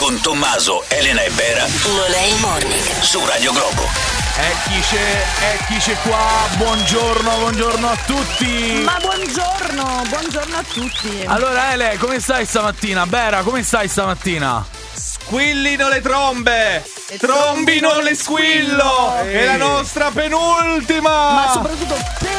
con Tommaso, Elena e Bera. Non è il morning. Su Radio Globo. Eccoci qua, buongiorno a tutti. Ma buongiorno a tutti. Allora Ele, come stai stamattina? Bera, come stai stamattina? Squillino le trombe, trombino le squillo. È la nostra penultima. Ma soprattutto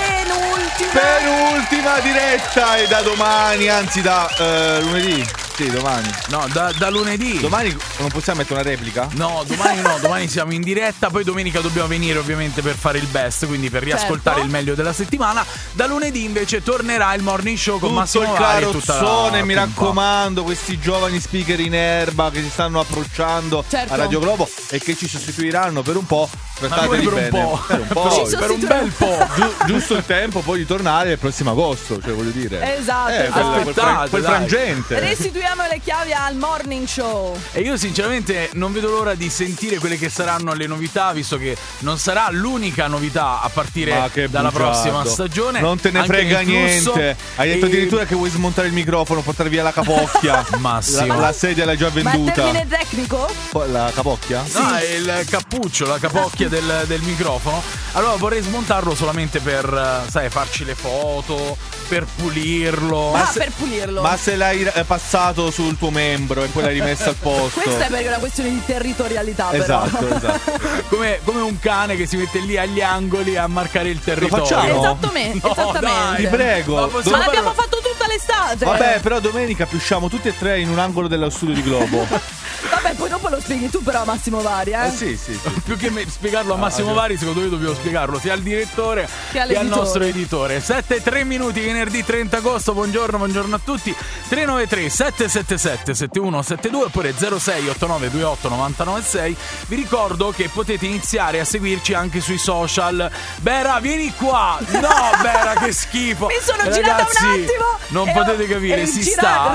penultima diretta. E da domani, anzi da lunedì. Sì, domani. No, da lunedì. Domani non possiamo mettere una replica? No, domani siamo in diretta. Poi domenica dobbiamo venire ovviamente per fare il best, quindi per riascoltare il meglio della settimana. Da lunedì invece tornerà il morning show con tutto Massimo il Vari e tutta carrozzone, mi raccomando, questi giovani speaker in erba che si stanno approcciando a Radio Globo e che ci sostituiranno per un po'. Per un po'. Per un bel po'. Giusto il tempo poi di tornare il prossimo agosto, cioè voglio dire. Esatto. Quel frangente. Restituiamo le chiavi al morning show. E io sinceramente non vedo l'ora di sentire quelle che saranno le novità, visto che non sarà l'unica novità a partire dalla prossima stagione. Non te ne frega niente. Hai detto addirittura che vuoi smontare il microfono, portare via la capocchia. Massimo. La sedia l'hai già venduta. Ma termine tecnico? La capocchia? No, è il cappuccio, la capocchia del microfono. Allora vorrei smontarlo solamente per, sai, farci le foto, per pulirlo. Per pulirlo. Ma se l'hai passato sul tuo membro e poi l'hai rimesso al posto. Questa è perché è una questione di territorialità, esatto. Come un cane che si mette lì agli angoli a marcare il territorio. Lo facciamo? Esattamente. Dai, ti prego. Ma l'abbiamo fatto tutta l'estate. Vabbè, però domenica piusciamo tutti e tre in un angolo dello studio di Globo. Vabbè, poi dopo lo spieghi tu però a Massimo Vari, Sì. Più che spiegarlo a Massimo Vari, secondo me dobbiamo spiegarlo sia al direttore che al nostro editore. 7:03 minuti, venerdì 30 agosto. Buongiorno a tutti. 393 777 7172 oppure 06 89 28 996. Vi ricordo che potete iniziare a seguirci anche sui social. Bera, vieni qua. No, Bera, che schifo. Mi sono girata un attimo. Non potete capire, si sta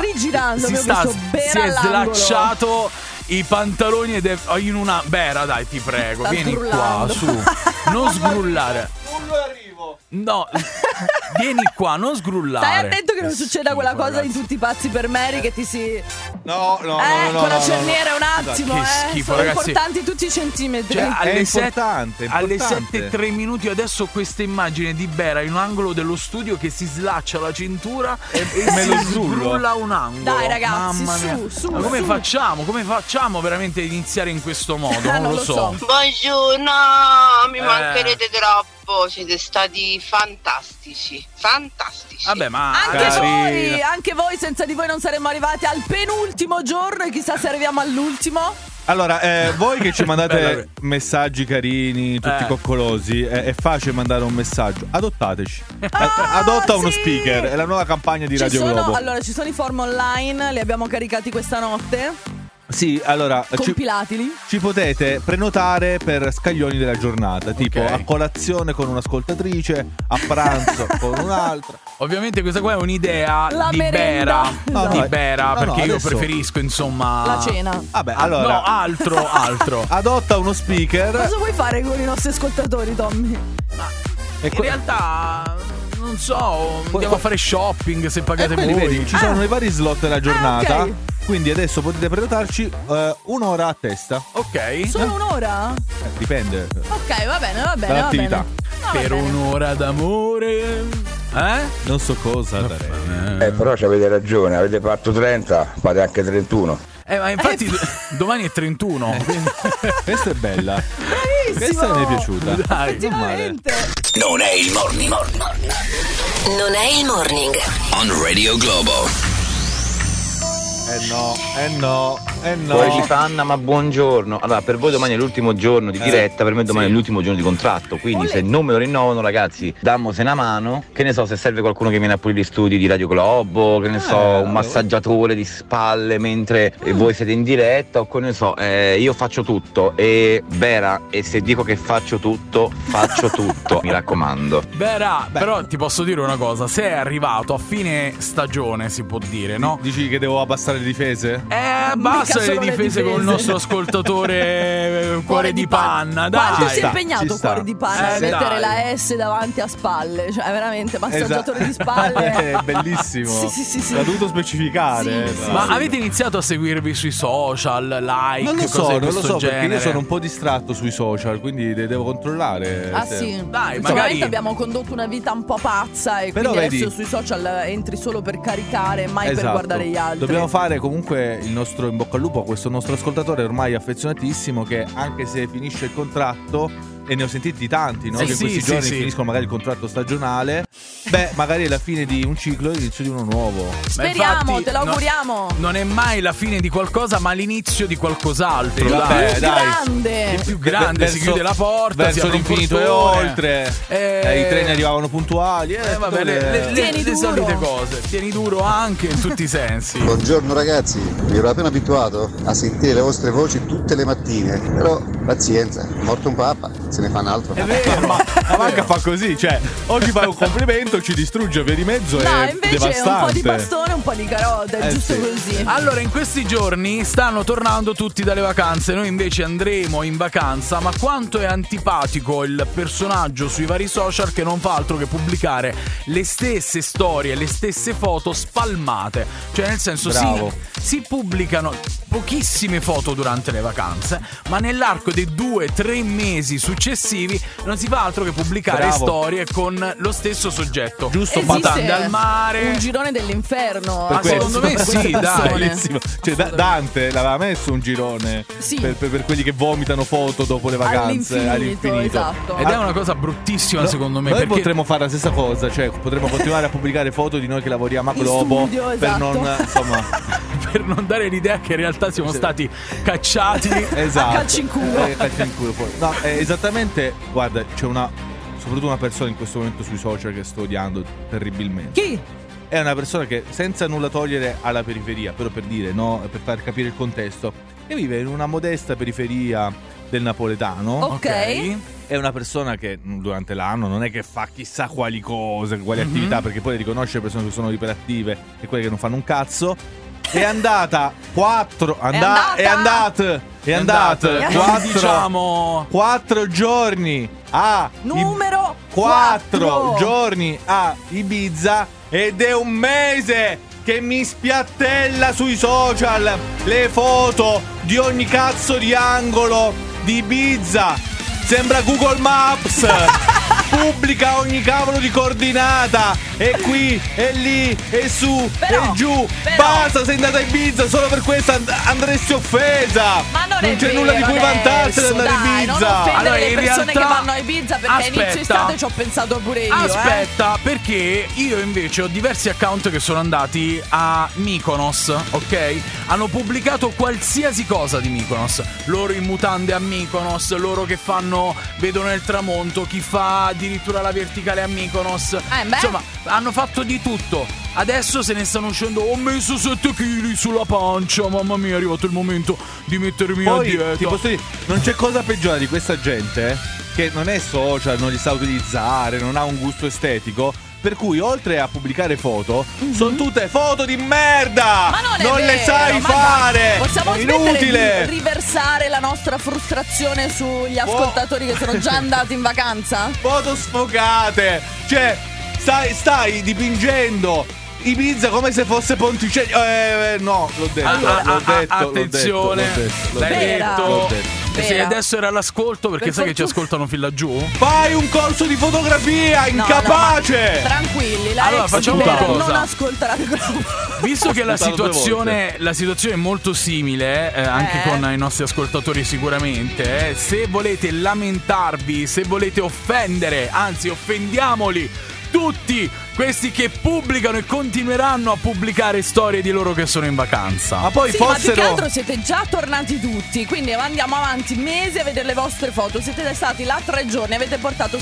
si è slacciato i pantaloni ed è in una Bera, dai, ti prego, vieni qua, su. Non sgrullare. Non arrivo. No, vieni qua, non sgrullare. Stai attento che non succeda quella cosa di tutti i pazzi per Mary che ti si... No, con la cerniera un attimo, che schifo, sono ragazzi. importanti tutti i centimetri. Cioè, è importante. Alle 7:03 minuti adesso questa immagine di Bera in un angolo dello studio che si slaccia la cintura e me si lo sgrulla un angolo. Dai ragazzi, mamma mia. su. Ma come facciamo veramente ad iniziare in questo modo? Non lo so. Buongiorno, mi mancherete troppo. Siete stati fantastici. Vabbè, ma anche voi, senza di voi non saremmo arrivati al penultimo giorno e chissà se arriviamo all'ultimo. Allora, voi che ci mandate messaggi carini, tutti coccolosi, è facile mandare un messaggio. Adottateci. Adotta uno speaker, è la nuova campagna di Radio Globo. Allora, ci sono i form online, li abbiamo caricati questa notte. Sì, allora compilatili. Ci potete prenotare per scaglioni della giornata, tipo a colazione con un'ascoltatrice, a pranzo con un'altra. Ovviamente questa qua è un'idea di merenda. Bera, perché io preferisco insomma la cena. Vabbè, allora no, altro. Adotta uno speaker. Cosa vuoi fare con i nostri ascoltatori, Tommy? In realtà non so, andiamo a fare shopping se pagate voi. Vedi, ci sono i vari slot della giornata. Okay. Quindi adesso potete prenotarci un'ora a testa. Ok. Solo un'ora? Dipende. Ok, va bene. Dall'attività. Per un'ora d'amore. Non so cosa dare. Però avete ragione, avete fatto 30, fate anche 31. Ma infatti domani è 31. Questa è bella. Bravissimo. Questa mi è piaciuta. Dai, effettivamente. Non è il morning. Non è il morning. On Radio Globo. No. Poi ci fanno, ma buongiorno. Allora, per voi domani è l'ultimo giorno di diretta, per me domani è l'ultimo giorno di contratto. Quindi se non me lo rinnovano, ragazzi, dammose una mano. Che ne so, se serve qualcuno che viene a pulire gli studi di Radio Globo, che ne so, un massaggiatore di spalle mentre voi siete in diretta, o che ne so, io faccio tutto. E Bera, e se dico che faccio tutto, mi raccomando. Bera, però ti posso dire una cosa, se è arrivato a fine stagione, si può dire, no? Dici che devo abbassare le difese? Basta basta le difese con il nostro ascoltatore cuore di panna. Dai. Quanto si è impegnato Cuore di Panna a mettere dai. la S davanti a spalle? Cioè, veramente, massaggiatore di spalle. È bellissimo. Sì. L'ha dovuto specificare. Sì. Ma avete iniziato a seguirvi sui social, like, Non lo cose so, di non lo questo so, genere? perché io sono un po' distratto sui social, quindi devo controllare. Ah sì, Dai, ultimamente magari abbiamo condotto una vita un po' pazza e Però quindi vedi- adesso sui social entri solo per caricare, mai per Esatto. guardare gli altri. Dobbiamo fare comunque il nostro in bocca al lupo a questo nostro ascoltatore ormai affezionatissimo, che anche se finisce il contratto, e ne ho sentiti tanti, no? Sì, che in sì, questi sì, giorni sì. finiscono magari il contratto stagionale. Beh, magari è la fine di un ciclo e l'inizio di uno nuovo. Speriamo, infatti, te lo auguriamo. Non è mai la fine di qualcosa, ma l'inizio di qualcos'altro. Sì, dai. vabbè, Più dai. grande. È più grande, si chiude la porta, si verso apre un l'infinito e portone. oltre. Eh, I treni arrivavano puntuali. vabbè, le Tieni duro. solite cose. Tieni duro anche in tutti i sensi. Buongiorno ragazzi, mi ero appena abituato a sentire le vostre voci tutte le mattine, però pazienza, è morto un papa, se ne fa un altro. È vero. Ma manca fa così, cioè, o ci fai un complimento, ci distrugge via di mezzo, No, è invece devastante. un po' di bastone, un po' di carota, è giusto sì. così. Allora, in questi giorni stanno tornando tutti dalle vacanze, noi invece andremo in vacanza, ma quanto è antipatico il personaggio sui vari social che non fa altro che pubblicare le stesse storie, le stesse foto spalmate. Cioè, nel senso, Bravo. si pubblicano pochissime foto durante le vacanze, ma nell'arco dei 2-3 mesi successivi non si fa altro che pubblicare Bravo. storie con lo stesso soggetto. Giusto, mutande al mare. Un girone dell'inferno. Per Ma secondo me queste sì, dai. persone. Bellissimo. Cioè, Dante l'aveva messo un girone Sì. per quelli che vomitano foto dopo le vacanze all'infinito. esatto. Ed è una cosa bruttissima, No, secondo me. Noi perché potremmo fare la stessa cosa, cioè potremmo continuare a pubblicare foto di noi che lavoriamo a In Globo studio, per esatto. non, insomma, per non dare l'idea che in realtà siamo stati cacciati. esatto. A calci in culo. Calci in culo poi. No, esattamente, guarda, c'è soprattutto una persona in questo momento sui social che sto odiando terribilmente. Chi? È una persona che, senza nulla togliere alla periferia, però per dire, no, per far capire il contesto, che vive in una modesta periferia del napoletano. Ok. È una persona che durante l'anno non è che fa chissà quali cose, quali attività, perché poi riconosce persone che sono iperattive e quelle che non fanno un cazzo. È andata 4 Diciamo 4 giorni a Numero 4 4 giorni a Ibiza ed è un mese che mi spiattella sui social le foto di ogni cazzo di angolo di Ibiza. Sembra Google Maps. Pubblica ogni cavolo di coordinata. E qui, e lì, e su, Però, e giù. però- Basta, sei andata a Ibiza. Solo per questo andresti offesa. Ma non è c'è vero nulla di cui vantarsi ad adesso, andare a dai, Ibiza. non offendere Allora, le in persone realtà- che vanno a Ibiza, perché a inizio Aspetta. estate ci ho pensato pure io. Aspetta, perché io invece ho diversi account che sono andati a Mykonos, ok? Hanno pubblicato qualsiasi cosa di Mykonos. Loro in mutande a Mykonos, loro che vedono il tramonto, chi fa addirittura la verticale a Mykonos. beh. Insomma, hanno fatto di tutto. Adesso se ne stanno uscendo. Ho messo 7 kg sulla pancia. Mamma mia, è arrivato il momento di mettermi a Poi dieta. ti posso dire, non c'è cosa peggiore di questa gente che non è social, non li sa utilizzare, non ha un gusto estetico. Per cui oltre a pubblicare foto, sono tutte foto di merda! Ma non è le vero, sai ma fare! dai, possiamo È smettere inutile! di riversare la nostra frustrazione sugli ascoltatori che sono già andati in vacanza? Foto sfocate! Cioè, stai dipingendo Ibiza come se fosse Ponticello. No, l'ho detto. Attenzione, l'hai Vera. detto. Sì, Vera. adesso era all'ascolto perché Per sai che ci fortuna- ascoltano fin laggiù. Fai un corso di fotografia, No, incapace! no, ma tranquilli, la Allora, ex facciamo Vera una cosa. non ascolterà Visto che la ascoltato 2 situazione è molto simile, anche con i nostri ascoltatori sicuramente, se volete lamentarvi, se volete offendere, anzi offendiamoli tutti questi che pubblicano e continueranno a pubblicare storie di loro che sono in vacanza. Ma poi Sì, ma più che fossero. altro siete già tornati tutti, quindi andiamo avanti mesi a vedere le vostre foto. Siete stati là 3 giorni, avete portato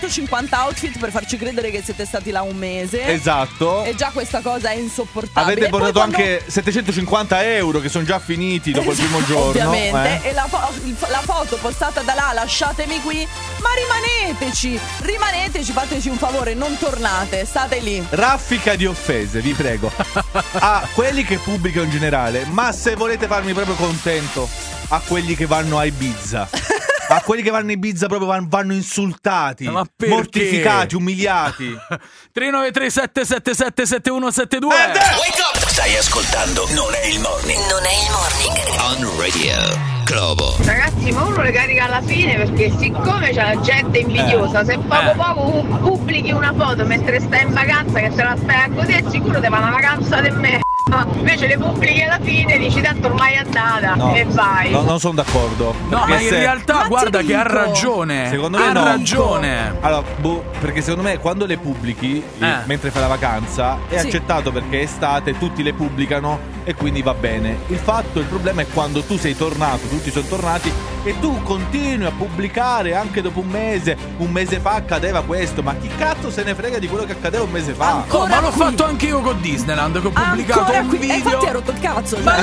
750 outfit per farci credere che siete stati là un mese. Esatto. E già questa cosa è insopportabile. Avete E poi portato quando- anche 750 euro che sono già finiti dopo il primo giorno. Ovviamente. E la foto postata da là, lasciatemi qui. Ma rimaneteci, fateci un favore, non tornate. state lì. Raffica di offese, vi prego. A quelli che pubblicano in generale, ma se volete farmi proprio contento, a quelli che vanno a Ibiza. A quelli che vanno a Ibiza proprio vanno insultati, mortificati, umiliati. 393 777 7172. Stai ascoltando Non è il Morning. Non è il morning. On Radio Globo. Ragazzi, ma uno le carica alla fine perché siccome c'è la gente invidiosa, se poco pubblichi una foto mentre stai in vacanza che te la stai così, è sicuro te va una vacanza di me. Invece le pubblichi alla fine, dici tanto ormai è andata e vai. No, non sono d'accordo. No, ma in realtà guarda che ha ragione. Secondo me ha ragione. Allora, perché secondo me quando le pubblichi mentre fai la vacanza è accettato perché è estate, tutti le pubblicano e quindi va bene. Il problema è quando tu sei tornato, tutti sono tornati e tu continui a pubblicare anche dopo un mese. Un mese fa accadeva questo, ma chi cazzo se ne frega di quello che accadeva un mese fa? Ma l'ho fatto anche io con Disneyland, che ho pubblicato un video. Infatti hai rotto il cazzo. Ma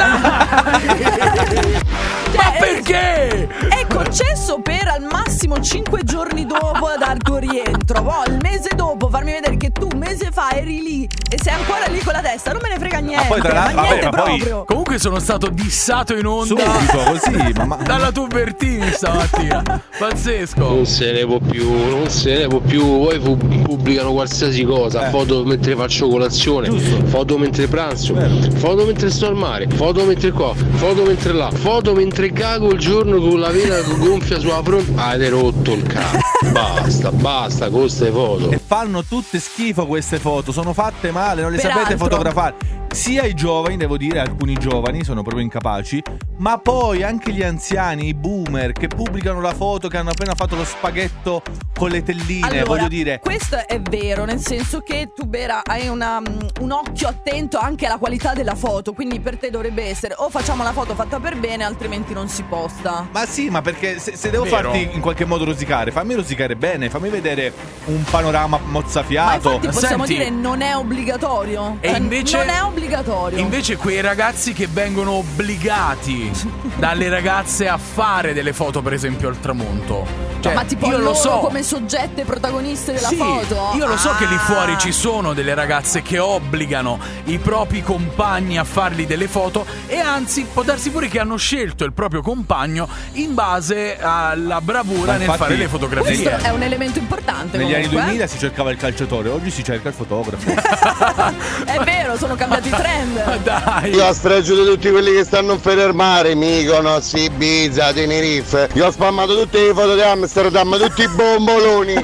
perché? È concesso per al massimo 5 giorni dopo dal tuo rientro. Poi il mese dopo farmi vedere che tu un mese fa eri lì e sei ancora lì con la testa, non me ne frega niente. Poi niente proprio. Comunque sono stato dissato in onda subito così, dalla Tubertini stamattina. Pazzesco. Non se ne può più. Poi pubblicano qualsiasi cosa. Foto mentre faccio colazione, foto mentre pranzo, foto mentre sto al mare, foto mentre qua, foto mentre là, foto mentre cago il giorno con la vena gonfia sulla fronte. Avete rotto il cazzo. Basta con queste foto. E fanno tutte schifo queste foto, sono fatte male, non le sapete fotografare. Sia i giovani, devo dire, alcuni giovani sono proprio incapaci, ma poi anche gli anziani, i boomer che pubblicano la foto che hanno appena fatto lo spaghetto con le telline, allora, voglio dire. Questo è vero, nel senso che tu, Bera, hai un occhio attento anche alla qualità della foto, quindi per te dovrebbe essere o facciamo la foto fatta per bene, altrimenti non si posta. Ma sì, ma perché se devo farti in qualche modo rosicare, fammi rosicare bene, fammi vedere un panorama mozzafiato. Ma infatti possiamo dire non è obbligatorio. E invece non è obbligatorio. Invece quei ragazzi che vengono obbligati dalle ragazze a fare delle foto, per esempio al tramonto. Cioè, ma tipo io lo so come soggette protagoniste della foto. Io lo so che lì fuori ci sono delle ragazze che obbligano i propri compagni a fargli delle foto e anzi può darsi pure che hanno scelto il proprio compagno in base alla bravura nel fare le fotografie. Questo è un elemento importante. Negli anni 2000 si cercava il calciatore, oggi si cerca il fotografo. È vero, sono cambiati i trend. Dai. Io ho spregio di tutti quelli che stanno per il mare, Mykonos, Ibiza, Tenerife. Io ho spammato tutte le foto di Amsterdam, tutti i bomboloni.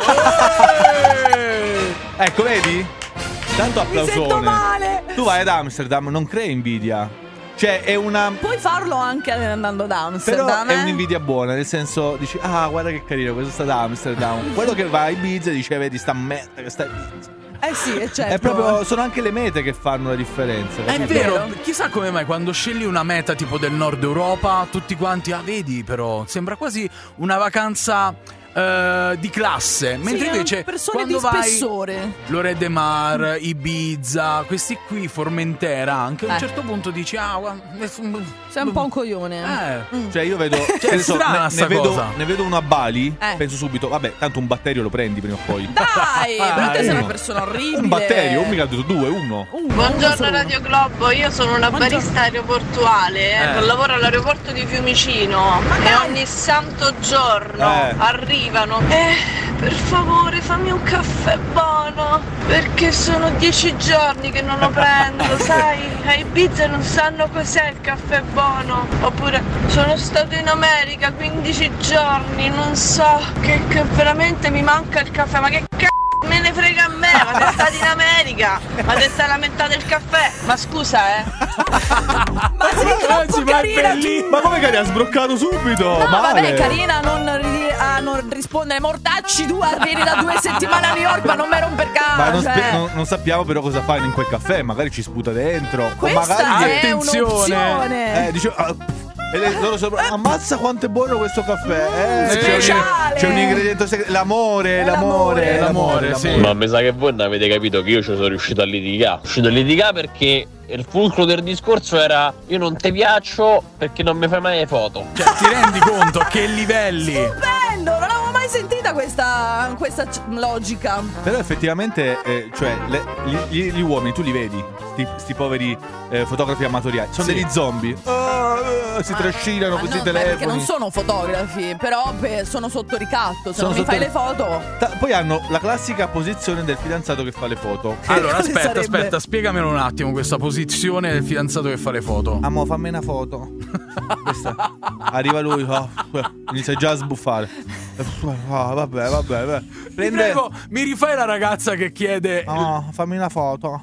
Ecco, vedi? Tanto applausone. Mi sento male. Tu vai ad Amsterdam, non crei invidia. Cioè è una... Puoi farlo anche andando ad Amsterdam. Però è un'invidia buona, nel senso dici guarda che carino, questo sta ad Amsterdam. Quello che va a Ibiza dice vedi sta merda che sta a Ibiza. Sì, è certo. È proprio, sono anche le mete che fanno la differenza. È vero, chissà come mai quando scegli una meta tipo del nord Europa, tutti quanti, vedi però, sembra quasi una vacanza di classe, mentre invece persone quando di spessore, Lloret de Mar, Ibiza, questi qui, Formentera, anche a un certo punto dici sei un po' un coglione. Cioè io vedo, è strana sta cosa. Ne vedo uno a Bali, penso subito, vabbè, tanto un batterio lo prendi prima o poi. Dai, però te sei una persona orribile. Un batterio, mica uno. Buongiorno Radio Globo, io sono una barista aeroportuale, lavoro all'aeroporto di Fiumicino e ogni santo giorno arrivano per favore fammi un caffè buono perché sono 10 giorni che non lo prendo, sai, a Ibiza non sanno cos'è il caffè buono, oppure sono stato in America 15 giorni, non so che veramente mi manca il caffè, ma che me ne frega a me, ma sei stato in America, ma te stai lamentando del caffè, ma scusa ma sei troppo carina tu. Ma come carina, ha sbroccato subito. No, male. Vabbè, carina a non rispondere, mortacci tu arrivi da 2 settimane a New York, ma non mi romper cazzo. Ma non sappiamo però cosa fai in quel caffè, magari ci sputa dentro. Questa o magari è un'opzione. Loro ammazza quanto è buono questo caffè. Speciale. C'è un ingrediente segreto. L'amore. Sì. Ma mi sa che voi non avete capito che io ci sono riuscito a litigare. Perché il fulcro del discorso era io non ti piaccio perché non mi fai mai le foto. Cioè ti rendi conto che livelli? Stupendo, non l'avevo mai sentita questa logica. Però effettivamente, cioè, gli uomini, tu li vedi, sti poveri fotografi amatoriali, sono degli zombie. Si trascinano così i telefoni. Perché non sono fotografi, però sono sotto ricatto. Se non mi fai le foto. Poi hanno la classica posizione del fidanzato che fa le foto. Allora, aspetta, spiegamelo un attimo questa posizione del fidanzato che fa le foto. Amo, fammi una foto. Arriva lui, inizia già a sbuffare. Vabbè. Ti prego, mi rifai la ragazza che chiede. Fammi una foto.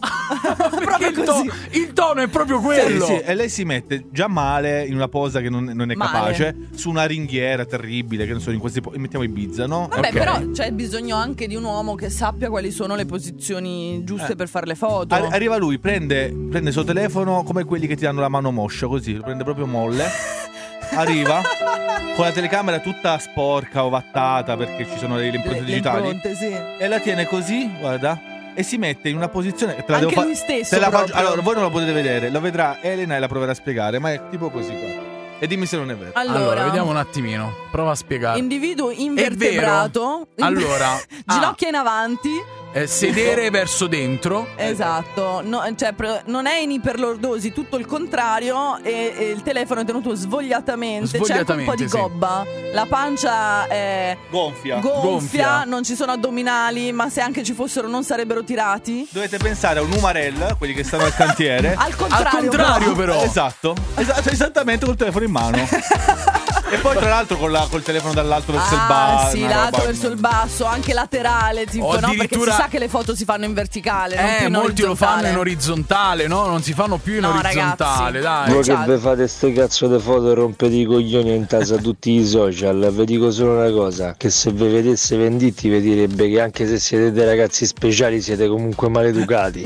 Il tono è proprio quello. Sì, e lei si mette già male in una posa che non è capace, su una ringhiera terribile, che non so, mettiamo Ibiza, no? Vabbè, però c'è bisogno anche di un uomo che sappia quali sono le posizioni giuste per fare le foto. Arriva lui, prende il suo telefono come quelli che ti danno la mano moscia, così, lo prende proprio molle. Arriva con la telecamera tutta sporca, ovattata, perché ci sono le impronte digitali. Sì. E la tiene così, guarda, e si mette in una posizione. Anche lui stesso. Allora, voi non lo potete vedere, lo vedrà Elena e la proverà a spiegare, ma è tipo così, guarda. E dimmi se non è vero. Allora, vediamo un attimino. Prova a spiegare. Individuo invertebrato. Allora, ginocchia in avanti. Sedere verso dentro. Esatto, non è in iperlordosi, tutto il contrario, e il telefono è tenuto svogliatamente, c'è anche un po' di gobba, la pancia è gonfia, non ci sono addominali, ma se anche ci fossero non sarebbero tirati. Dovete pensare a un umarell, quelli che stanno al cantiere. Al contrario però. Esatto, esattamente col telefono in mano. E poi tra l'altro col telefono dall'alto verso il basso. Sì, l'alto verso il basso, anche laterale, tipo, no? Perché si sa che le foto si fanno in verticale, non più in molti lo fanno in orizzontale, no? Non si fanno più in orizzontale, ragazzi. dai. Voi che vi fate ste cazzo di foto e rompete i coglioni in casa tutti i social, vi dico solo una cosa, che se vi vedesse Venditti vi direbbe che anche se siete dei ragazzi speciali siete comunque maleducati.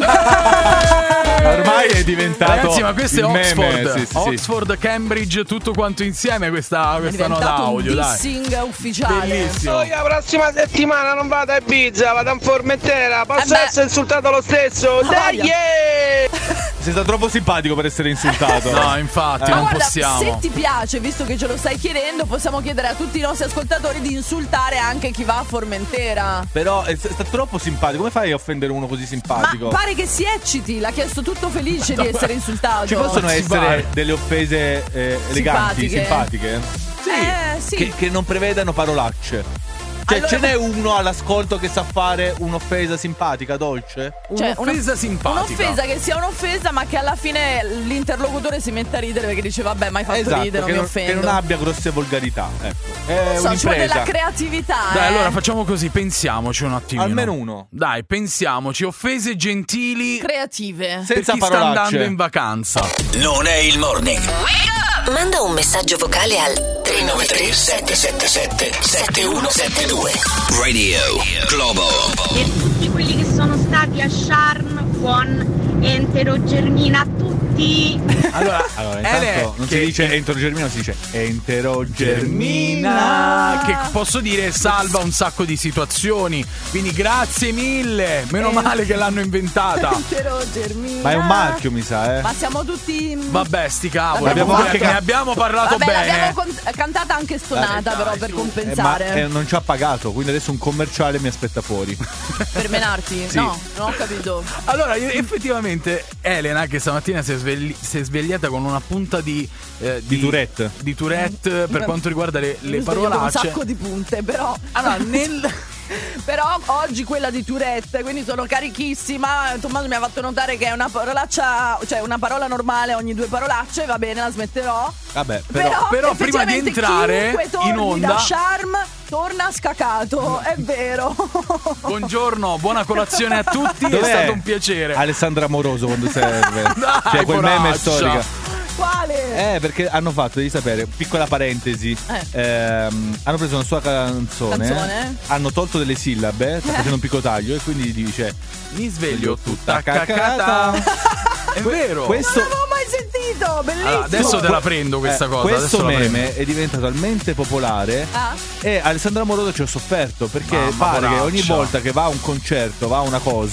Ormai è diventato, ragazzi, ma questo è Oxford. Sì. Oxford, Cambridge, tutto quanto insieme questa nota audio, dai. Dissing ufficiale. Bellissimo. La prossima settimana non vado a Ibiza, vado a Formentera. Posso essere insultato lo stesso? Dai! Sei stato troppo simpatico per essere insultato. No, infatti, non guarda, possiamo. Se ti piace, visto che ce lo stai chiedendo, possiamo chiedere a tutti i nostri ascoltatori di insultare anche chi va a Formentera. Però è stato troppo simpatico. Come fai a offendere uno così simpatico? Ma pare che si ecciti, l'ha chiesto tutto felice di essere insultato. Ci possono essere delle offese eleganti, simpatiche? Sì. Che non prevedano parolacce. Cioè, allora, ce n'è uno all'ascolto che sa fare un'offesa simpatica, dolce? Un'offesa simpatica. Un'offesa che sia un'offesa, ma che alla fine l'interlocutore si metta a ridere perché dice vabbè, mai fatto ridere, non mi offendo. Che non abbia grosse volgarità, ecco. È un'impresa. Ci vuole della creatività. Dai, allora facciamo così, pensiamoci un attimino. Almeno uno. Dai, pensiamoci, offese gentili, creative, senza per chi parolacce. sta andando in vacanza. Non è il morning. Manda un messaggio vocale al 393 777 7172. Radio Globo. Per tutti quelli che sono stati a Sharm, buon enterogermina a tutti. Allora intanto non si dice enterogermina, si dice enterogermina, che posso dire salva un sacco di situazioni. Quindi grazie mille. Meno male che l'hanno inventata. Enterogermina. Ma è un marchio, mi sa, Ma siamo tutti. Vabbè, sti cavoli. Ne abbiamo parlato bene. L'abbiamo cantata anche stonata, però per compensare. Ma non ci ha pagato, quindi adesso un commerciale mi aspetta fuori. Per menarti? Sì. No, non ho capito. Allora, effettivamente Elena, che stamattina si è svegliata con una punta di Tourette. Di Tourette per quanto riguarda le parolacce. Un sacco di punte, però. Allora, Però oggi quella di Tourette, quindi sono carichissima. Tommaso mi ha fatto notare che è una parolaccia, cioè una parola normale ogni due parolacce. Va bene, la smetterò. Vabbè, però prima di entrare in onda da Sharm torna scacato, è vero. Buongiorno, buona colazione a tutti. È stato un piacere. Alessandra Amoroso quando serve. Dai, cioè quel meme storico. Quale? Perché hanno fatto, devi sapere, piccola parentesi, hanno preso una sua canzone, hanno tolto delle sillabe, facendo un piccolo taglio, e quindi dice mi sveglio tutta cacata. È vero. Questo non l'avevo mai sentito, bellissimo. Allora, adesso te la prendo questa cosa. Questo meme è diventato talmente popolare e Alessandra Amoroso ci ho sofferto, perché pare che ogni volta che va a un concerto, va a una cosa,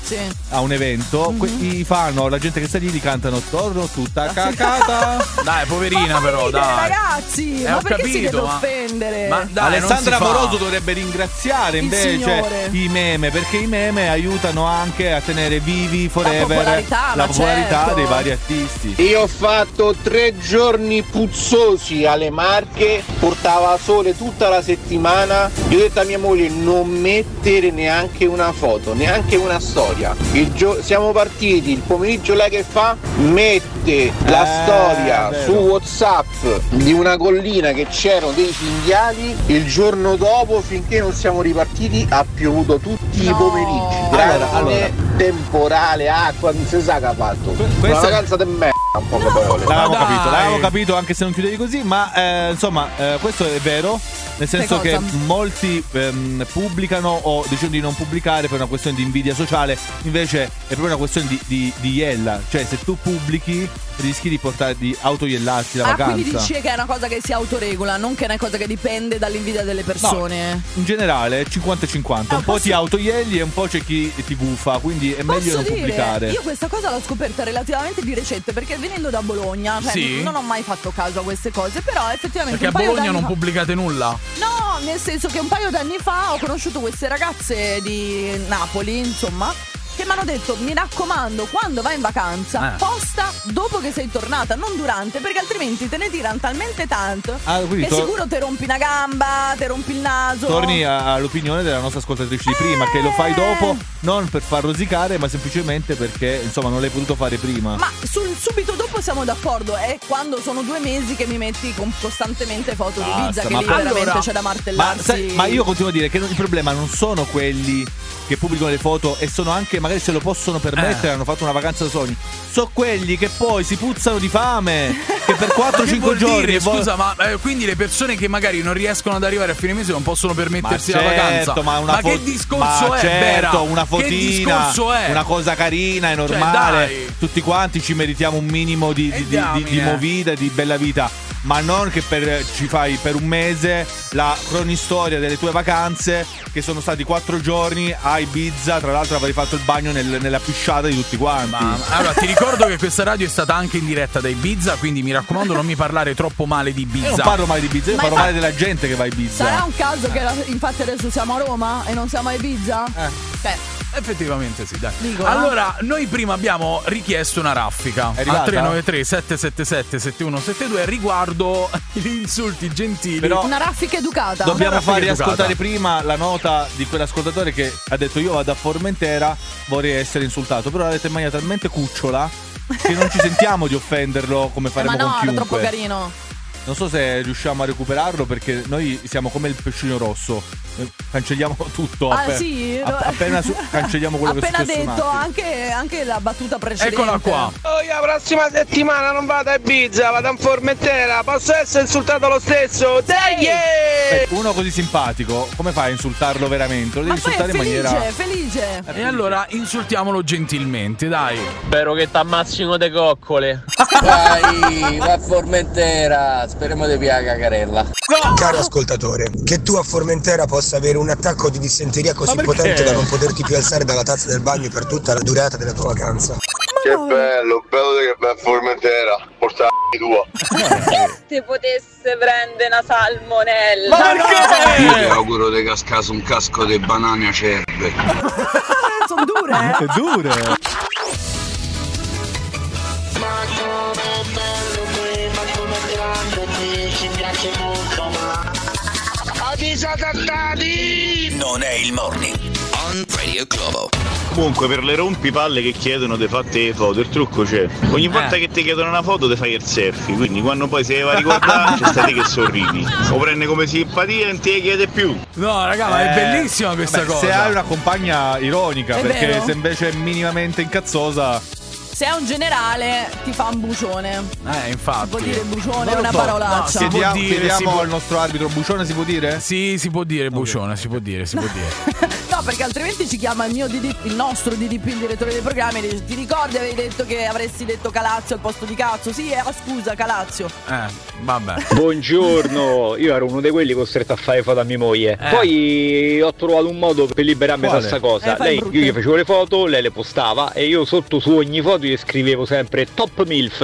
a un evento, i fan o la gente che sta lì cantano torno tutta cacata. Dai, poverina, però, dai. Ragazzi, ma perché si deve offendere? Ma dai, Alessandra Amoroso dovrebbe ringraziare invece i meme, perché i meme aiutano anche a tenere vivi forever la popolarità dei vari artisti. Io ho fatto 3 giorni puzzosi alle Marche, portava sole tutta la settimana. Io ho detto a mia moglie non mettere neanche una foto, neanche una storia. Siamo partiti il pomeriggio, lei che fa? Mette la storia su WhatsApp di una collina che c'erano dei cinghiali. Il giorno dopo, finché non siamo ripartiti, ha piovuto tutti i pomeriggi. Grande, temporale, acqua, non si sa che ha fatto. Una vacanza di merda. L'avevamo capito anche se non chiudevi così, ma insomma questo è vero, nel senso che molti pubblicano o decidono di non pubblicare per una questione di invidia sociale, invece è proprio una questione di iella, cioè se tu pubblichi rischi di autoiellarti la vacanza. Quindi dici che è una cosa che si autoregola, non che è una cosa che dipende dall'invidia delle persone. No, in generale 50-50, un po' ti autoielli e un po' c'è chi ti gufa, quindi è meglio non pubblicare. Io questa cosa l'ho scoperta relativamente di recente, perché venendo da Bologna, cioè non ho mai fatto caso a queste cose, però effettivamente perché a Bologna non pubblicate nulla? No, nel senso che un paio d'anni fa ho conosciuto queste ragazze di Napoli, insomma, che mi hanno detto: mi raccomando, quando vai in vacanza posta dopo che sei tornata, non durante, perché altrimenti te ne tirano talmente tanto che sicuro te rompi una gamba, te rompi il naso. Torni all'opinione della nostra ascoltatrice di prima, che lo fai dopo non per far rosicare, ma semplicemente perché insomma non l'hai potuto fare prima. Ma subito dopo siamo d'accordo, è quando sono 2 mesi che mi metti costantemente foto di Ibiza, che lì veramente c'è da martellarsi. Ma io continuo a dire che il problema non sono quelli che pubblicano le foto e sono anche, magari se lo possono permettere, hanno fatto una vacanza da sogni. So quelli che poi si puzzano di fame, che per 4-5 giorni scusa, ma quindi le persone che magari non riescono ad arrivare a fine mese non possono permettersi la vacanza. Ma che discorso è? Certo, una fotina, una cosa carina, è normale. Cioè, tutti quanti ci meritiamo un minimo di movida, di bella vita. Ma non che ci fai per un mese la cronistoria delle tue vacanze, che sono stati 4 giorni a Ibiza. Tra l'altro avrei fatto il bagno nella pisciata di tutti quanti. Allora ti ricordo che questa radio è stata anche in diretta da Ibiza, quindi mi raccomando non mi parlare troppo male di Ibiza. Io non parlo male di Ibiza, io parlo male della gente che va a Ibiza. Sarà un caso che infatti adesso siamo a Roma e non siamo a Ibiza? Effettivamente sì, dai. Allora, noi prima abbiamo richiesto una raffica al 393 777 7172 riguardo gli insulti gentili. Però una raffica educata. Dobbiamo far riascoltare prima la nota di quell'ascoltatore che ha detto: io vado a Formentera, vorrei essere insultato. Però l'ha detto in maniera talmente cucciola che non ci sentiamo di offenderlo come faremo con chiunque. Ma no, era troppo carino. Non so se riusciamo a recuperarlo, perché noi siamo come il pescino rosso. Cancelliamo tutto. Appena cancelliamo quello che è successo. Appena detto anche la battuta precedente. Eccola qua. La prossima settimana non vado a Ibiza, vado a Formentera. Posso essere insultato lo stesso? Dai! Uno così simpatico, come fai a insultarlo veramente? Lo devi insultare in maniera felice. E allora insultiamolo gentilmente, dai. Spero che t'ammazzino de coccole. Vai, va a Formentera. Speriamo di via cagarella. No! Caro ascoltatore, che tu a Formentera possa avere un attacco di dissenteria così potente da non poterti più alzare dalla tazza del bagno per tutta la durata della tua vacanza. Che bello che vai a Formentera. Porta tua. Se potesse prendere una salmonella. Ma perché? Io ti auguro di cascare su un casco di banane acerbe. Sono dure, È dure. Non è il morning on Radio Globo. Comunque per le rompipalle che chiedono di fare le foto, il trucco c'è. Ogni volta che ti chiedono una foto ti fai il selfie, quindi quando poi se va a ricordare c'è stati che sorridi. O prende come simpatia e non ti chiede più. No raga, ma è bellissima questa cosa. Se hai una compagna ironica, è perché vero. se invece è minimamente incazzosa. Se è un generale ti fa un bucione. Infatti. Si può dire bucione, è Non lo una so. parolaccia. No, Chiediamo al nostro arbitro, bucione si può dire? Sì, si può dire bucione, si può dire. No, No, perché altrimenti ci chiama il nostro DDP, il direttore dei programmi, e dice: ti ricordi avevi detto che avresti detto Calazio al posto di cazzo? Sì, scusa, Calazio. Vabbè. Buongiorno, io ero uno di quelli costretto a fare foto a mia moglie. Poi ho trovato un modo per liberarmi da questa cosa. Io gli facevo le foto, lei le postava e io sotto su ogni foto gli scrivevo sempre top milf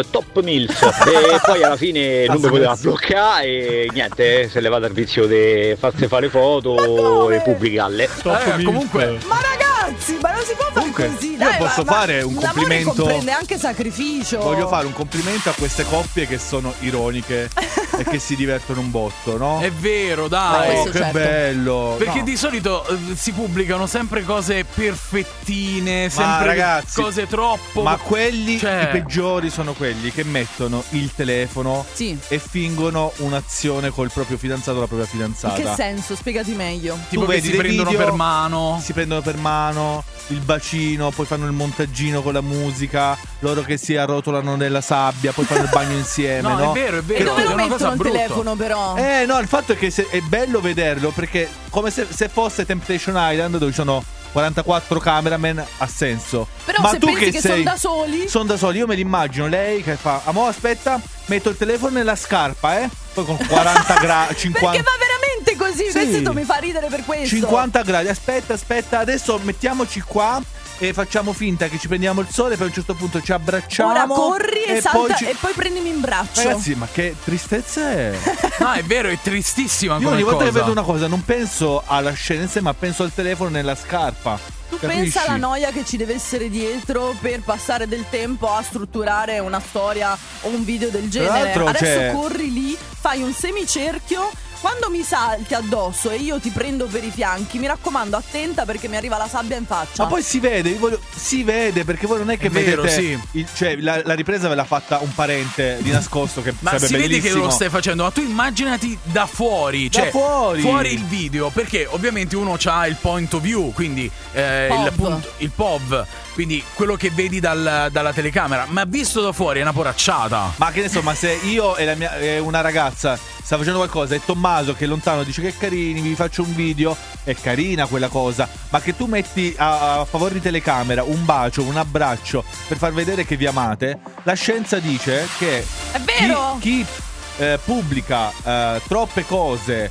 e poi alla fine non mi poteva bloccare e niente, se le va dal vizio di farsi fare foto e pubblicarle. Comunque, ma ragazzi, ma non si può fare così. Dai, io posso fare un complimento. Comprende anche sacrificio. Voglio fare un complimento a queste coppie che sono ironiche e che si divertono un botto, no? È vero, dai. Che bello. Perché di solito si pubblicano sempre cose perfettine, sempre ragazzi, cose troppo. Ma quelli i peggiori sono quelli che mettono il telefono e fingono un'azione col proprio fidanzato o la propria fidanzata. In che senso? Spiegati meglio. Tipo che si prendono per mano. Si prendono per mano, il bacino, poi fanno il montaggino con la musica, loro che si arrotolano nella sabbia, poi fanno il bagno insieme, no? È vero. E dove lo mettono il telefono però? No, il fatto è che è bello vederlo, perché come se fosse Temptation Island dove ci sono 44 cameraman, ha senso. Però ma se tu pensi che che sei, sono da soli, io me l'immagino lei che fa: amore, aspetta, metto il telefono nella scarpa, poi con 40 gradi 50. Perché va veramente così? Sì. Questo mi fa ridere per questo. 50 gradi, aspetta, adesso mettiamoci qua e facciamo finta che ci prendiamo il sole, poi a un certo punto ci abbracciamo. Ora corri e salta poi e poi prendimi in braccio. Ragazzi, ma che tristezza è? No, è vero, è tristissima. Io ogni volta che vedo una cosa non penso alla scena in sé, ma penso al telefono nella scarpa. Tu capisci? pensa alla noia che ci deve essere dietro per passare del tempo a strutturare una storia o un video del genere. Adesso corri lì, fai un semicerchio. Quando mi salti addosso e io ti prendo per i fianchi, mi raccomando, attenta perché mi arriva la sabbia in faccia. Ma poi si vede, perché voi non è che vedete. Cioè, la ripresa ve l'ha fatta un parente di nascosto che ma sarebbe si vede bellissimo. che lo stai facendo, ma tu immaginati da fuori, da fuori il video, perché ovviamente uno c'ha il point of view, quindi il POV, quindi quello che vedi dalla telecamera, ma visto da fuori è una poracciata. Ma che ne so, ma se io e una ragazza sta facendo qualcosa e Tommaso che è lontano dice che carini, vi faccio un video, è carina quella cosa, ma che tu metti a favore di telecamera un bacio, un abbraccio per far vedere che vi amate, la scienza dice che è vero. chi pubblica troppe cose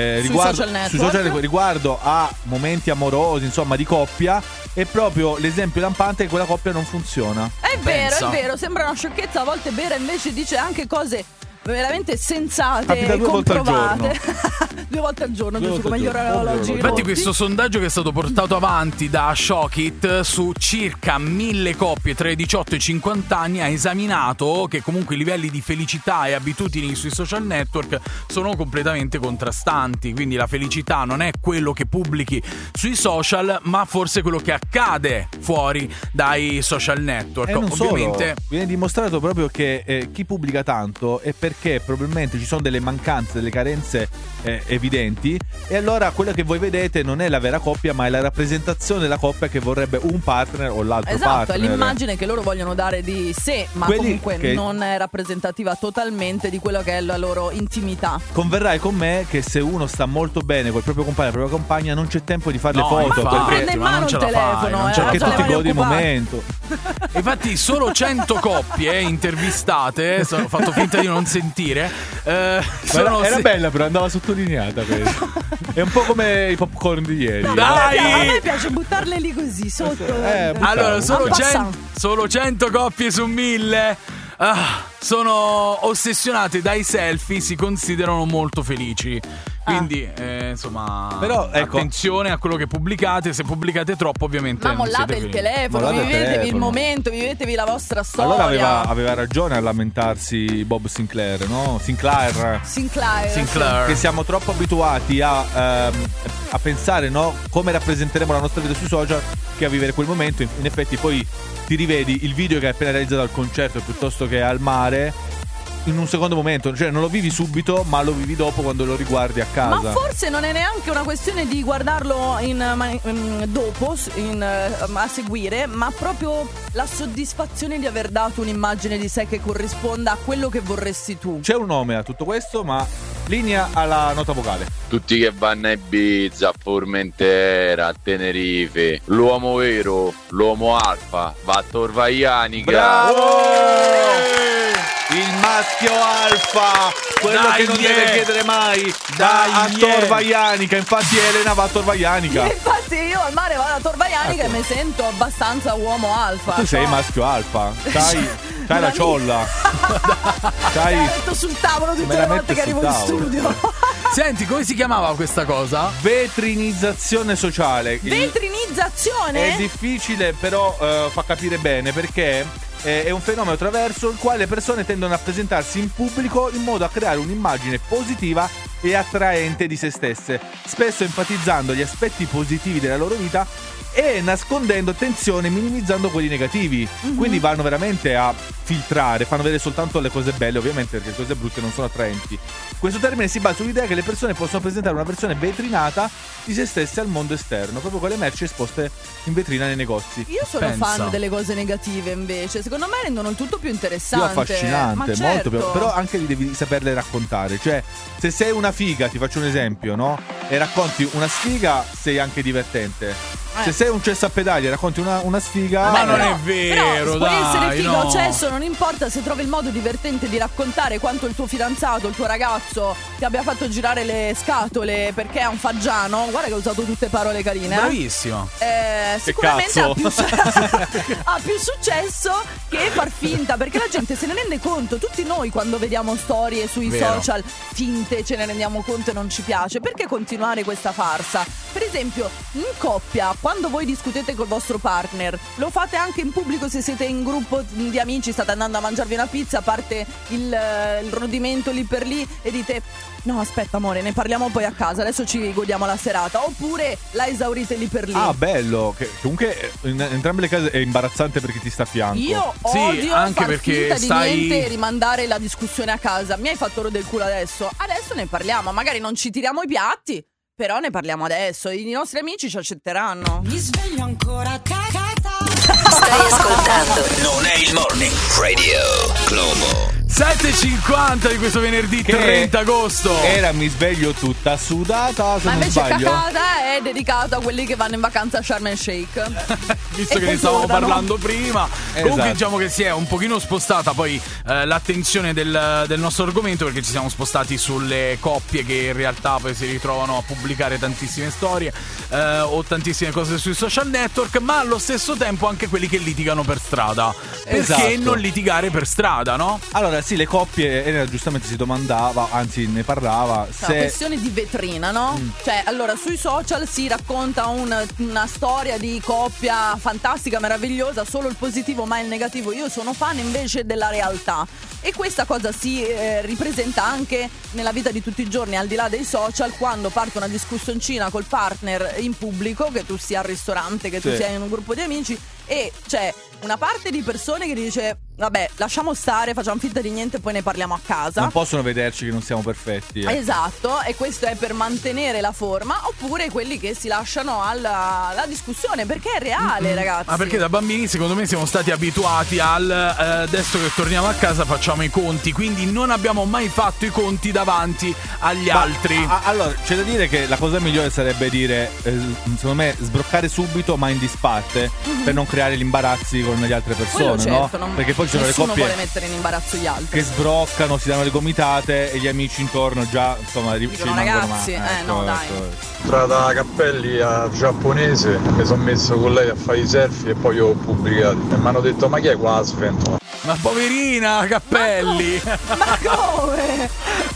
riguardo a momenti amorosi, insomma di coppia, è proprio l'esempio lampante che quella coppia non funziona. È vero, sembra una sciocchezza, a volte Bera invece dice anche cose veramente sensate e comprovate. 2 volte al giorno, giusto come gli orologi. Infatti questo sondaggio che è stato portato avanti da Shokit su circa 1000 coppie tra i 18 e i 50 anni ha esaminato che comunque i livelli di felicità e abitudini sui social network sono completamente contrastanti, quindi la felicità non è quello che pubblichi sui social, ma forse quello che accade fuori dai social network. Non ovviamente solo, viene dimostrato proprio che chi pubblica tanto è perché probabilmente ci sono delle mancanze, delle carenze evidenti, e allora quello che voi vedete non è la vera coppia, ma è la rappresentazione della coppia che vorrebbe un partner o l'altro partner. Esatto, è l'immagine che loro vogliono dare di sé, ma comunque non è rappresentativa totalmente di quello che è la loro intimità. Converrai con me che se uno sta molto bene col proprio compagno e la propria compagna non c'è tempo di fare le foto, perché prende in mano il telefono, perché tu ti godi il momento. Infatti solo 100 coppie intervistate, ho fatto finta di non sentire, era bella, però andava sottolineata. È un po' come i popcorn di ieri. Dai! A me piace buttarle lì così sotto. Allora, solo 100 coppie su 1000 sono ossessionate dai selfie, si considerano molto felici. Quindi insomma, però ecco, attenzione a quello che pubblicate. Se pubblicate troppo, ovviamente ma mollate il telefono, vivetevi il momento, vivetevi la vostra storia. Allora aveva ragione a lamentarsi Bob Sinclair, no? Sinclair, che siamo troppo abituati a pensare, no, come rappresenteremo la nostra vita sui social, che a vivere quel momento. In effetti poi ti rivedi il video che hai appena realizzato al concerto piuttosto che al mare in un secondo momento, cioè non lo vivi subito, ma lo vivi dopo quando lo riguardi a casa. Ma forse non è neanche una questione di guardarlo dopo a seguire, ma proprio la soddisfazione di aver dato un'immagine di sé che corrisponda a quello che vorresti tu. C'è un nome a tutto questo, ma Linea alla nota vocale. Tutti che vanno a Ibiza, a Formentera, a Tenerife, l'uomo vero, l'uomo alfa, va a Torvaianica. Bravo! Il maschio alfa, quello che non deve chiedere mai, a Torvaianica. Infatti Elena va a Torvaianica. Infatti io al mare vado a Torvaianica e mi sento abbastanza uomo alfa. Tu sei maschio alfa, c'hai la ciolla. C'hai metto sul tavolo tutte le volte che arrivo in studio. Senti, come si chiamava questa cosa? Vetrinizzazione sociale. Vetrinizzazione? È difficile, però fa capire bene perché è un fenomeno attraverso il quale le persone tendono a presentarsi in pubblico in modo a creare un'immagine positiva e attraente di se stesse, spesso enfatizzando gli aspetti positivi della loro vita e nascondendo tensione, minimizzando quelli negativi. Quindi vanno veramente a filtrare, fanno vedere soltanto le cose belle, ovviamente, perché le cose brutte non sono attraenti. Questo termine si basa sull'idea che le persone possono presentare una versione vetrinata di se stesse al mondo esterno, proprio con le merci esposte in vetrina nei negozi. Io sono fan delle cose negative, invece. Secondo me rendono il tutto più interessante. Più affascinante, Ma molto più. certo. Però anche lì devi saperle raccontare. Cioè, se sei una figa, ti faccio un esempio, no? E racconti una sfiga, sei anche divertente. Se sei un cesso a pedali e racconti una sfiga. Ma non è vero, puoi essere dai, figo no. o cesso, non importa, se trovi il modo divertente di raccontare quanto il tuo fidanzato, il tuo ragazzo ti abbia fatto girare le scatole perché è un faggiano. Guarda che ho usato tutte parole carine. Bravissimo. Sicuramente ha più successo che far finta, perché la gente se ne rende conto. Tutti noi quando vediamo storie sui social finte ce ne rendiamo conto e non ci piace. Perché continuare questa farsa? Per esempio, in coppia, quando voi discutete col vostro partner, lo fate anche in pubblico. Se siete in gruppo di amici, state andando a mangiarvi una pizza, parte il rodimento lì per lì e dite: no, aspetta amore, ne parliamo poi a casa, adesso ci godiamo la serata. Oppure la esaurite lì per lì. Ah, bello. Che comunque in entrambe le case è imbarazzante per chi ti sta a fianco. Io odio anche far finta di niente e rimandare la discussione a casa. Mi hai fatto rodere il culo adesso ne parliamo. Magari non ci tiriamo i piatti, però ne parliamo adesso. I nostri amici ci accetteranno. Mi sveglio ancora Stai ascoltando Non è il Morning Radio Globo. 7.50 di questo venerdì 30 agosto. Era mi sveglio tutta sudata, se ma non invece sbaglio. cacata è dedicato a quelli che vanno in vacanza a Sharm el Sheikh. Visto che ne stavamo parlando prima. Comunque diciamo che si è un pochino spostata poi l'attenzione del nostro argomento, perché ci siamo spostati sulle coppie che in realtà poi si ritrovano a pubblicare tantissime storie o tantissime cose sui social network, ma allo stesso tempo anche quelli che litigano per strada. Perché non litigare per strada, no? Allora sì, le coppie, Elena giustamente si domandava, anzi ne parlava, se... una questione di vetrina, no? Cioè, allora, sui social si racconta una storia di coppia fantastica, meravigliosa, solo il positivo ma il negativo. Io sono fan invece della realtà. E questa cosa si ripresenta anche nella vita di tutti i giorni, al di là dei social, quando parte una discussioncina col partner in pubblico, che tu sia al ristorante, che tu sia in un gruppo di amici, e c'è una parte di persone che dice: vabbè, lasciamo stare, facciamo finta di niente e poi ne parliamo a casa. Non possono vederci che non siamo perfetti. Esatto, e questo è per mantenere la forma. Oppure quelli che si lasciano alla discussione, perché è reale, ragazzi. Ma perché da bambini secondo me siamo stati abituati al adesso che torniamo a casa facciamo i conti, quindi non abbiamo mai fatto i conti davanti agli altri. Allora, c'è da dire che la cosa migliore sarebbe dire, secondo me, sbroccare subito ma in disparte, per non creare gli imbarazzi con le altre persone, certo, no? Perché poi ci sono le coppie vuole mettere in imbarazzo gli altri, che sbroccano, si danno le gomitate e gli amici intorno già, insomma, ci rimangono ragazzi, no, dai. Tra da Cappelli a giapponese mi sono messo con lei a fare i selfie e poi ho pubblicato e mi hanno detto: ma chi è qua Sven? Ma poverina Cappelli! Ma come?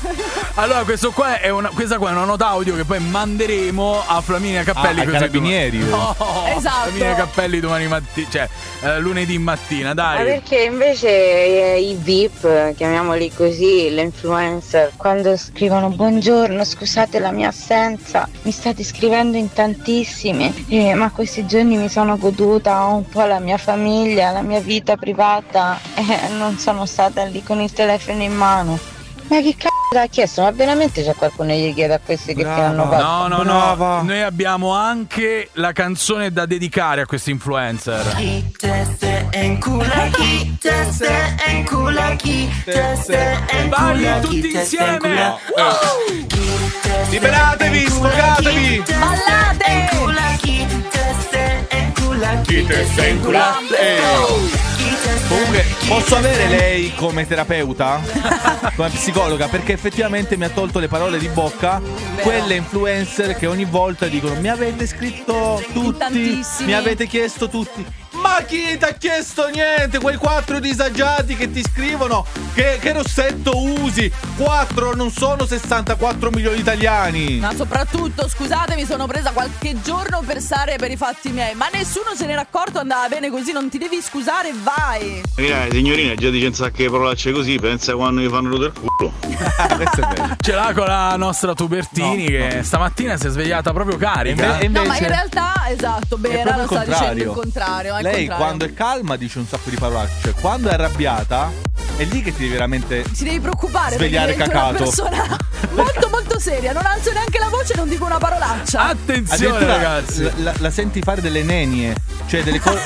Allora questa qua è una nota audio che poi manderemo a Flaminia Cappelli, ai carabinieri. No, esatto. Flaminia Cappelli domani mattina, cioè lunedì mattina, dai. Ma perché invece i VIP, chiamiamoli così, le influencer, quando scrivono: buongiorno, scusate la mia assenza, mi state scrivendo in tantissimi, ma questi giorni mi sono goduta un po' la mia famiglia, la mia vita privata, non sono stata lì con il telefono in mano. Ma che cazzo l'ha chiesto, ma veramente c'è qualcuno che gli chiede a questi che fine hanno fatto? No. Noi abbiamo anche la canzone da dedicare a questi influencer. Chi te se encula, chi te se encula, chi te se encula, tutti insieme. Liberatevi, sfogatevi. Ballate. Chi te se encula, chi te se encula. Comunque, posso avere lei come terapeuta? Come psicologa? Perché effettivamente mi ha tolto le parole di bocca. Quelle influencer che ogni volta dicono: mi avete scritto tutti, mi avete chiesto tutti. Ma chi ti ha chiesto niente? Quei 4 disagiati che ti scrivono che rossetto usi. 4, non sono 64 milioni di italiani. Ma soprattutto, scusate, mi sono presa qualche giorno per stare per i fatti miei. Ma nessuno se n'era accorto, andava bene così, non ti devi scusare, vai. Signorina, già dice un sacco di parolacce così, pensa quando mi fanno rotare il culo. Questo è bello. Ce l'ha con la nostra Tubertini che stamattina si è svegliata proprio carica. No, ma in realtà, esatto, Bera lo sta dicendo il contrario. Lei quando è calma dice un sacco di parolacce, quando è arrabbiata è lì che ti devi veramente devi preoccupare, svegliare cacato. Una persona molto molto seria, non alzo neanche la voce, non dico una parolaccia. Attenzione ragazzi, la senti fare delle nenie, cioè delle cose.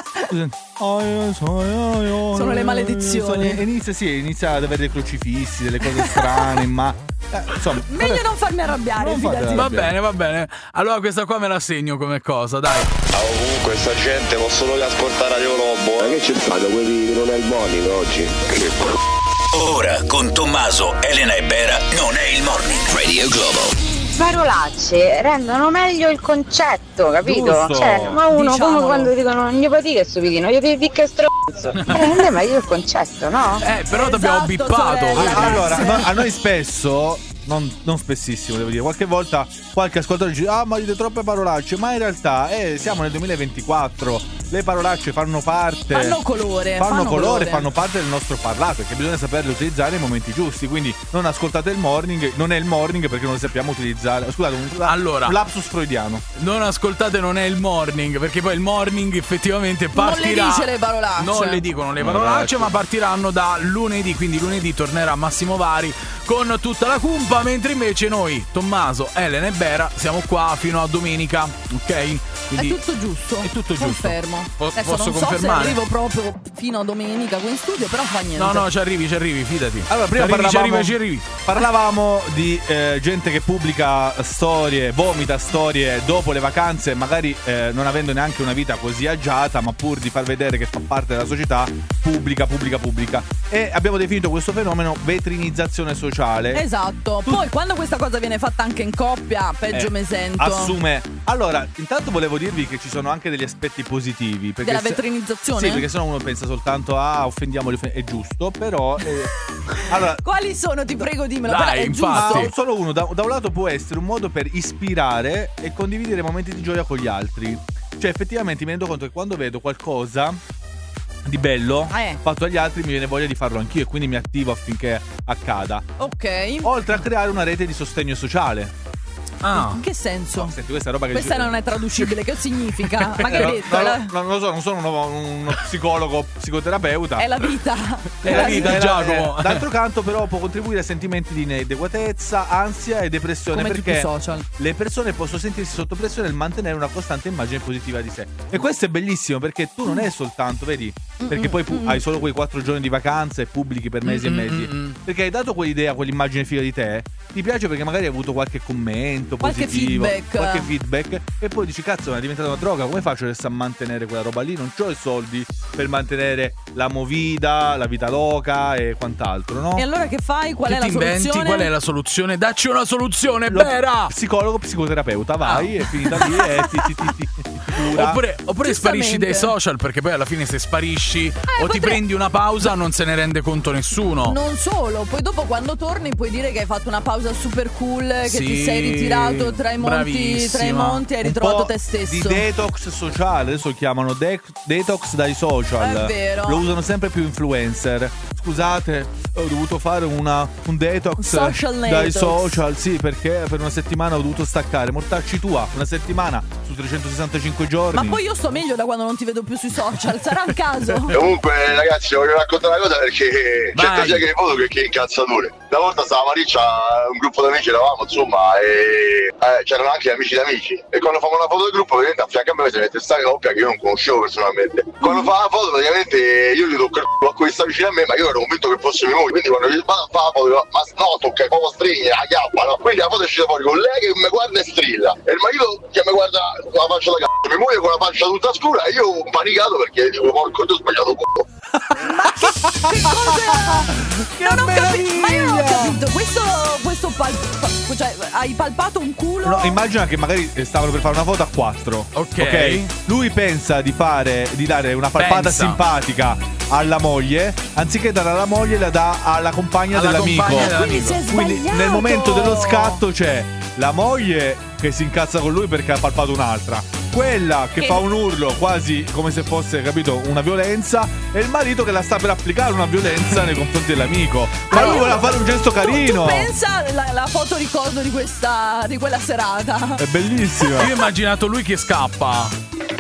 Sono le maledizioni. Inizia ad avere dei crocifissi, delle cose strane, ma insomma, meglio non farmi arrabbiare, fidati. Va bene. Allora questa qua me la segno come cosa, dai. Comunque sta gente posso solo ascoltare Radio Globo. Ma che c'è stato? Quelli non è il morning oggi. Ora con Tommaso, Elena e Bera non è il morning. Radio Globo. Parolacce rendono meglio il concetto, capito? Giusto. Cioè, ma uno Diciamolo. come quando dicono non gli puoi dire stupidino, gli devi dire che stronzo. Rende meglio il concetto, no? Però ti abbiamo bippato. Allora, a noi spesso, non spessissimo devo dire, qualche volta qualche ascoltatore dice: ah, ma dite troppe parolacce. Ma in realtà siamo nel 2024. Le parolacce fanno parte, fanno colore, fanno parte del nostro parlato, perché bisogna saperle utilizzare nei momenti giusti. Quindi non ascoltate il morning, non è il morning perché non le sappiamo utilizzare. Scusate, un lapsus freudiano. Non ascoltate non è il morning, perché poi il morning effettivamente partirà. Non le dice le parolacce. Non le dicono le parolacce, ma partiranno da lunedì, quindi lunedì tornerà Massimo Vari con tutta la cumpa, mentre invece noi, Tommaso, Elena e Bera, siamo qua fino a domenica, ok? Quindi è tutto giusto. È tutto giusto. Confermo. Adesso Posso non confermare? So se arrivo proprio fino a domenica qui in studio, però fa niente. No, ci arrivi, fidati. Allora, prima ci arrivi. Parlavamo di gente che pubblica storie, vomita storie dopo le vacanze, magari non avendo neanche una vita così agiata, ma pur di far vedere che fa parte della società, pubblica. E abbiamo definito questo fenomeno vetrinizzazione sociale. Esatto. Poi quando questa cosa viene fatta anche in coppia, peggio me sento. Assume. Allora, intanto volevo dirvi che ci sono anche degli aspetti positivi della vetrinizzazione? Sì, perché sennò uno pensa soltanto offendiamoli, è giusto, però allora, quali sono? Ti prego dimmelo. Dai, è infatti. giusto. Solo uno, da un lato può essere un modo per ispirare e condividere momenti di gioia con gli altri. Cioè effettivamente mi rendo conto che quando vedo qualcosa di bello fatto agli altri mi viene voglia di farlo anch'io, e quindi mi attivo affinché accada. Ok. Oltre a creare una rete di sostegno sociale. In che senso? No, senti, questa è roba che questa non è traducibile. Che significa? Ma che hai detto? Non lo so, non sono uno psicologo, psicoterapeuta. È la vita. È la vita, Giacomo. D'altro canto, però, può contribuire a sentimenti di inadeguatezza, ansia e depressione. Come perché tutti i social. le persone possono sentirsi sotto pressione nel mantenere una costante immagine positiva di sé. E questo è bellissimo, perché tu non è soltanto, vedi? Perché poi hai solo quei 4 giorni di vacanza e pubblichi per mesi e mesi. Perché hai dato quell'idea, quell'immagine figa di te. Ti piace perché magari hai avuto qualche commento positivo, qualche feedback, e poi dici: cazzo, è diventata una droga, come faccio adesso a mantenere quella roba lì? Non c'ho i soldi per mantenere la movida, la vita loca e quant'altro, no? E allora che fai? Qual è la soluzione? Qual è la soluzione? Dacci una soluzione, Bera! Psicologo, psicoterapeuta, vai, è finita lì e ti cura. Oppure sparisci dai social, perché poi alla fine se sparisci o ti prendi una pausa non se ne rende conto nessuno. Non solo, poi dopo quando torni puoi dire che hai fatto una pausa super cool, che ti sei ritirato tra i monti, hai ritrovato te stesso. Di detox sociale, adesso lo chiamano detox dai social. È vero. Lo usano sempre più influencer. Scusate, ho dovuto fare un detox dai social, sì, perché per una settimana ho dovuto staccare. Mortacci tua, una settimana su 365 giorni. Ma poi io sto meglio da quando non ti vedo più sui social, sarà un caso? Comunque ragazzi, voglio raccontare una cosa perché c'è sia che le foto che incazzature. Una volta stava Mariccia, un gruppo di amici eravamo, insomma, e c'erano anche amici di amici. E quando fanno una foto del gruppo, praticamente a fianco a me si mette sta coppia che io non conoscevo personalmente. Quando fa la foto, praticamente io gli tocco il culo a quelli sta vicino a me, ma io ero convinto che fosse mia moglie. Quindi quando gli vado a fare la foto, dico, ma no, tocca proprio stringe, la chiappa, no? Quindi la foto è uscita fuori con lei che mi guarda e strilla. E il marito che mi guarda con la faccia da cazzo. Mia moglie con la faccia tutta scura e io panicato perché dico, porco, ti ho sbagliato un po'. Che cosa? Non ho capito. Ma io non ho capito. Questo cioè, hai palpato un culo? No, immagina che magari stavano per fare una foto a 4. Ok. Lui pensa di dare una palpata simpatica alla moglie, anziché dare alla moglie la dà alla compagna dell'amico. Quindi nel momento dello scatto c'è la moglie che si incazza con lui perché ha palpato un'altra, quella che fa un urlo quasi come se fosse, capito, una violenza, e il marito che la sta per applicare una violenza nei confronti dell'amico. Ma lui voleva fare un gesto carino. Tu pensa la foto ricordo di quella serata. È bellissima. Io ho immaginato lui che scappa.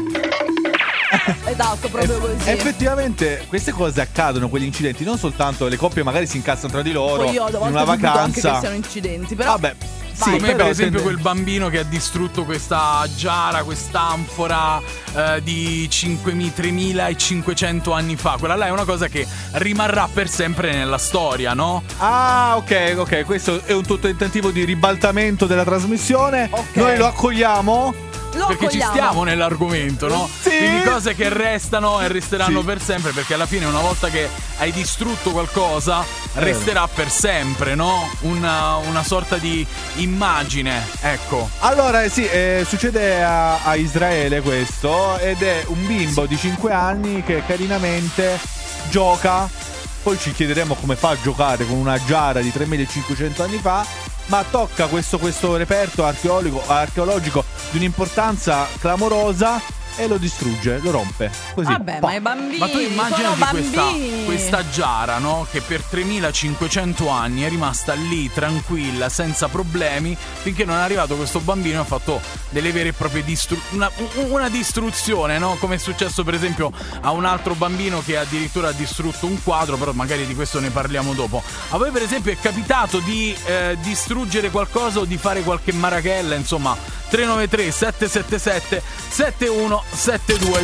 Esatto, proprio così. Effettivamente queste cose accadono, quegli incidenti, non soltanto le coppie magari si incazzano tra di loro poi io in una vacanza. Anche che siano incidenti, però vabbè. Sì, come per esempio quel bambino che ha distrutto questa giara, quest'anfora di 3.500 anni fa. Quella là è una cosa che rimarrà per sempre nella storia, no? Ah, ok. Questo è un tentativo di ribaltamento della trasmissione. Noi lo accogliamo. Perché ci stiamo nell'argomento, no? Sì. Quindi cose che restano e resteranno per sempre, perché alla fine una volta che hai distrutto qualcosa resterà per sempre, no? Una sorta di immagine, ecco. Allora succede a Israele questo, ed è un bimbo di 5 anni che carinamente gioca. Poi ci chiederemo come fa a giocare con una giara di 3.500 anni fa, ma tocca questo reperto archeologico di un'importanza clamorosa e lo distrugge, lo rompe. Così. Vabbè, ma i bambini. Ma tu immaginati questa giara, no? Che per 3.500 anni è rimasta lì tranquilla, senza problemi, finché non è arrivato questo bambino e ha fatto delle vere e proprie una distruzione, no? Come è successo per esempio a un altro bambino che addirittura ha distrutto un quadro, però magari di questo ne parliamo dopo. A voi per esempio è capitato di distruggere qualcosa o di fare qualche marachella, insomma? 393 777 7172.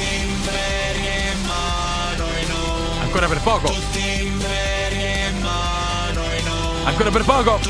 Ancora per poco. Ancora per poco.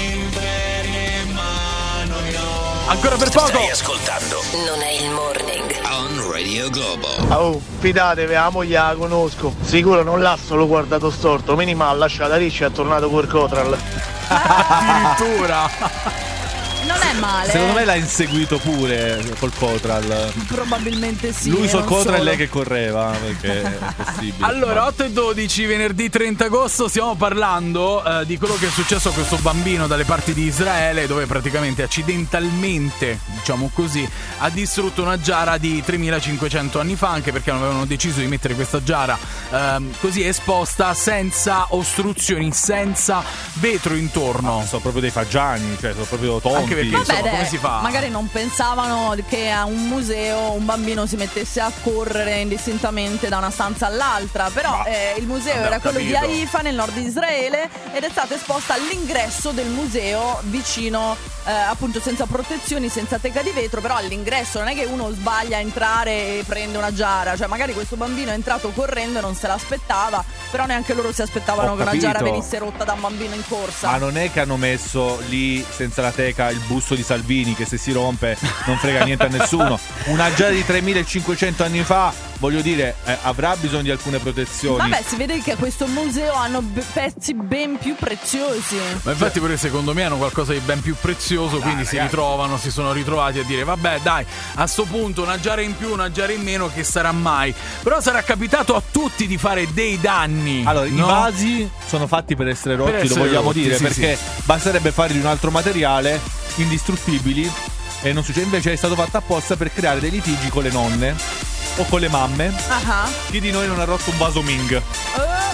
Ancora per poco. Stai ascoltando Non è il morning on Radio Globo. Oh, fidatevi, la moglie la conosco. Sicuro non l'ha solo guardato storto. Minima ha lasciato riccia e è tornato col Cotral. Addirittura. Non è male. Secondo me l'ha inseguito pure col Cotral. Probabilmente sì. Lui sul Cotral e lei che correva, perché è possibile. Allora, 8:12, venerdì 30 agosto, stiamo parlando di quello che è successo a questo bambino dalle parti di Israele, dove praticamente accidentalmente, diciamo così, ha distrutto una giara di 3.500 anni fa, anche perché non avevano deciso di mettere questa giara così esposta, senza ostruzioni, senza vetro intorno. Sono proprio dei fagiani, cioè sono proprio tonti. Perché insomma, come si fa? Magari non pensavano che a un museo un bambino si mettesse a correre indistintamente da una stanza all'altra, però il museo era quello di Haifa nel nord di Israele ed è stata esposta all'ingresso del museo vicino, appunto senza protezioni, senza teca di vetro, però all'ingresso non è che uno sbaglia a entrare e prende una giara, cioè magari questo bambino è entrato correndo e non se l'aspettava, però neanche loro si aspettavano che una giara venisse rotta da un bambino in corsa. Ma non è che hanno messo lì senza la teca il busto di Salvini che se si rompe non frega niente a nessuno. Una giara di 3.500 anni fa, voglio dire, avrà bisogno di alcune protezioni. Vabbè, si vede che a questo museo hanno pezzi ben più preziosi. Ma infatti pure secondo me hanno qualcosa di ben più prezioso, quindi si sono ritrovati a dire vabbè dai, a sto punto una giara in più, una giara in meno, che sarà mai. Però sarà capitato a tutti di fare dei danni. Allora, i vasi sono fatti per essere rotti, lo vogliamo dire, perché basterebbe fare di un altro materiale, indistruttibili, e non succede. Invece è stato fatto apposta per creare dei litigi con le nonne o con le mamme. Chi di noi non ha rotto un vaso Ming?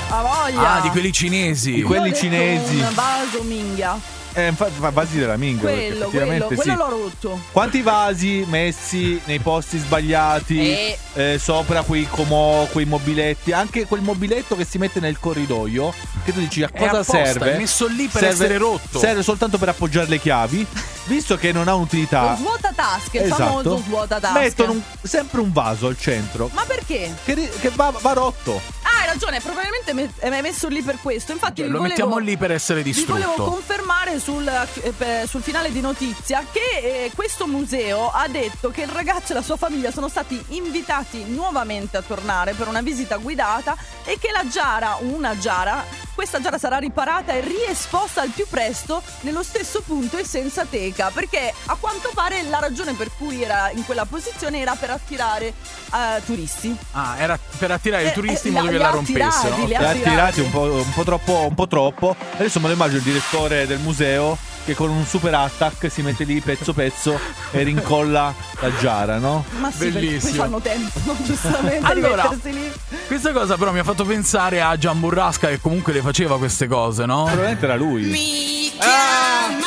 A voglia. Ah, di quelli cinesi. Di quelli cinesi. Un vaso minghia. Infatti, vasi della minchia. Quello l'ho rotto. Quanti vasi messi nei posti sbagliati, sopra quei mobiletti, anche quel mobiletto che si mette nel corridoio, che tu dici a cosa serve? È messo lì per essere rotto. Serve soltanto per appoggiare le chiavi, visto che non ha un'utilità. Lo svuotatasche, il famoso svuotatasche. Mettono sempre un vaso al centro. Ma perché? Che va rotto. Hai ragione, probabilmente è messo lì per questo. Infatti lo mettiamo lì per essere distrutto. Vi volevo confermare sul finale di notizia che questo museo ha detto che il ragazzo e la sua famiglia sono stati invitati nuovamente a tornare per una visita guidata e che questa giara sarà riparata e riesposta al più presto nello stesso punto e senza teca, perché a quanto pare la ragione per cui era in quella posizione era per attirare turisti. Ah, era per attirare i turisti in modo che la rompessero. Li ha attirati un po' troppo. Adesso me lo immagino il direttore del museo che con un super attack si mette lì pezzo e rincolla la giara, no? Ma sì, bellissimo. Poi fanno tempo, giustamente, allora, di mettersi lì. Questa cosa però mi ha fatto pensare a Gian Burrasca, che comunque le faceva queste cose, no? Probabilmente era lui. Mi chiama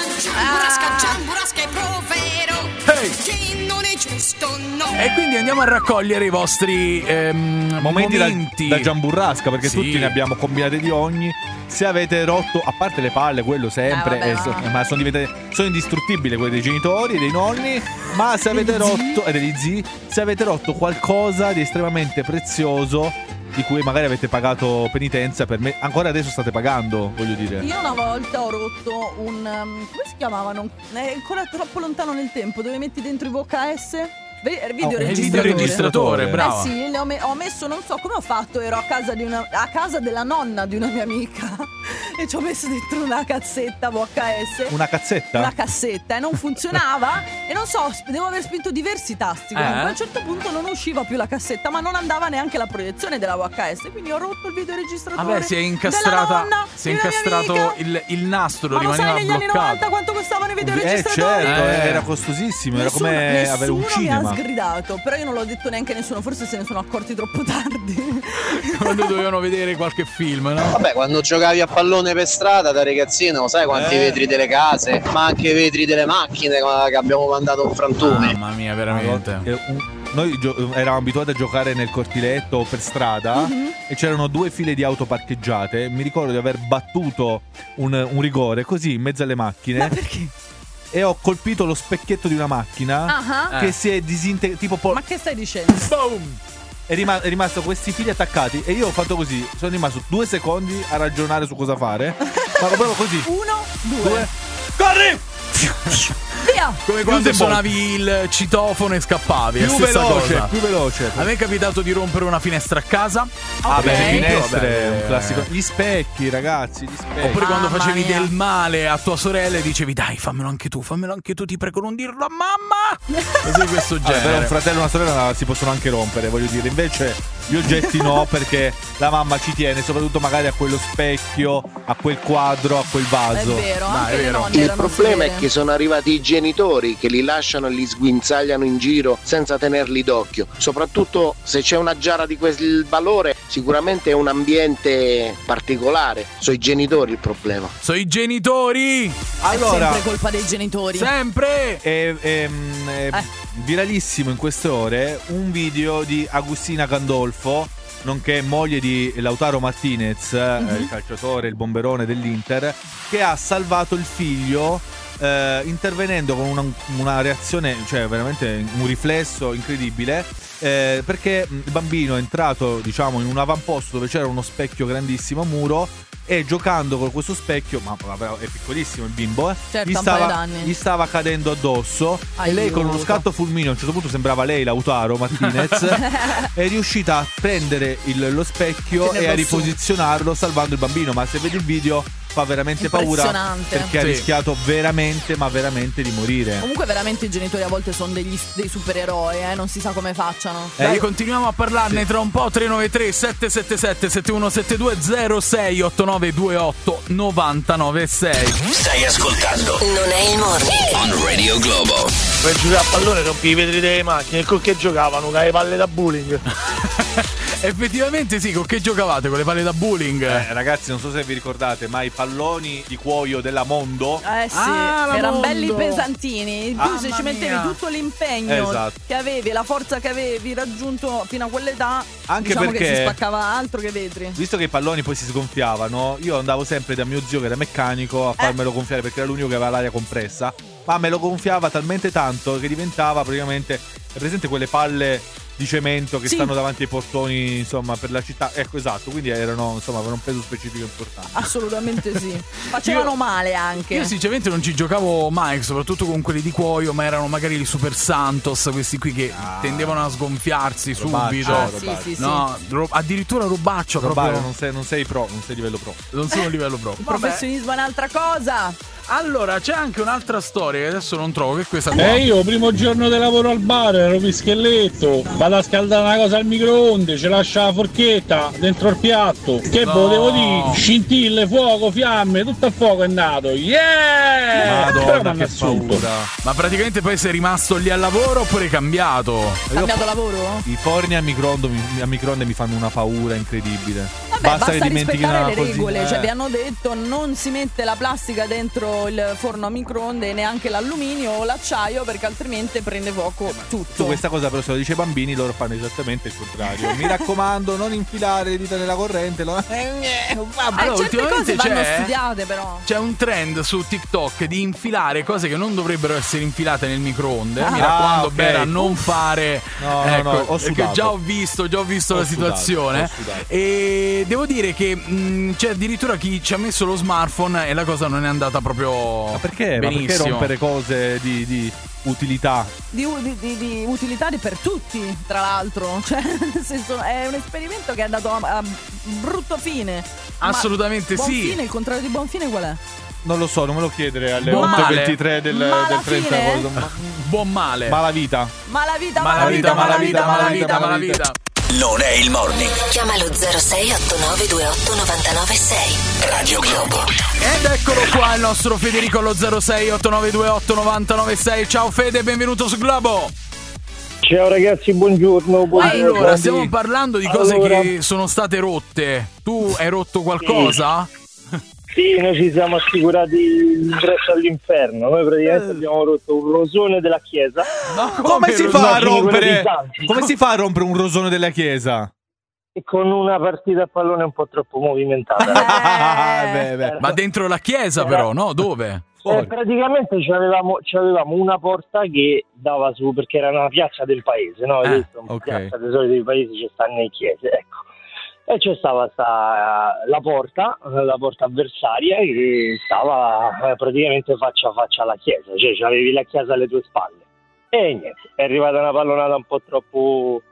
Gian Burrasca e provero che non è giusto, no. E quindi andiamo a raccogliere i vostri momenti da Gian Burrasca, perché tutti ne abbiamo combinati di ogni. Se avete rotto, a parte le palle, quello sempre, ma sono indistruttibili quelli dei genitori, dei nonni, ma se avete rotto, e degli zii, se avete rotto qualcosa di estremamente prezioso, di cui magari avete pagato penitenza, per me ancora adesso state pagando, voglio dire. Io una volta ho rotto un come si chiamavano? È ancora troppo lontano nel tempo, dove metti dentro i VHS? Videoregistratore, bravo. Sì, ho messo, non so come ho fatto, ero a casa della nonna di una mia amica e ci ho messo dentro una cassetta VHS. Una cassetta? Una cassetta e non funzionava e non so, devo aver spinto diversi tasti. A un certo punto non usciva più la cassetta, ma non andava neanche la proiezione della VHS, quindi ho rotto il videoregistratore. Vabbè, si è incastrato il nastro, ma rimaneva sai negli bloccato. anni 90 quanto costavano i videoregistratori? Certo, era costosissimo, era come avere un cinema. Sgridato, però io non l'ho detto neanche a nessuno, forse se ne sono accorti troppo tardi. Quando dovevano vedere qualche film, no? Vabbè, quando giocavi a pallone per strada da ragazzino, sai quanti vetri delle case, ma anche i vetri delle macchine che abbiamo mandato in frantumi. Mamma mia, veramente. Noi eravamo abituati a giocare nel cortiletto o per strada e c'erano 2 file di auto parcheggiate. Mi ricordo di aver battuto un rigore così in mezzo alle macchine. Ma perché? E ho colpito lo specchietto di una macchina che si è disintegrato. Ma che stai dicendo? Boom! È rimasto questi fili attaccati e io ho fatto così. Sono rimasto 2 secondi a ragionare su cosa fare. Ma proprio così. 1, 2. Corri! Via! Come quando suonavi il citofono e scappavi. Più veloce. A me è capitato di rompere una finestra a casa. Le finestre, un classico. Gli specchi, ragazzi, gli specchi. Oppure quando facevi del male a tua sorella e dicevi dai, fammelo anche tu, ti prego, non dirlo a mamma. Così questo genere. Però un fratello e una sorella si possono anche rompere, voglio dire. Invece gli oggetti no, perché la mamma ci tiene, soprattutto magari a quello specchio, a quel quadro, a quel vaso. È vero, anche le nonne il erano problema severe. è che sono arrivati i genitori che li lasciano e li sguinzagliano in giro senza tenerli d'occhio. Soprattutto se c'è una giara di quel valore, sicuramente è un ambiente particolare. Sono i genitori il problema. Sono i genitori! Allora, è sempre colpa dei genitori. Sempre! È viralissimo in queste ore un video di Agustina Gandolfo, nonché moglie di Lautaro Martinez, il calciatore, il bomberone dell'Inter, che ha salvato il figlio intervenendo con una reazione, cioè veramente un riflesso incredibile, perché il bambino è entrato, diciamo, in un avamposto dove c'era uno specchio grandissimo a muro e giocando con questo specchio, ma è piccolissimo il bimbo, certo, gli stava cadendo addosso. Aiuto. E lei con uno scatto fulmineo, a un certo punto sembrava lei Lautaro Martinez, è riuscita a prendere lo specchio e a riposizionarlo salvando il bambino. Ma se vedi il video fa veramente paura, perché ha rischiato veramente, ma veramente di morire. Comunque veramente i genitori a volte sono dei supereroi, non si sa come facciano. Continuiamo a parlarne tra un po'. 393 777 7172 06 89 28 996. Stai ascoltando Non è il Morning on Radio Globo. Per giocare a pallone rompi i vetri delle macchine e con che giocavano? Con le palle da bowling. Effettivamente sì, con che giocavate? Con le palle da bowling? Ragazzi, non so se vi ricordate, ma i palloni di cuoio della Mondo. Sì, erano belli pesantini. Tu se ci mettevi tutto l'impegno che avevi, la forza che avevi raggiunto fino a quell'età, anche diciamo perché che si spaccava altro che vetri. Visto che i palloni poi si sgonfiavano, io andavo sempre da mio zio che era meccanico a farmelo gonfiare, perché era l'unico che aveva l'aria compressa, ma me lo gonfiava talmente tanto che diventava praticamente, è presente quelle palle di cemento che stanno davanti ai portoni, insomma, per la città? Ecco, esatto, quindi avevano un peso specifico importante. Assolutamente sì. Facevano male anche. Io sinceramente non ci giocavo mai, soprattutto con quelli di cuoio, ma erano magari i Super Santos, questi qui che tendevano a sgonfiarsi subito. No, addirittura robaccio proprio. Non sei pro, non sei livello pro. Non sono livello pro. Il professionismo è un'altra cosa. Allora, c'è anche un'altra storia che adesso non trovo, che è questa qua. Io primo giorno di lavoro al bar ero pischelletto, vado a scaldare una cosa al microonde, ci lascia la forchetta dentro il piatto. Che volevo dire? Scintille, fuoco, fiamme, tutto a fuoco è nato. Yeah! Madonna, che paura. Ma praticamente poi sei rimasto lì al lavoro oppure hai cambiato? Cambiato lavoro? I forni a microonde mi fanno una paura incredibile. Vabbè, basta rispettare le regole, cioè vi hanno detto non si mette la plastica dentro il forno a microonde, neanche l'alluminio o l'acciaio, perché altrimenti prende fuoco tutto. Tu questa cosa però se lo dice ai bambini, loro fanno esattamente il contrario. Mi raccomando, non infilare le dita nella corrente. Certe cose vanno studiate però. C'è un trend su TikTok di infilare cose che non dovrebbero essere infilate nel microonde. Mi raccomando, Bera, non fare. No, perché già ho visto la situazione. E devo dire che c'è addirittura chi ci ha messo lo smartphone e la cosa non è andata proprio Ma perché? benissimo. Ma perché rompere cose di utilità? Di utilità per tutti, tra l'altro. Cioè, nel senso, è un esperimento che è andato a brutto fine. Assolutamente buon sì. Fine, il contrario di buon fine qual è? Non lo so, non me lo chiedere alle 8:23 del 30. Buon male. Malavita. Non è il morning. Chiamalo 06 89 28 99 6. Radio Globo. Ed eccolo qua il nostro Federico allo 06 89 28 99 6. Ciao Fede, benvenuto su Globo. Ciao ragazzi, buongiorno. Allora, stiamo parlando di cose che sono state rotte. Tu hai rotto qualcosa? Sì, noi ci siamo assicurati l'ingresso all'inferno. Noi praticamente abbiamo rotto un rosone della chiesa. Come si fa a rompere? Come si fa a rompere un rosone della chiesa? E con una partita a pallone un po' troppo movimentata. Ma dentro la chiesa però, no? Dove? Praticamente c'avevamo una porta che dava su, perché era una piazza del paese, no? Piazza dei soliti dei paesi ci stanno le chiese, ecco. E c'è stava la porta avversaria che stava praticamente faccia a faccia alla chiesa, cioè c'avevi la chiesa alle tue spalle. E niente, è arrivata una pallonata un po' troppo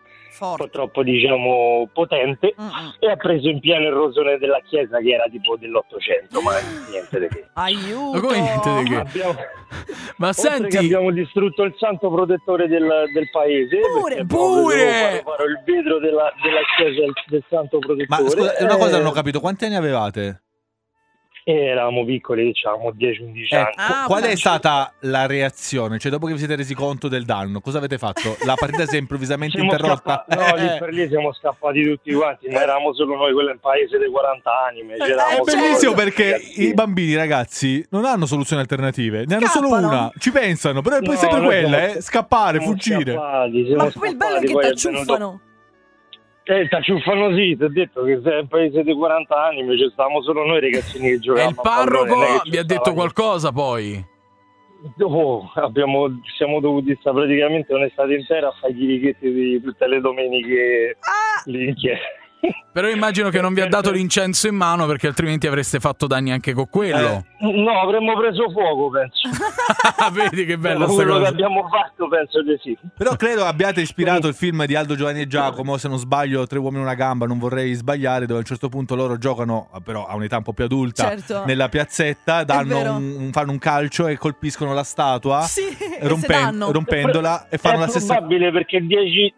diciamo potente e ha preso in pieno il rosone della chiesa che era tipo dell'800, ma niente di che. Aiuto! Come niente di che? Ma senti, che abbiamo distrutto il santo protettore del paese. Pure! Fare il vetro della chiesa del santo protettore. Ma scusa, una cosa non ho capito, quanti anni avevate? Eravamo piccoli, diciamo 10-11 anni. Qual è stata la reazione? Cioè, dopo che vi siete resi conto del danno, cosa avete fatto? La partita si è improvvisamente interrotta? No, lì per lì siamo scappati tutti quanti, ma eravamo solo noi, quello è il paese dei 40 anime. È bellissimo perché i bambini, ragazzi, non hanno soluzioni alternative, ne hanno solo una, ci pensano, però è poi sempre quella, scappare, fuggire. Ma poi il bello è che ti acciuffano. Ti acciuffano, sì, ti ho detto che sei un paese di 40 anni, invece stavamo solo noi ragazzini che giocavamo. E il parroco vi ha detto qualcosa poi? Dopo siamo dovuti stare praticamente un'estate intera a fare i chirichetti di tutte le domeniche lì in chiesa. Però immagino che non vi ha dato l'incenso in mano, perché altrimenti avreste fatto danni anche con quello. No, avremmo preso fuoco, penso. Vedi che bella sta quello cosa. che abbiamo fatto, penso di sì. Però credo abbiate ispirato il film di Aldo, Giovanni e Giacomo, se non sbaglio, Tre uomini e una gamba, non vorrei sbagliare, dove a un certo punto loro giocano, però a un'età un po' più adulta, nella piazzetta, fanno un calcio e colpiscono la statua, rompendola e fanno la stessa. È probabile, perché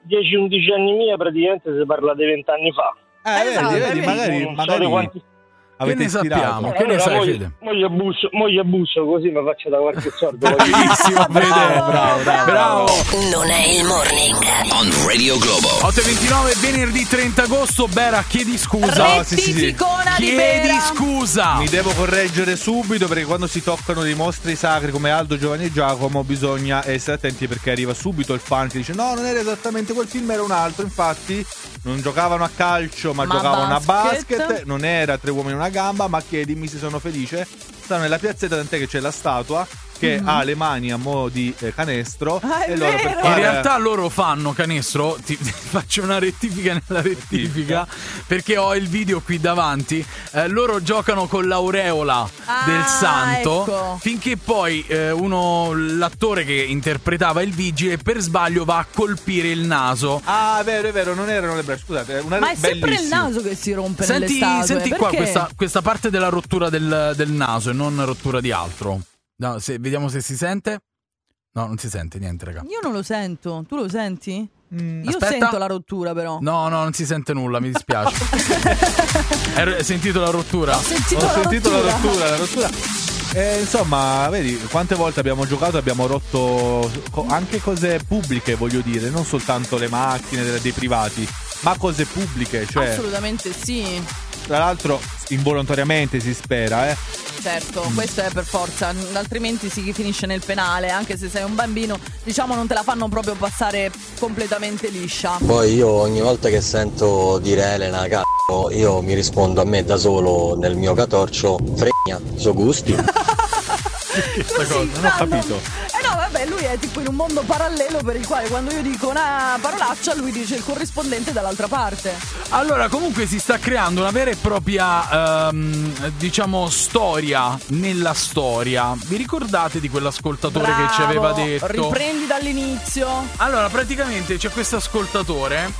10-11 anni mia praticamente si parla di 20 anni fa. Vedi, magari avete ispirato. Che ne sai, Fede? Mo gli abuso così mi faccio da qualche sordo. Bellissimo, bravo. Non è il morning. On Radio Globo. 8:29, venerdì 30 agosto. Bera, chiedi scusa. Rettificona di Bera. Chiedi scusa. Mi devo correggere subito, perché quando si toccano dei mostri sacri come Aldo, Giovanni e Giacomo bisogna essere attenti, perché arriva subito il fan che dice no, non era esattamente quel film, era un altro. Infatti non giocavano a calcio ma giocavano a basket. Non era Tre uomini e una gamba, ma chiedimi se sono felice. Stanno nella piazzetta, tant'è che c'è la statua che ha le mani a mo' di canestro. E loro in realtà loro fanno canestro. Ti faccio una rettifica nella rettifica, perché ho il video qui davanti. Loro giocano con l'aureola del santo, ecco. Finché poi l'attore che interpretava il vigile per sbaglio va a colpire il naso. Ah, è vero, non erano le braccia, scusate. Ma è sempre il naso che si rompe nelle statue. Senti perché? Qua questa parte della rottura del naso e non rottura di altro. No, vediamo se si sente. No, non si sente niente, raga. Io non lo sento. Tu lo senti? Io Aspetta. sento la rottura, però. No, non si sente nulla, mi dispiace. Hai sentito la rottura? Ho sentito la rottura. Insomma, vedi, quante volte abbiamo giocato e abbiamo rotto anche cose pubbliche, voglio dire, non soltanto le macchine dei privati, ma cose pubbliche, cioè. Assolutamente sì. Tra l'altro involontariamente, si spera, Certo, questo è per forza, altrimenti si finisce nel penale. Anche se sei un bambino, diciamo, non te la fanno proprio passare completamente liscia. Poi io ogni volta che sento dire Elena c***o, io mi rispondo a me da solo nel mio catorcio: fregna, so gusti. Questa cosa, non ho capito. No, vabbè, lui è tipo in un mondo parallelo per il quale quando io dico una parolaccia lui dice il corrispondente dall'altra parte. Allora, comunque si sta creando una vera e propria diciamo storia nella storia. Vi ricordate di quell'ascoltatore che ci aveva detto? Riprendi dall'inizio. Allora, praticamente c'è questo ascoltatore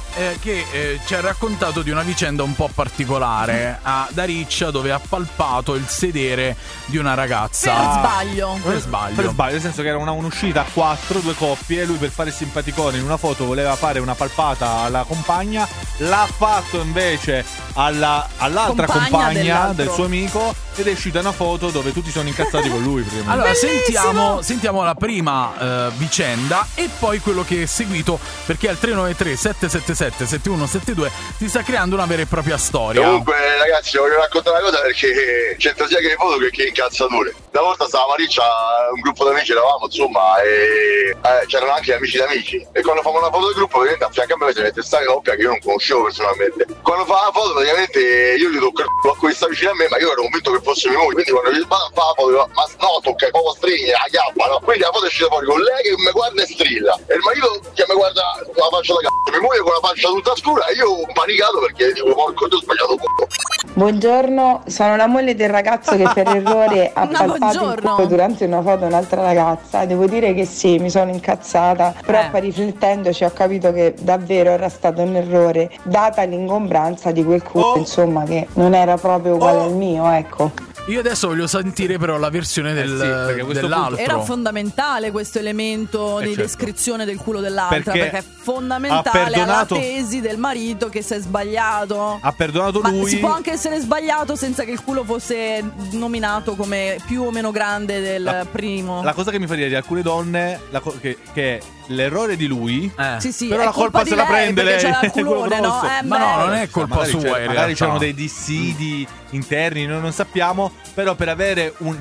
che ci ha raccontato di una vicenda un po' particolare ad Ariccia, dove ha palpato il sedere di una ragazza. Per sbaglio, nel senso che era un'uscita a 4, 2 coppie, e lui, per fare simpaticone, in una foto voleva fare una palpata alla compagna, l'ha fatto invece all'altra compagna del suo amico, ed è uscita una foto dove tutti sono incazzati con lui. Allora sentiamo la prima vicenda e poi quello che è seguito, perché al 393 777 7172 si sta creando una vera e propria storia. Comunque, ragazzi, voglio raccontare una cosa, perché c'entra sia che le foto che incazzature. Una volta stavamo a Riccia, un gruppo di amici eravamo, insomma, e c'erano anche amici di amici, e quando fanno una foto del gruppo, ovviamente a fianco a me si mette sta coppia che io non conoscevo personalmente. Quando fa la foto, praticamente io gli tocco il culo a cui sta vicino a me, ma io ero convinto che fosse mia moglie, quindi quando gli fa la foto, ma no, tocca proprio stringe la chiappa, no? Quindi la foto è uscita fuori con lei che mi guarda e strilla, e il marito che mi guarda con la faccia da cazzo, mia moglie con la faccia tutta scura, e io panicato perché dico, porco, ti ho sbagliato culo. Buongiorno, sono la moglie del ragazzo che per errore ha palpato il culo durante una foto un'altra ragazza. Devo dire che sì, mi sono incazzata, però poi riflettendoci ho capito che davvero era stato un errore, data l'ingombranza di quel culo, insomma, che non era proprio uguale al mio, ecco. Io adesso voglio sentire però la versione dell'altro. Era fondamentale questo elemento di descrizione del culo dell'altra, perché è fondamentale alla tesi del marito che si è sbagliato. Ha perdonato lui. Si può anche essere sbagliato senza che il culo fosse nominato come più o meno grande del primo. La cosa che mi fa dire di alcune donne che l'errore di lui, sì, però la colpa se la prende lei. C'era il culone, no? Ma no, non è colpa sua. Magari c'erano dei dissidi interni, noi non sappiamo. Però per avere un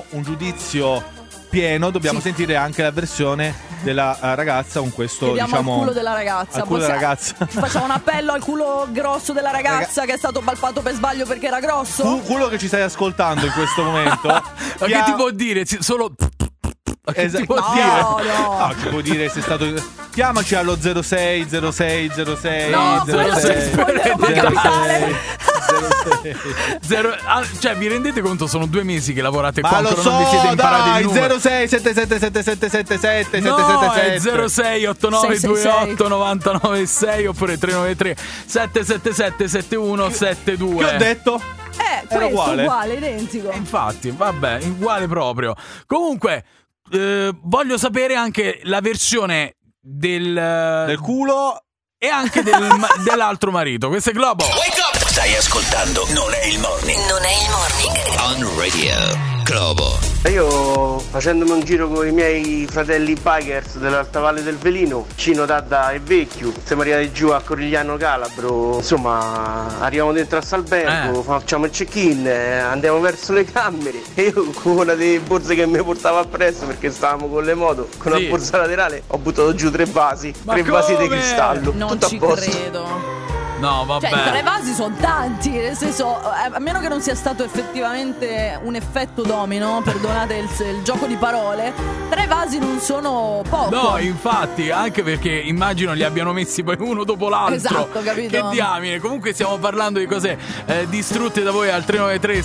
giudizio pieno dobbiamo sentire anche la versione della ragazza con questo. Chiediamo al culo della ragazza. Facciamo un appello al culo grosso della ragazza che è stato palpato per sbaglio perché era grosso. Quello che ci stai ascoltando in questo momento. Ma che ti può dire? Solo ci può dire? No, ci può dire se è stato. Chiamaci allo 06 06 06 no, 06 cioè, vi rendete conto? Sono 2 mesi che lavorate qua, ma ancora lo so, non vi siete imparati il numero. 06 777777 no, è 06 8928 996 oppure 393 777 7172. Che ho detto? Era uguale, identico. Infatti, vabbè, uguale proprio. Comunque, voglio sapere anche la versione del culo e anche dell'altro marito. Questo è Globo. Wake up! Stai ascoltando Non è il morning. Non è il morning. On Radio Globo. Io facendomi un giro con i miei fratelli bikers dell'Alta Valle del Velino, Cino, Dadda e Vecchio, siamo arrivati giù a Corigliano Calabro, insomma arriviamo dentro a Salbergo, facciamo il check-in, andiamo verso le camere e io con una delle borse che mi portavo appresso perché stavamo con le moto, con una borsa laterale ho buttato giù 3 vasi, 3 vasi di cristallo, non tutto ci a posto. credo. No, vabbè. Cioè, 3 vasi sono tanti, nel senso, a meno che non sia stato effettivamente un effetto domino, perdonate il gioco di parole, 3 vasi non sono poco. No, infatti, anche perché immagino li abbiano messi poi uno dopo l'altro. Esatto, capito? Che diamine. Comunque stiamo parlando di cose distrutte da voi al 393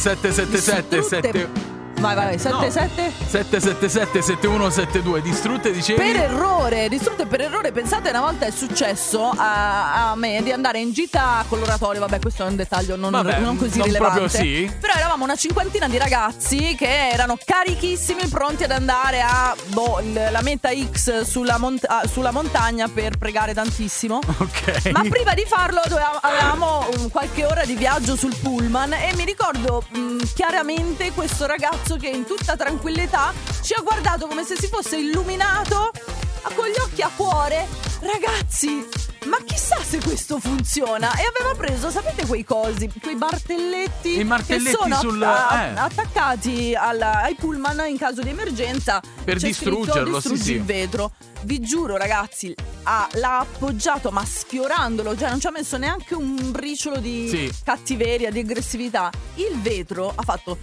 777 Vai, 77 777 7172. Distrutte, dicevi? Distrutte per errore. Pensate, una volta è successo a me di andare in gita con l'oratorio. Vabbè, questo è un dettaglio non così non rilevante. Proprio sì. Però eravamo una cinquantina di ragazzi che erano carichissimi, pronti ad andare a la meta X sulla montagna per pregare tantissimo. Ok. Ma prima di farlo avevamo qualche ora di viaggio sul pullman e mi ricordo chiaramente questo ragazzo che in tutta tranquillità ci ha guardato come se si fosse illuminato, con gli occhi a cuore. Ragazzi, ma chissà se questo funziona. E aveva preso, sapete quei martelletti, che sono attaccati ai pullman in caso di emergenza per distruggerlo, distruggi il vetro. Vi giuro, ragazzi, l'ha appoggiato ma sfiorandolo, cioè non ci ha messo neanche un briciolo di cattiveria, di aggressività. Il vetro ha fatto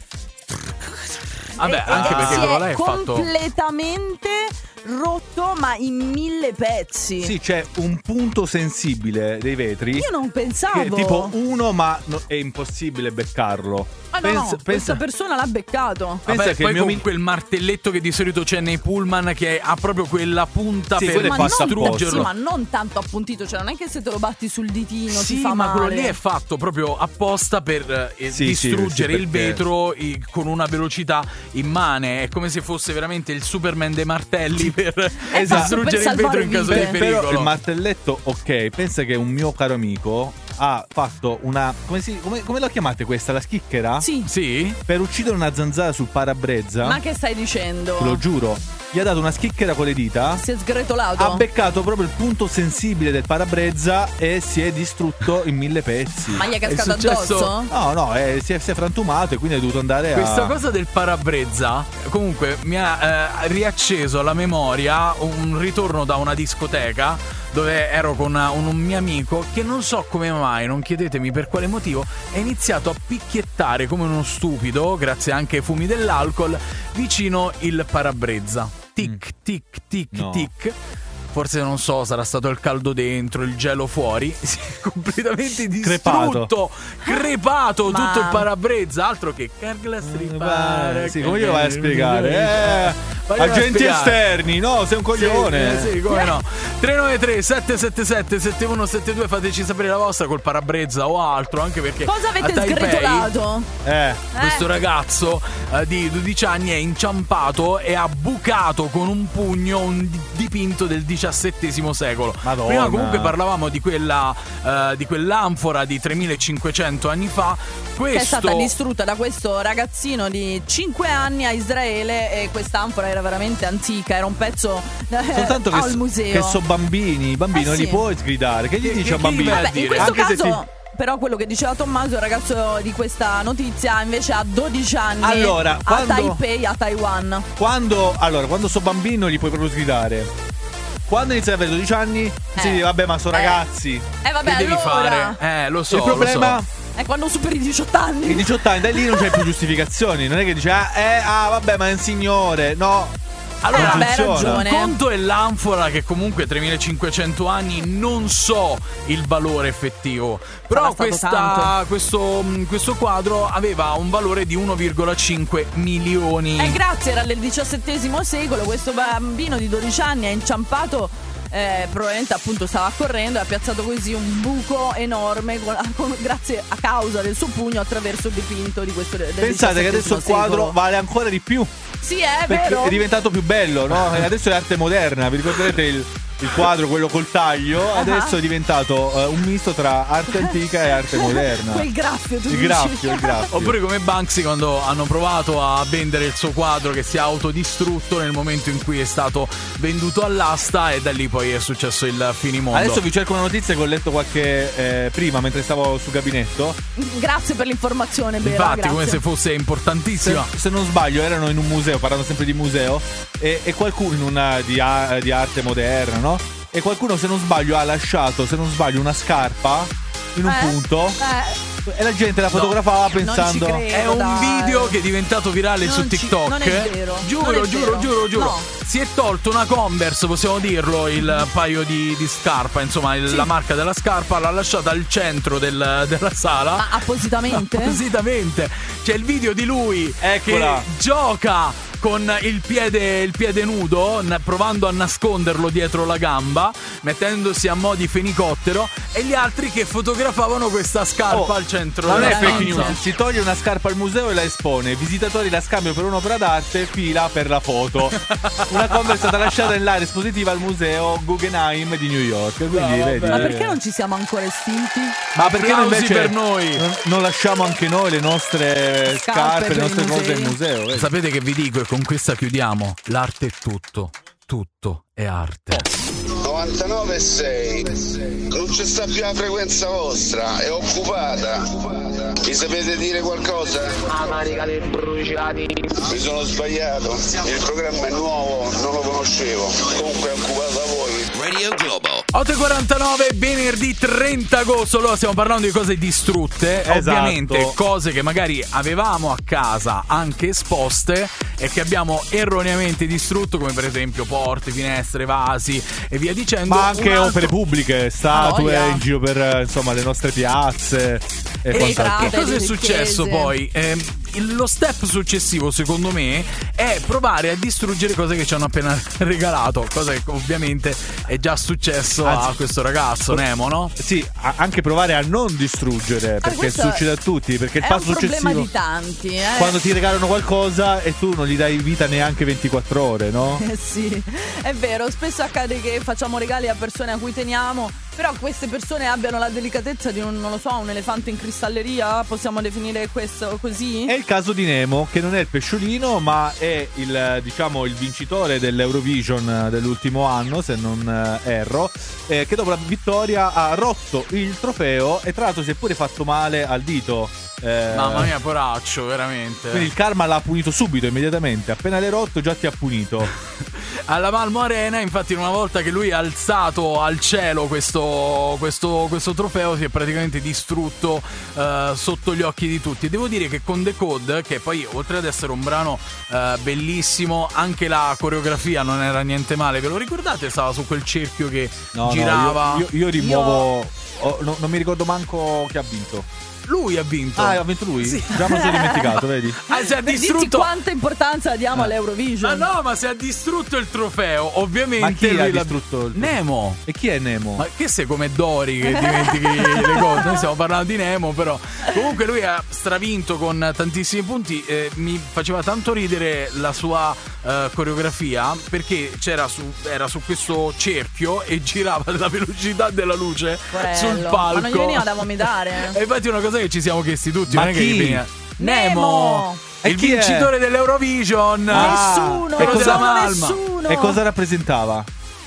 vabbè, anche perché quello là è completamente rotto, ma in 1000 pezzi. Sì, c'è un punto sensibile dei vetri. Io non pensavo. Che tipo uno, ma è impossibile beccarlo. Questa persona l'ha beccato. Pensa che poi comunque il martelletto che di solito c'è nei pullman, che ha proprio quella punta per distruggerlo. Sì, ma non tanto appuntito, cioè non è che se te lo batti sul ditino sì, ti fa male. ma quello lì è fatto proprio apposta per distruggere il vetro con una velocità immane. È come se fosse veramente il Superman dei martelli per distruggere il vetro in caso di pericolo. Però il martelletto, ok, pensa che un mio caro amico ha fatto una come la chiamate questa? La schicchera? Sì. Per uccidere una zanzara sul parabrezza. Ma che stai dicendo? Te lo giuro. Gli ha dato una schicchera con le dita. Si è sgretolato. Ha beccato proprio il punto sensibile del parabrezza e si è distrutto in 1000 pezzi. Ma gli è cascato addosso? No, si è frantumato e quindi è dovuto andare Questa cosa del parabrezza comunque mi ha riacceso alla memoria un ritorno da una discoteca dove ero con un mio amico che non so come mai, non chiedetemi per quale motivo, è iniziato a picchiettare come uno stupido, grazie anche ai fumi dell'alcol, vicino il parabrezza. Tic, tic, tic, tic. Forse non so, sarà stato il caldo dentro, il gelo fuori. Si è completamente distrutto, crepato tutto il parabrezza. Altro che carglass ripara. Sì, come glielo vai a spiegare? Agenti esterni, no, sei un coglione. Sì, come no. 393 777 7172, fateci sapere la vostra col parabrezza o altro, anche perché cosa avete sgretolato? Questo ragazzo di 12 anni è inciampato e ha bucato con un pugno un dipinto del XVII secolo. Madonna. Prima comunque parlavamo di quell'anfora di 3500 anni fa. Che è stata distrutta da questo ragazzino di 5 anni a Israele, e quest'anfora era veramente antica, era un pezzo soltanto al museo. Che sono bambini non li puoi sgridare. Che gli dici a bambini? Vabbè, in questo caso però quello che diceva Tommaso, il ragazzo di questa notizia, invece ha 12 anni a Taipei, a Taiwan. Quando so bambino gli puoi proprio sgridare. Quando inizi ad avere 12 anni si dice vabbè, ma sono ragazzi. Vabbè, che devi fare? Lo so. Il problema è quando superi i 18 anni. I 18 anni, da lì non c'è più giustificazioni. Non è che dici vabbè, ma è un signore. No. Allora, hai ragione. Un conto è l'anfora, che comunque 3500 anni, non so il valore effettivo. Però questo quadro aveva un valore di 1,5 milioni. Grazie, era del XVII secolo. Questo bambino di 12 anni è inciampato. Probabilmente appunto stava correndo e ha piazzato così un buco enorme grazie a causa del suo pugno attraverso il dipinto di questo del Pensate che adesso il quadro vale ancora di più. Sì, è perché vero. È diventato più bello, no? Adesso è arte moderna. Vi ricorderete il quadro, quello col taglio, adesso è diventato un misto tra arte antica e arte moderna. Quel graffio, tu il graffio. Oppure come Banksy quando hanno provato a vendere il suo quadro che si è autodistrutto nel momento in cui è stato venduto all'asta, e da lì poi è successo il finimondo. Adesso vi cerco una notizia che ho letto qualche prima mentre stavo sul gabinetto. Grazie per l'informazione, Bera. Infatti, grazie. come se fosse importantissima. Se non sbaglio, erano in un museo, parlando sempre di museo, e qualcuno di arte moderna, no? E qualcuno, se non sbaglio, ha lasciato, una scarpa in un punto. E la gente la fotografava pensando è un video che è diventato virale su TikTok. Non è vero. Giuro. No. Si è tolto una Converse, possiamo dirlo, il paio di scarpa, insomma, la marca della scarpa, l'ha lasciata al centro della sala. Ma appositamente? Appositamente. C'è il video di lui che gioca con il piede nudo, provando a nasconderlo dietro la gamba, mettendosi a mo' di fenicottero, e gli altri che fotografavano questa scarpa al centro. Non è fake news, si toglie una scarpa al museo e la espone, i visitatori la scambiano per un'opera d'arte, fila per la foto. Una Converse è stata lasciata nell'area espositiva al museo Guggenheim di New York. Quindi, vedi, ma perché non ci siamo ancora estinti? Ma perché non invece per noi non lasciamo anche noi le nostre scarpe, le nostre cose al museo? Vedi? Sapete che vi dico, e con questa chiudiamo: l'arte è tutto è arte. 99,6. Non c'è sta più la frequenza vostra, è occupata. Mi sapete dire qualcosa? Marica dei bruciati. Mi sono sbagliato, il programma è nuovo, non lo conoscevo. Comunque è occupato da voi. Radio Globo. 8:49, venerdì 30 agosto. Allora stiamo parlando di cose distrutte. Esatto. Ovviamente cose che magari avevamo a casa anche esposte e che abbiamo erroneamente distrutto, come per esempio porte, finestre, vasi e via dicendo. Ma anche opere pubbliche, statue in giro per insomma le nostre piazze e quant'altro. Che cosa è successo poi? Lo step successivo, secondo me, è provare a distruggere cose che ci hanno appena regalato, cosa che ovviamente è già successo a questo ragazzo Nemo, no? Sì, anche provare a non distruggere, perché succede a tutti, perché il passo successivo è un problema di tanti, quando ti regalano qualcosa e tu non gli dai vita neanche 24 ore, no? Sì, è vero, spesso accade che facciamo regali a persone a cui teniamo, però queste persone abbiano la delicatezza di un elefante in cristalleria, possiamo definire questo così? È il caso di Nemo, che non è il pesciolino, ma è il vincitore dell'Eurovision dell'ultimo anno, se non erro, che dopo la vittoria ha rotto il trofeo e tra l'altro si è pure fatto male al dito. Mamma mia, poraccio, veramente. Quindi il karma l'ha punito subito, immediatamente. Appena l'hai rotto già ti ha punito. Alla Malmo Arena, infatti, una volta che lui ha alzato al cielo questo trofeo, si è praticamente distrutto sotto gli occhi di tutti. Devo dire che con The Code, che poi oltre ad essere un brano bellissimo, anche la coreografia non era niente male. Ve lo ricordate? Stava su quel cerchio che girava. Io rimuovo. Non mi ricordo manco chi ha vinto. Lui ha vinto. Ah, ha vinto lui? Sì. Già me lo sono dimenticato, vedi? Si è distrutto. Dici quanta importanza diamo all'Eurovision. Ma no, ma se ha distrutto il trofeo, ovviamente. Ma chi lui ha distrutto il trofeo? Nemo. E chi è Nemo? Ma che sei come Dory che dimentichi le cose? Noi stiamo parlando di Nemo, però. Comunque lui ha stravinto con tantissimi punti. Mi faceva tanto ridere la sua coreografia, perché era su questo cerchio e girava alla velocità della luce sul palco. Ma non gli veniva da vomitare. E infatti una cosa che ci siamo chiesti tutti, ma non è chi? Che Nemo! Il vincitore dell'Eurovision! Nessuno! Nessuno! E cosa rappresentava?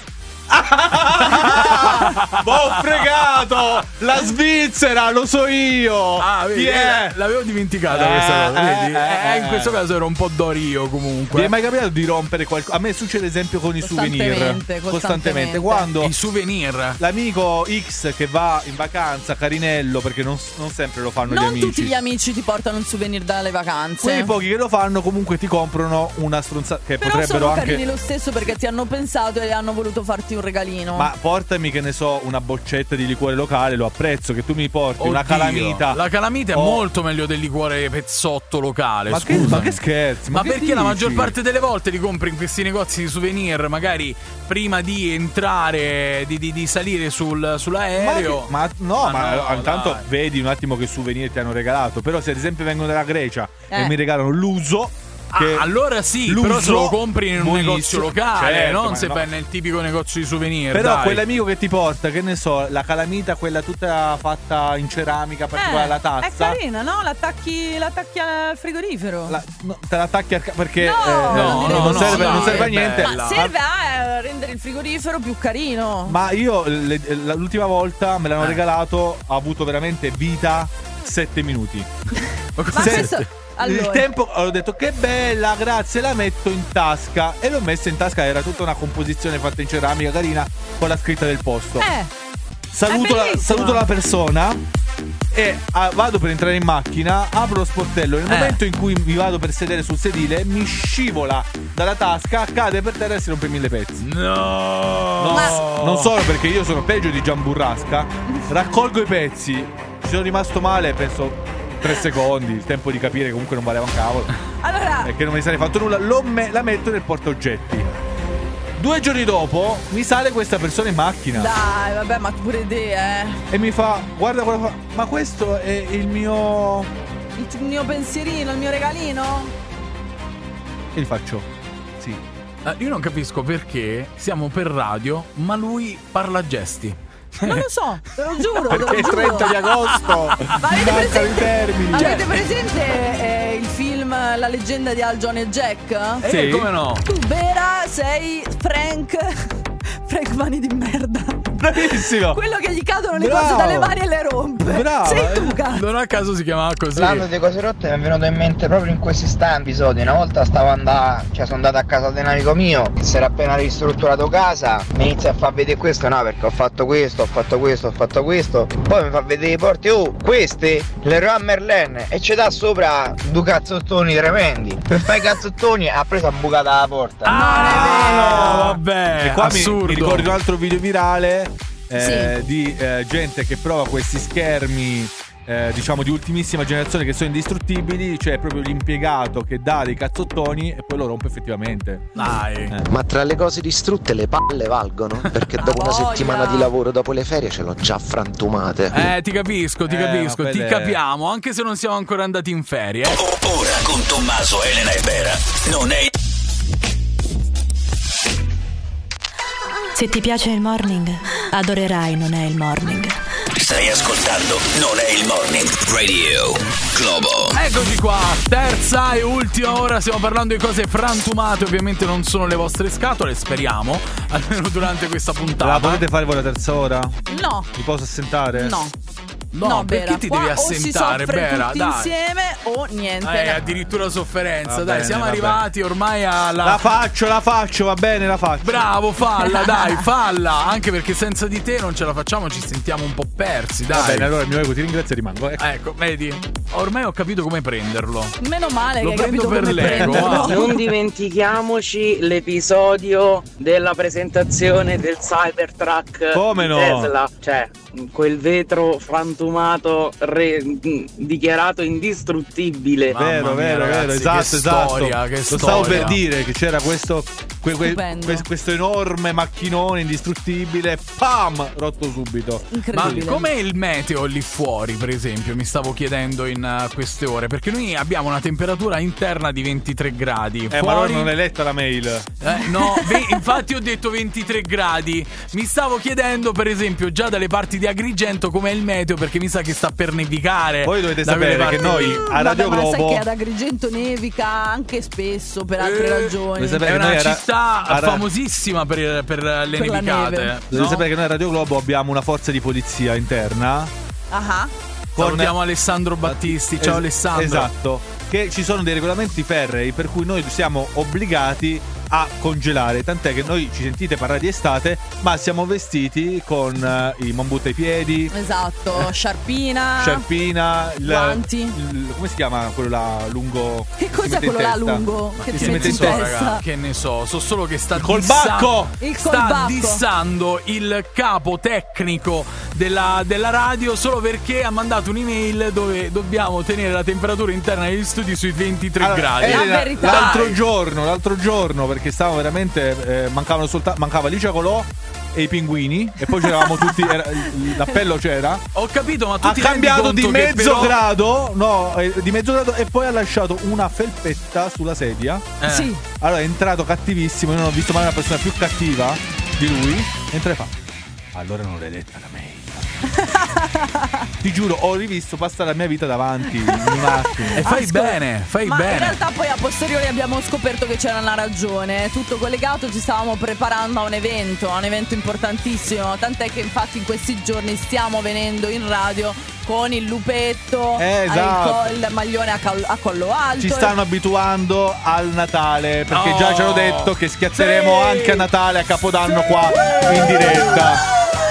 Boh, fregato! La Svizzera, lo so io! Vedi, l'avevo dimenticata questa cosa, vedi? In questo caso ero un po' Dorio comunque. Mi è mai capitato di rompere qualcosa? A me succede esempio con i souvenir. Costantemente. Quando i souvenir, l'amico X che va in vacanza, carinello, perché non sempre lo fanno gli amici. Non tutti gli amici ti portano un souvenir dalle vacanze. Quei pochi che lo fanno comunque ti comprano una stronzata che però potrebbero sono anche carini lo stesso, perché ti hanno pensato e hanno voluto farti un regalino. Ma portami, che ne so, una boccetta di liquore locale, lo apprezzo. Che tu mi porti una calamita. La calamita è molto meglio del liquore pezzotto locale. Ma che scherzi? Ma che perché dici? La maggior parte delle volte li compri in questi negozi di souvenir, magari prima di entrare, di salire sull'aereo. Ma intanto dai, vedi un attimo che souvenir ti hanno regalato. Però se ad esempio vengono dalla Grecia e mi regalano l'uso, allora sì, però se lo compri in un negozio locale, certo, non se vai nel tipico negozio di souvenir. Però quell'amico che ti porta, che ne so, la calamita, quella tutta fatta in ceramica, particolare la tazza. È carina, no? L'attacchi al frigorifero. Te l'attacchi perché non serve a niente. Ma serve a rendere il frigorifero più carino. Ma io l'ultima volta me l'hanno regalato, ha avuto veramente vita 7 minuti. Allora. Il tempo, ho detto che bella, grazie, la metto in tasca. E l'ho messa in tasca, era tutta una composizione fatta in ceramica carina con la scritta del posto. Saluto la persona e vado per entrare in macchina, apro lo sportello. Nel momento in cui mi vado per sedere sul sedile, mi scivola dalla tasca, cade per terra e si rompe 1000 pezzi. No. Non solo perché io sono peggio di Gian Burrasca. Raccolgo i pezzi, ci sono rimasto male, penso 3 secondi, il tempo di capire che comunque non valeva un cavolo. Allora, e che non mi sarei fatto nulla. La metto nel portaoggetti. 2 giorni dopo mi sale questa persona in macchina. Dai, vabbè, ma pure te, e mi fa: guarda quello, ma questo è il mio pensierino, il mio regalino? E gli faccio: sì. Io non capisco perché siamo per radio, ma lui parla a gesti. Non lo so, te lo giuro. Perché è 30 di agosto. Avete presente il film La leggenda di Al, John e Jack? Sì, come no? Tu vera sei Frank Mani di merda. Bravissimo. Quello che gli cadono le cose dalle mani e le rompe. Bravo. Sei tu, cazzo. Non a caso si chiamava così. Parlando di cose rotte mi è venuto in mente proprio in questi episodi. Una volta sono andato a casa di un amico mio, si era appena ristrutturato casa, mi inizia a far vedere questo, no, perché ho fatto questo. Poi mi fa vedere i porti, queste le Leroy Merlin, e ci dà sopra 2 cazzottoni tremendi. Per fare i cazzottoni ha preso a bucata la porta. No, vabbè. E qua mi ricordo un altro video virale di gente che prova questi schermi diciamo di ultimissima generazione che sono indistruttibili, cioè proprio l'impiegato che dà dei cazzottoni e poi lo rompe effettivamente. Dai. Ma tra le cose distrutte le palle valgono? Perché dopo una settimana di lavoro dopo le ferie ce l'ho già frantumate. Ti capisco, ti capiamo, anche se non siamo ancora andati in ferie. Ora con Tommaso, Elena e Bera non è. Se ti piace il morning, adorerai Non è il morning. Stai ascoltando Non è il morning Radio Globo. Eccoci qua, terza e ultima ora. Stiamo parlando di cose frantumate. Ovviamente non sono le vostre scatole, speriamo, almeno durante questa puntata. La potete fare voi la terza ora? No. Mi posso assentare? No, perché ti devi assentare, Bera? Tutti insieme o niente. Addirittura sofferenza. Dai, siamo arrivati ormai alla. La faccio, va bene, la faccio. Bravo, falla, dai, falla. Anche perché senza di te non ce la facciamo, ci sentiamo un po' persi, dai. Va bene, allora il mio ego ti ringrazio e rimango. Ecco, vedi? Ormai ho capito come prenderlo. Meno male che hai capito per come prenderlo. Non dimentichiamoci l'episodio della presentazione del Cybertruck come no? Tesla. Cioè, quel vetro frantumato dichiarato indistruttibile. Vero, ragazzi, esatto. Storia, lo stavo per dire che c'era questo enorme macchinone indistruttibile, pam, rotto subito. Ma com'è il meteo lì fuori, per esempio? Mi stavo chiedendo in queste ore, perché noi abbiamo una temperatura interna di 23 gradi. Ma allora non hai letto la mail? No, infatti ho detto 23 gradi. Mi stavo chiedendo, per esempio, già dalle parti di Agrigento com'è il meteo, perché mi sa che sta per nevicare. Voi dovete sapere che noi a Radio Globo, ma sai che ad Agrigento nevica anche spesso per altre ragioni. È una città famosissima per le nevicate. Dovete sapere che noi a Radio Globo abbiamo una forza di polizia interna. Salutiamo Alessandro Battisti. Ciao Alessandro. Esatto. Che ci sono dei regolamenti ferrei per cui noi siamo obbligati a congelare, tant'è che noi ci sentite parlare di estate, ma siamo vestiti con i man butta ai piedi. Esatto, sciarpina, guanti. Come si chiama quello là lungo? Che cos'è quello là lungo? Ma che ti ti metti in testa? Raga, che ne so solo che sta dissando il capo tecnico della radio solo perché ha mandato un'email dove dobbiamo tenere la temperatura interna degli studi sui 23 gradi. La verità. L'altro giorno perché stavamo veramente mancava Licia Colò e i pinguini, e poi c'eravamo tutti, l'appello c'era. Ho capito, ma tu ha cambiato di mezzo grado, di mezzo grado, e poi ha lasciato una felpetta sulla sedia. Sì. Allora è entrato cattivissimo, io non ho visto mai una persona più cattiva di lui. Entra e fa: allora non l'hai detta la mail. Ti giuro, ho rivisto passare la mia vita davanti in un attimo. E fai bene. In realtà poi a posteriori abbiamo scoperto che c'era una ragione. Tutto collegato, ci stavamo preparando a un evento importantissimo. Tant'è che infatti in questi giorni stiamo venendo in radio con il lupetto, esatto, il maglione a collo alto. Ci stanno abituando al Natale, perché già ci hanno detto che schiazzeremo anche a Natale, a Capodanno qua in diretta.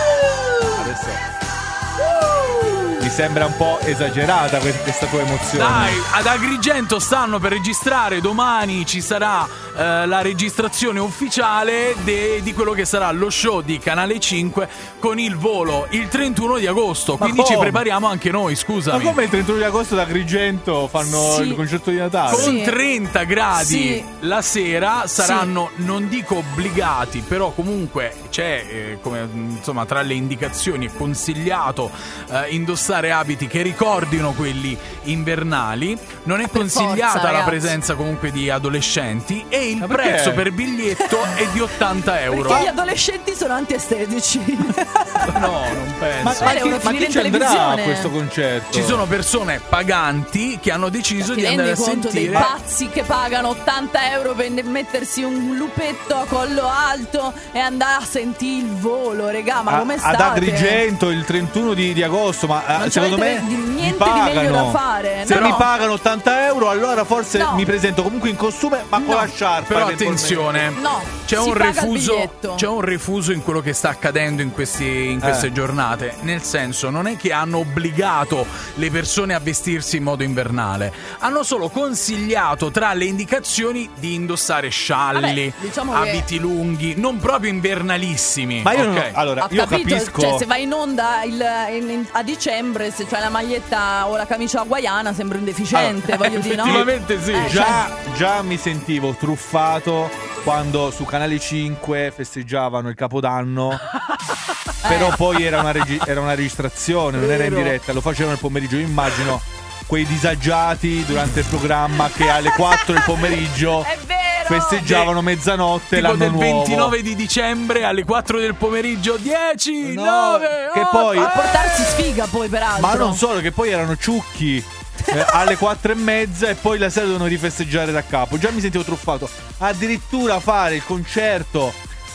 Mi sembra un po' esagerata questa tua emozione. Dai, ad Agrigento stanno per registrare. Domani ci sarà la registrazione ufficiale di quello che sarà lo show di Canale 5 con il volo il 31 di agosto. Quindi ci prepariamo anche noi, scusami. Ma come il 31 di agosto ad Agrigento fanno il concerto di Natale? Con 30 gradi la sera saranno, non dico obbligati, però comunque c'è, come insomma, tra le indicazioni è consigliato indossare abiti che ricordino quelli invernali. Non è consigliata la presenza comunque di adolescenti, e il prezzo per biglietto è di 80 euro. Perché gli adolescenti sono antiestetici. No, non penso. Ma chi ci andrà a questo concerto? Ci sono persone paganti che hanno deciso di andare a sentire. Dei pazzi che pagano 80 euro per mettersi un lupetto a collo alto e andare a sentire il volo, regà, ma come state? Ad Agrigento il 31 di agosto, ma secondo me niente di meglio da fare. Se mi pagano 80 euro, allora forse mi presento comunque in costume, ma con la sciarpa. Però attenzione, c'è un refuso in quello che sta accadendo in queste giornate. Nel senso, non è che hanno obbligato le persone a vestirsi in modo invernale, hanno solo consigliato tra le indicazioni di indossare scialli, abiti lunghi, non proprio invernalissimi. Ma io io capisco. Cioè, se vai in onda a dicembre, se c'hai la maglietta o la camicia hawaiana, sembri un deficiente, voglio dire, no? Effettivamente sì. Già mi sentivo truffato quando su Canale 5 festeggiavano il Capodanno. Però poi era una registrazione, non era in diretta, lo facevano nel pomeriggio. Io immagino quei disagiati durante il programma che alle 4 del pomeriggio festeggiavano mezzanotte, tipo l'anno nuovo. 29 di dicembre alle 4 del pomeriggio, 10, 9, che 8, poi a portarsi sfiga poi peraltro. Ma non solo, che poi erano ciucchi alle 4:30 e poi la sera dovevano rifesteggiare da capo. Già mi sentivo truffato. Addirittura fare il concerto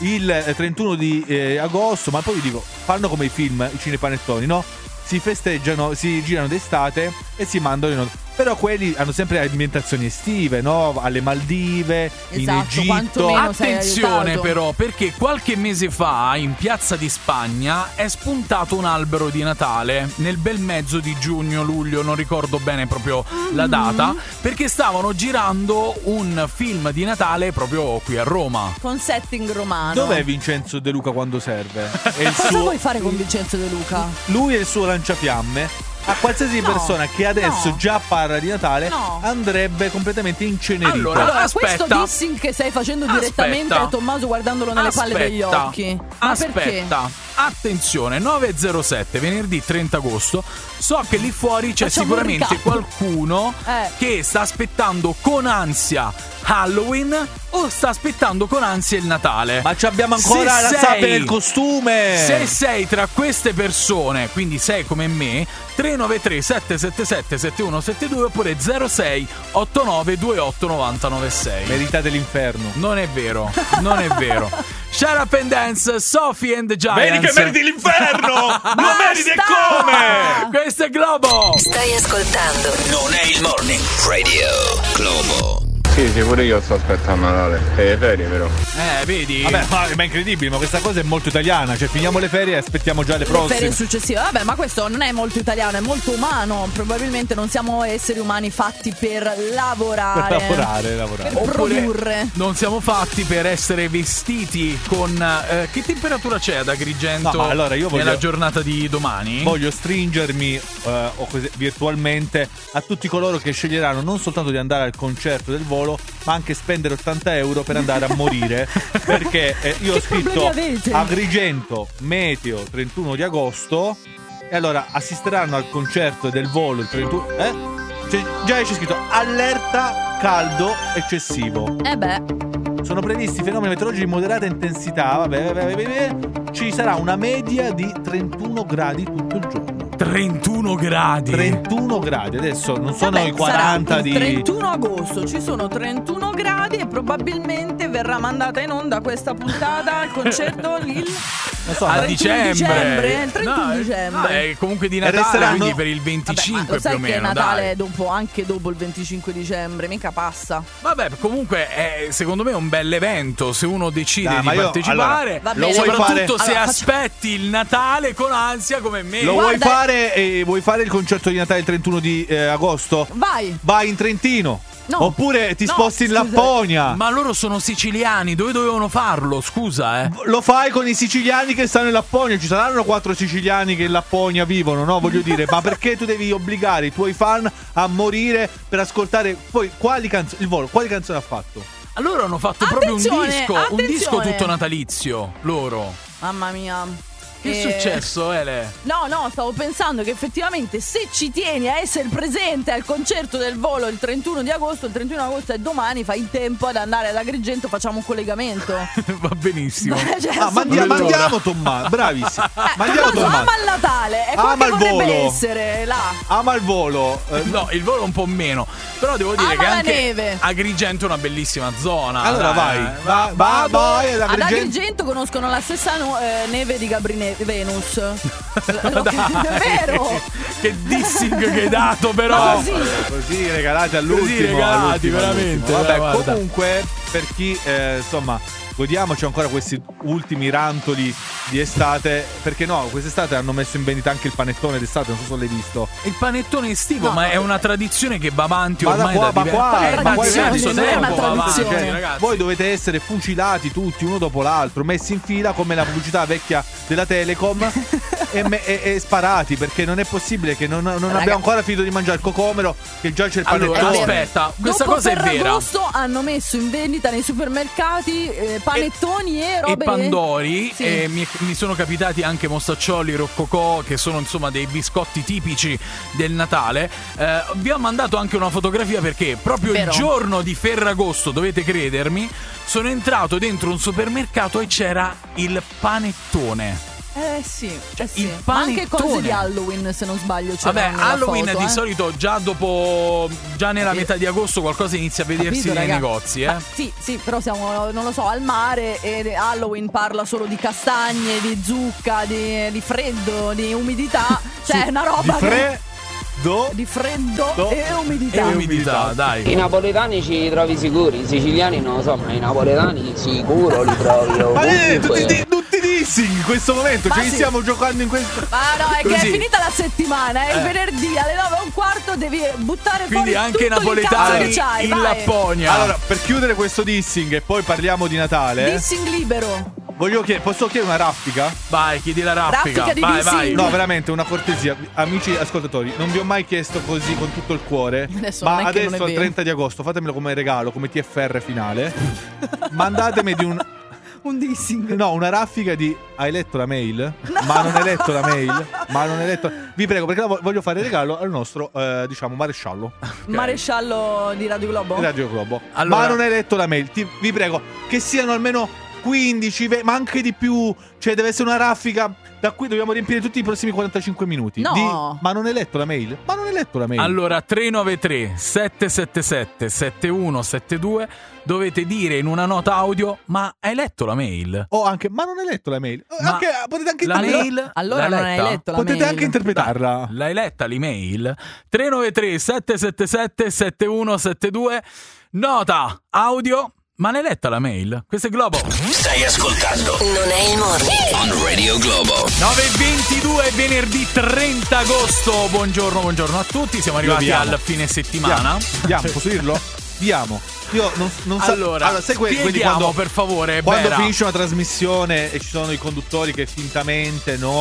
il 31 di agosto, ma poi vi dico, fanno come i film, i cinepanettoni, no? Si festeggiano, si girano d'estate e si mandano. Però quelli hanno sempre ambientazioni estive, no? Alle Maldive, in Egitto. Attenzione però, perché qualche mese fa in Piazza di Spagna è spuntato un albero di Natale nel bel mezzo di giugno, luglio, non ricordo bene proprio la data, perché stavano girando un film di Natale proprio qui a Roma. Con setting romano. Dov'è Vincenzo De Luca quando serve? Cosa vuoi fare con Vincenzo De Luca? Lui e il suo lanciafiamme. A qualsiasi persona che adesso già parla di Natale andrebbe completamente incenerito. Allora questo dissing che stai facendo direttamente a Tommaso guardandolo nelle palle degli occhi. Aspetta, attenzione, 9:07, venerdì 30 agosto. So che lì fuori c'è sicuramente qualcuno che sta aspettando con ansia Halloween o sta aspettando con ansia il Natale. Ma ci abbiamo ancora la sabbia nel costume. Se sei tra queste persone, quindi sei come me, 393 777 7172 oppure 06 89 28 9096. Meritate l'inferno. Non è vero, non è vero. Shut Up and Dance, Sophie and the Giants. Vedi che meriti l'inferno. Lo meriti e come. Questo è Globo. Stai ascoltando Non è il Morning Radio Globo. Sì, pure io sto aspettando Natale. Le ferie però. Vedi? Vabbè, ma è incredibile, ma questa cosa è molto italiana. Cioè, finiamo le ferie e aspettiamo già le prossime. Le ferie successive. Vabbè, ma questo non è molto italiano, è molto umano. Probabilmente non siamo esseri umani fatti per lavorare. Per produrre. Non siamo fatti per essere vestiti con... che temperatura c'è ad Agrigento nella giornata di domani? Voglio stringermi virtualmente a tutti coloro che sceglieranno non soltanto di andare al concerto del volo, volo, ma anche spendere 80 euro per andare a morire. Perché io ho scritto Agrigento, meteo 31 di agosto. E allora assisteranno al concerto del volo il 31. Già c'è scritto allerta caldo eccessivo. Sono previsti fenomeni meteorologici di moderata intensità. Vabbè. Ci sarà una media di 31 gradi tutto il giorno. 31 gradi. Adesso non sono i 40 di 31 agosto. Ci sono 31 gradi e probabilmente verrà mandata in onda questa puntata al concerto a dicembre. Il 31 dicembre. Comunque di Natale, quindi per il 25 più o meno. Che Natale è anche dopo il 25 dicembre, mica passa. Vabbè, comunque è secondo me un bel evento se uno decide di partecipare. Allora, soprattutto se aspetti il Natale con ansia come me. Vuoi fare il concerto di Natale il 31 di agosto? Vai in Trentino. No. Oppure ti sposti in Lapponia. Ma loro sono siciliani, dove dovevano farlo? Scusa, Lo fai con i siciliani che stanno in Lapponia. Ci saranno 4 siciliani che in Lapponia vivono, no? Voglio dire, ma perché tu devi obbligare i tuoi fan a morire per ascoltare? Poi quali canzoni ha fatto? Allora hanno fatto proprio un disco tutto natalizio, loro. Mamma mia. Che è successo, Ele? No, stavo pensando che effettivamente se ci tieni a essere presente al concerto del volo il 31 di agosto, il 31 agosto è domani, fai in tempo ad andare ad Agrigento, facciamo un collegamento. Va benissimo. Mandiamo Tommaso, bravissimo. Tommaso ama il Natale, è quello che vorrebbe essere là. Ama il volo. No, il volo un po' meno. Però devo dire che anche neve. Agrigento è una bellissima zona. Allora vai ad Agrigento conoscono la stessa neve di Venus. È vero. Che dissing che hai dato, però. Così regalati all'ultimo. Così regalati, veramente. Vabbè, comunque, per chi godiamoci ancora questi ultimi rantoli di estate. Perché no, quest'estate hanno messo in vendita anche il panettone d'estate, non so se l'hai visto. Il panettone estivo, ma è una tradizione che va avanti ormai da diverso tempo. Voi dovete essere fucilati tutti uno dopo l'altro, messi in fila come la pubblicità vecchia della Telecom e sparati, perché non è possibile che non abbiamo ancora finito di mangiare il cocomero, che già c'è il panettone. Allora, aspetta, questa cosa è vera. Ferragosto hanno messo in vendita nei supermercati panettoni e robe e pandori, sì. E mi sono capitati anche mostaccioli, roccocò, che sono insomma dei biscotti tipici del Natale. Vi ho mandato anche una fotografia perché proprio il giorno di Ferragosto, dovete credermi, sono entrato dentro un supermercato e c'era il panettone. Sì. Ma anche cose di Halloween, se non sbaglio. Vabbè, Halloween foto, di solito già nella metà di agosto qualcosa inizia a vedersi nei negozi, Sì, però siamo, non lo so, al mare e Halloween parla solo di castagne, di zucca, di freddo, di umidità. Cioè, è una roba di freddo e umidità. Dai. I napoletani ci trovi sicuri, i siciliani non lo so, ma i napoletani sicuro li trovi. Tutti dissing in questo momento, ci stiamo giocando in questo. Ma no, è che è finita la settimana, è il venerdì alle 9:15 devi buttare quindi fuori anche tutto napoletani il cazzo che c'hai, in Lapponia. Allora, per chiudere questo dissing e poi parliamo di Natale. Dissing libero. Posso chiedere una raffica? Vai, chiedi la raffica. Vai. No, veramente una cortesia. Amici ascoltatori, non vi ho mai chiesto così con tutto il cuore. Adesso al 30 di agosto fatemelo come regalo, come TFR finale. Mandatemi di un dissing. No, una raffica di hai letto la mail? No. Ma non hai letto la mail? Ma non hai letto. Vi prego, perché voglio fare regalo al nostro maresciallo. Okay. Maresciallo di Radio Globo? Di Radio Globo. Allora... Ma non hai letto la mail? Vi prego, che siano almeno 15, ma anche di più. Cioè deve essere una raffica da cui dobbiamo riempire tutti i prossimi 45 minuti. No. Ma non hai letto la mail? Allora 393 777 7172 dovete dire in una nota audio: ma hai letto la mail? O anche ma non hai letto la mail? Potete anche la mail? Allora non hai letto la mail. Potete anche interpretarla. L'hai letta l'email? 393 777 7172 nota audio. Ma l'hai letta la mail? Questo è Globo. Stai ascoltando Non è il morning on Radio Globo. 9:22 venerdì 30 agosto. Buongiorno a tutti. Siamo arrivati al fine settimana. Andiamo, posso dirlo? Andiamo. Io non so. Allora sai quando, per favore, quando finisce una trasmissione e ci sono i conduttori che fintamente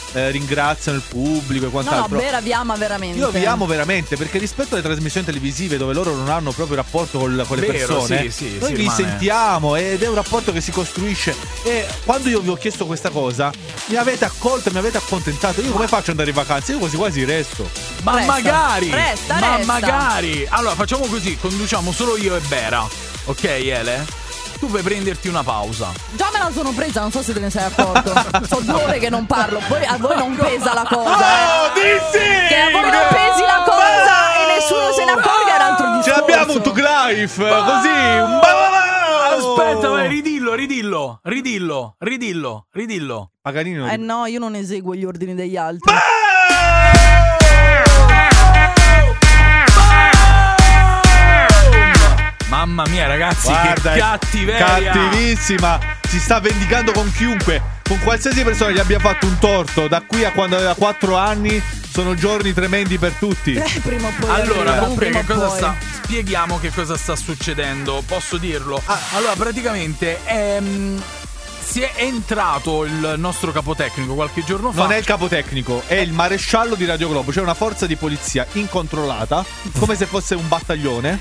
ringraziano il pubblico e quant'altro. No, Bera vi ama veramente. Io vi amo veramente, perché rispetto alle trasmissioni televisive dove loro non hanno proprio rapporto con le persone, noi vi sentiamo ed è un rapporto che si costruisce. E quando io vi ho chiesto questa cosa, mi avete accolto, mi avete accontentato. Io come faccio ad andare in vacanza? Io quasi quasi resto. Ma magari! Resta. Magari! Allora facciamo così, conduciamo solo io e Bera. Ok, Ele? Tu puoi prenderti una pausa. Già me la sono presa, non so se te ne sei accorto. Sono 2 ore che non parlo. A voi non pesa la cosa. Oh, dissi! Che a voi non pesi la cosa e nessuno se ne accorga, era altro discorso. Ce l'abbiamo un Tug Life, così. Aspetta, vai, ridillo. Paganino. No, io non eseguo gli ordini degli altri. Mamma mia, ragazzi, guarda, che cattiveria! Cattivissima! Si sta vendicando con chiunque, con qualsiasi persona gli abbia fatto un torto. Da qui a quando aveva 4 anni sono giorni tremendi per tutti. Prima o poi. Allora, comunque, spieghiamo che cosa sta succedendo. Posso dirlo? Allora, praticamente si è entrato il nostro capotecnico qualche giorno fa. Non è il capotecnico, è il maresciallo di Radio Globo. C'è una forza di polizia incontrollata, come se fosse un battaglione.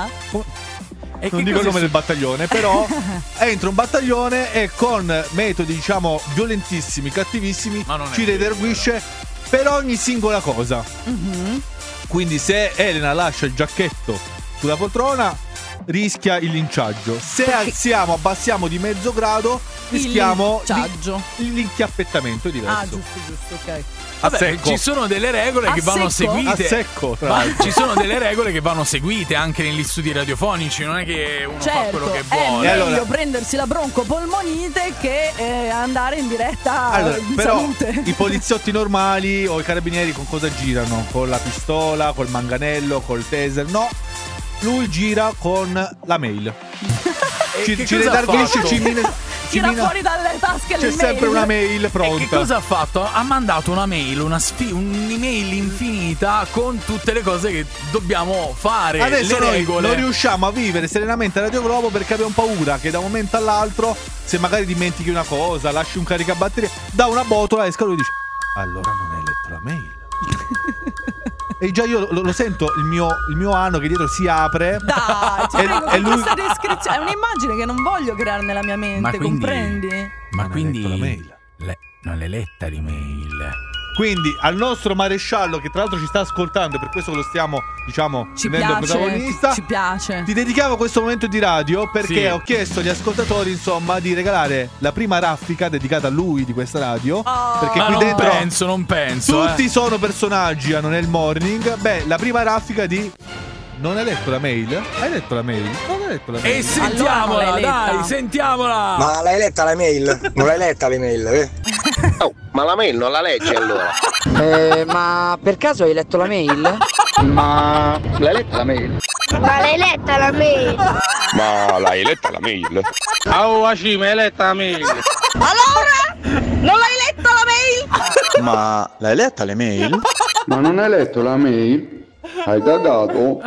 Non dico il nome del battaglione, però entra un battaglione e con metodi, diciamo, violentissimi, cattivissimi, ci redarguisce per ogni singola cosa. Quindi se Elena lascia il giacchetto sulla poltrona, rischia il linciaggio. Se abbassiamo di mezzo grado, rischiamo l'inchiappettamento. È diverso. Giusto, ok. Vabbè, ci sono delle regole che vanno seguite. A secco, ci sono delle regole che vanno seguite anche negli studi radiofonici. Non è che uno fa quello che vuole. È meglio prendersi la broncopolmonite che andare in diretta in però salute. I poliziotti normali o i carabinieri con cosa girano? Con la pistola, col manganello, col taser? No, lui gira con la mail. ci redarguisce, tira fuori dalle tasche le c'è mail. sempre una mail pronta. E che cosa ha fatto? Ha mandato una mail, un'email infinita con tutte le cose che dobbiamo fare. Adesso le noi regole. non riusciamo a vivere serenamente a Radio Globo perché abbiamo paura che da un momento all'altro, se magari dimentichi una cosa, lasci un caricabatterie, da una botola esca lui e dice: allora non hai letto la mail. E già io lo sento il mio ano che dietro si apre. Dai, e lui... questa descrizione è un'immagine che non voglio creare nella mia mente, comprendi? Ma quindi non l'hai letta l'email. Quindi al nostro maresciallo, che tra l'altro ci sta ascoltando e per questo che lo stiamo, diciamo, tenendo protagonista, ci piace. Ti dedichiamo questo momento di radio perché ho chiesto agli ascoltatori, insomma, di regalare la prima raffica dedicata a lui di questa radio. Perché qui dentro non penso. Tutti sono personaggi a Non è il Morning. Beh, la prima raffica di... Non hai letto la mail? Hai letto la mail? Non hai letto la mail? E sentiamola, allora dai, sentiamola. Ma l'hai letta la mail? Non l'hai letta l'email? Oh, ma la mail non la leggi allora? Ma per caso hai letto la mail? Ma l'hai letta la mail? Ma l'hai letta la mail? Ma l'hai letta la mail? Oh, Aci, ma hai letta la mail? Allora? Non l'hai letta la mail? Ma l'hai letta le mail? Ma non hai letto la mail? Hai cagato?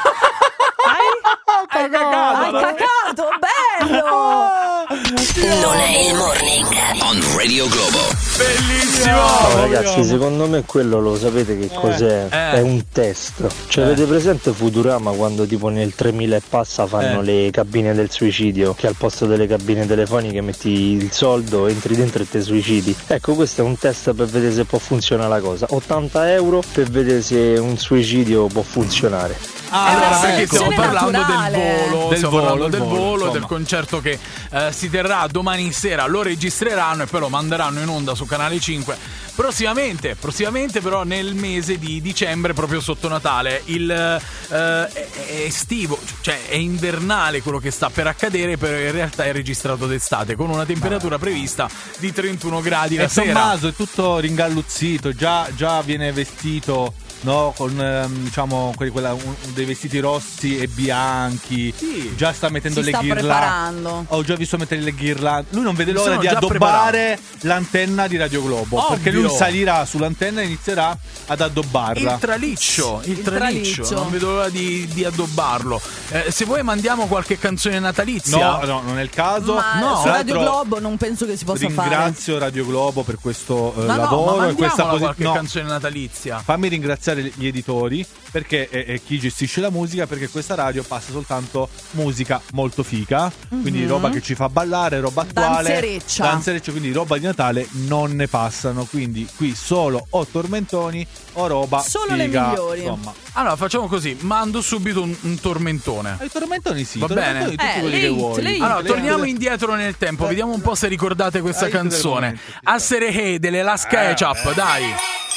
Hai cagato, bello! Non è il Morning on Radio Globo. Bellissimo! No, ragazzi, secondo me quello lo sapete che cos'è? È un test. Cioè, avete presente Futurama quando tipo nel 3000 e passa fanno le cabine del suicidio? Che al posto delle cabine telefoniche metti il soldo, entri dentro e te suicidi. Ecco, questo è un test per vedere se può funzionare la cosa. 80 euro per vedere se un suicidio può funzionare. Allora, perché stiamo parlando naturale. del volo, del concerto che si terrà domani sera. Lo registreranno e poi lo manderanno in onda su Canale 5 prossimamente però nel mese di dicembre, proprio sotto Natale. È estivo, cioè è invernale quello che sta per accadere, però in realtà è registrato d'estate con una temperatura prevista di 31 gradi la sera. Tommaso è tutto ringalluzzito, già viene vestito no? Con diciamo dei vestiti rossi e bianchi. Sì. Già sta mettendo le ghirlande. Preparando. Ho già visto mettere le ghirlande. Lui non vede l'ora di addobbare l'antenna di Radio Globo. Ovvio. Perché lui salirà sull'antenna e inizierà ad addobbarla. Il traliccio. Non vedo l'ora di addobbarlo. Se vuoi mandiamo qualche canzone natalizia. No, non è il caso. Ma su Radio Globo non penso che si possa fare. Ringrazio Radio Globo per questo lavoro e questa qualche canzone natalizia. Fammi ringraziare gli editori perché chi gestisce la musica, perché questa radio passa soltanto musica molto fica, quindi roba che ci fa ballare, roba attuale, danzereccia, quindi roba di Natale non ne passano, quindi qui solo o tormentoni o roba solo figa. Le migliori. Insomma. Allora facciamo così, mando subito un tormentone. I tormentoni sì, va bene. Tutti quelli che vuoi. Allora torniamo indietro nel tempo, vediamo un po' se ricordate questa canzone. Assere Hey delle Last Ketchup, dai.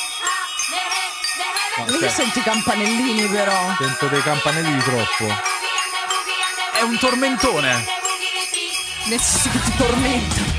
Io sento i campanellini però. Sento dei campanelli troppo. È un tormentone. Nel senso che ti tormenta.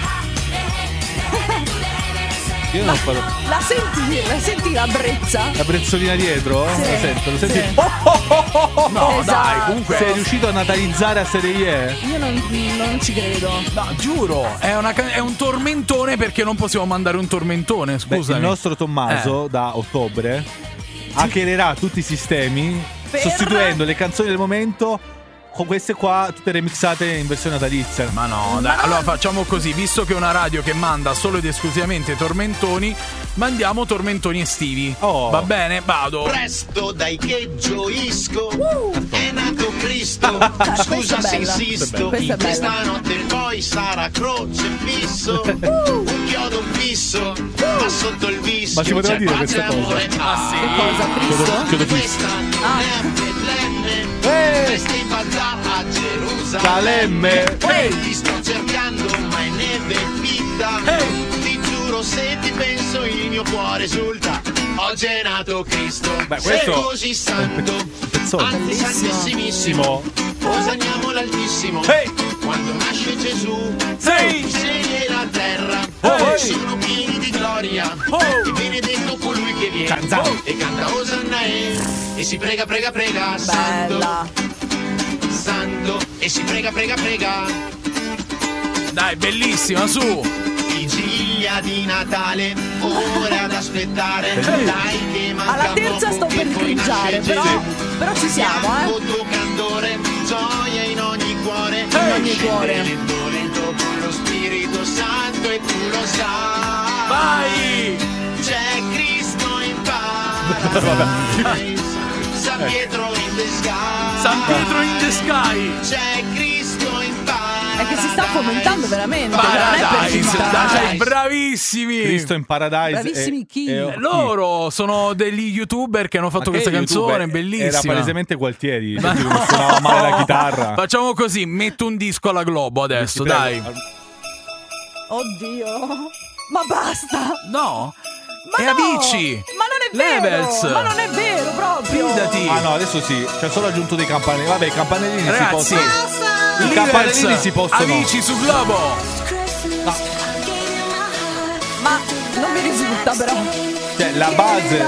Io non parlo. La senti la brezza? La brezzolina dietro? Sì. Lo senti? Sì. No, esatto. Dai, comunque sei riuscito a natalizzare a serie? Io non ci credo. No, giuro, è un tormentone perché non possiamo mandare un tormentone, scusa. Il nostro Tommaso da ottobre hackererà tutti i sistemi sostituendo le canzoni del momento con queste qua tutte remixate in versione natalizia. Ma no, dai. Allora facciamo così, visto che è una radio che manda solo ed esclusivamente tormentoni, mandiamo tormentoni estivi. Va bene? Vado. Presto dai che gioisco, è nato Cristo. Scusa se insisto, questa notte poi sarà crocefisso. Un chiodo fisso, ma sotto il viso. Ma ci poteva dire questa cosa? Che cosa, Cristo? Chiodo fisso. A Gerusalemme, ti sto cercando ma è neve fitta. Ti giuro se ti penso il mio cuore esulta. Oggi è nato Cristo. Sei così santo, anzi santissimissimo. Osanniamo l'Altissimo. Quando nasce Gesù, sceglie la terra. Sono pieni di gloria. E benedetto colui che viene e canta Osanna e si prega santo. Santo e si prega. Dai, bellissima, su. Vigilia di Natale, ora ad aspettare. Dai che manca alla terza sto per grigiare, però ci siamo, tuo candore, gioia in ogni cuore. In ogni cuore. Lento con lo Spirito Santo e tu lo sai. Vai! C'è Cristo in paradise. San Pietro in the sky. San Pietro in the sky. C'è Cristo in paradise. È che si sta fomentando veramente. Paradise. Dai, bravissimi. Cristo in Paradise. Bravissimi chi? Loro sono degli youtuber che hanno fatto questa canzone, bellissima. Era palesemente Gualtieri, che suonava male la chitarra. Facciamo così, metto un disco alla Globo adesso, dai. Oddio. Ma basta. No. Ma e Avicii. Ma non è vero. Levels. Ma non è vero proprio. Fidati. Ah no, adesso sì. C'è solo aggiunto dei campanelli. Vabbè, i campanellini ragazzi, si possono. I campanellini si possono. Avicii su Globo. No. Ma non mi risulta però. Cioè, la base.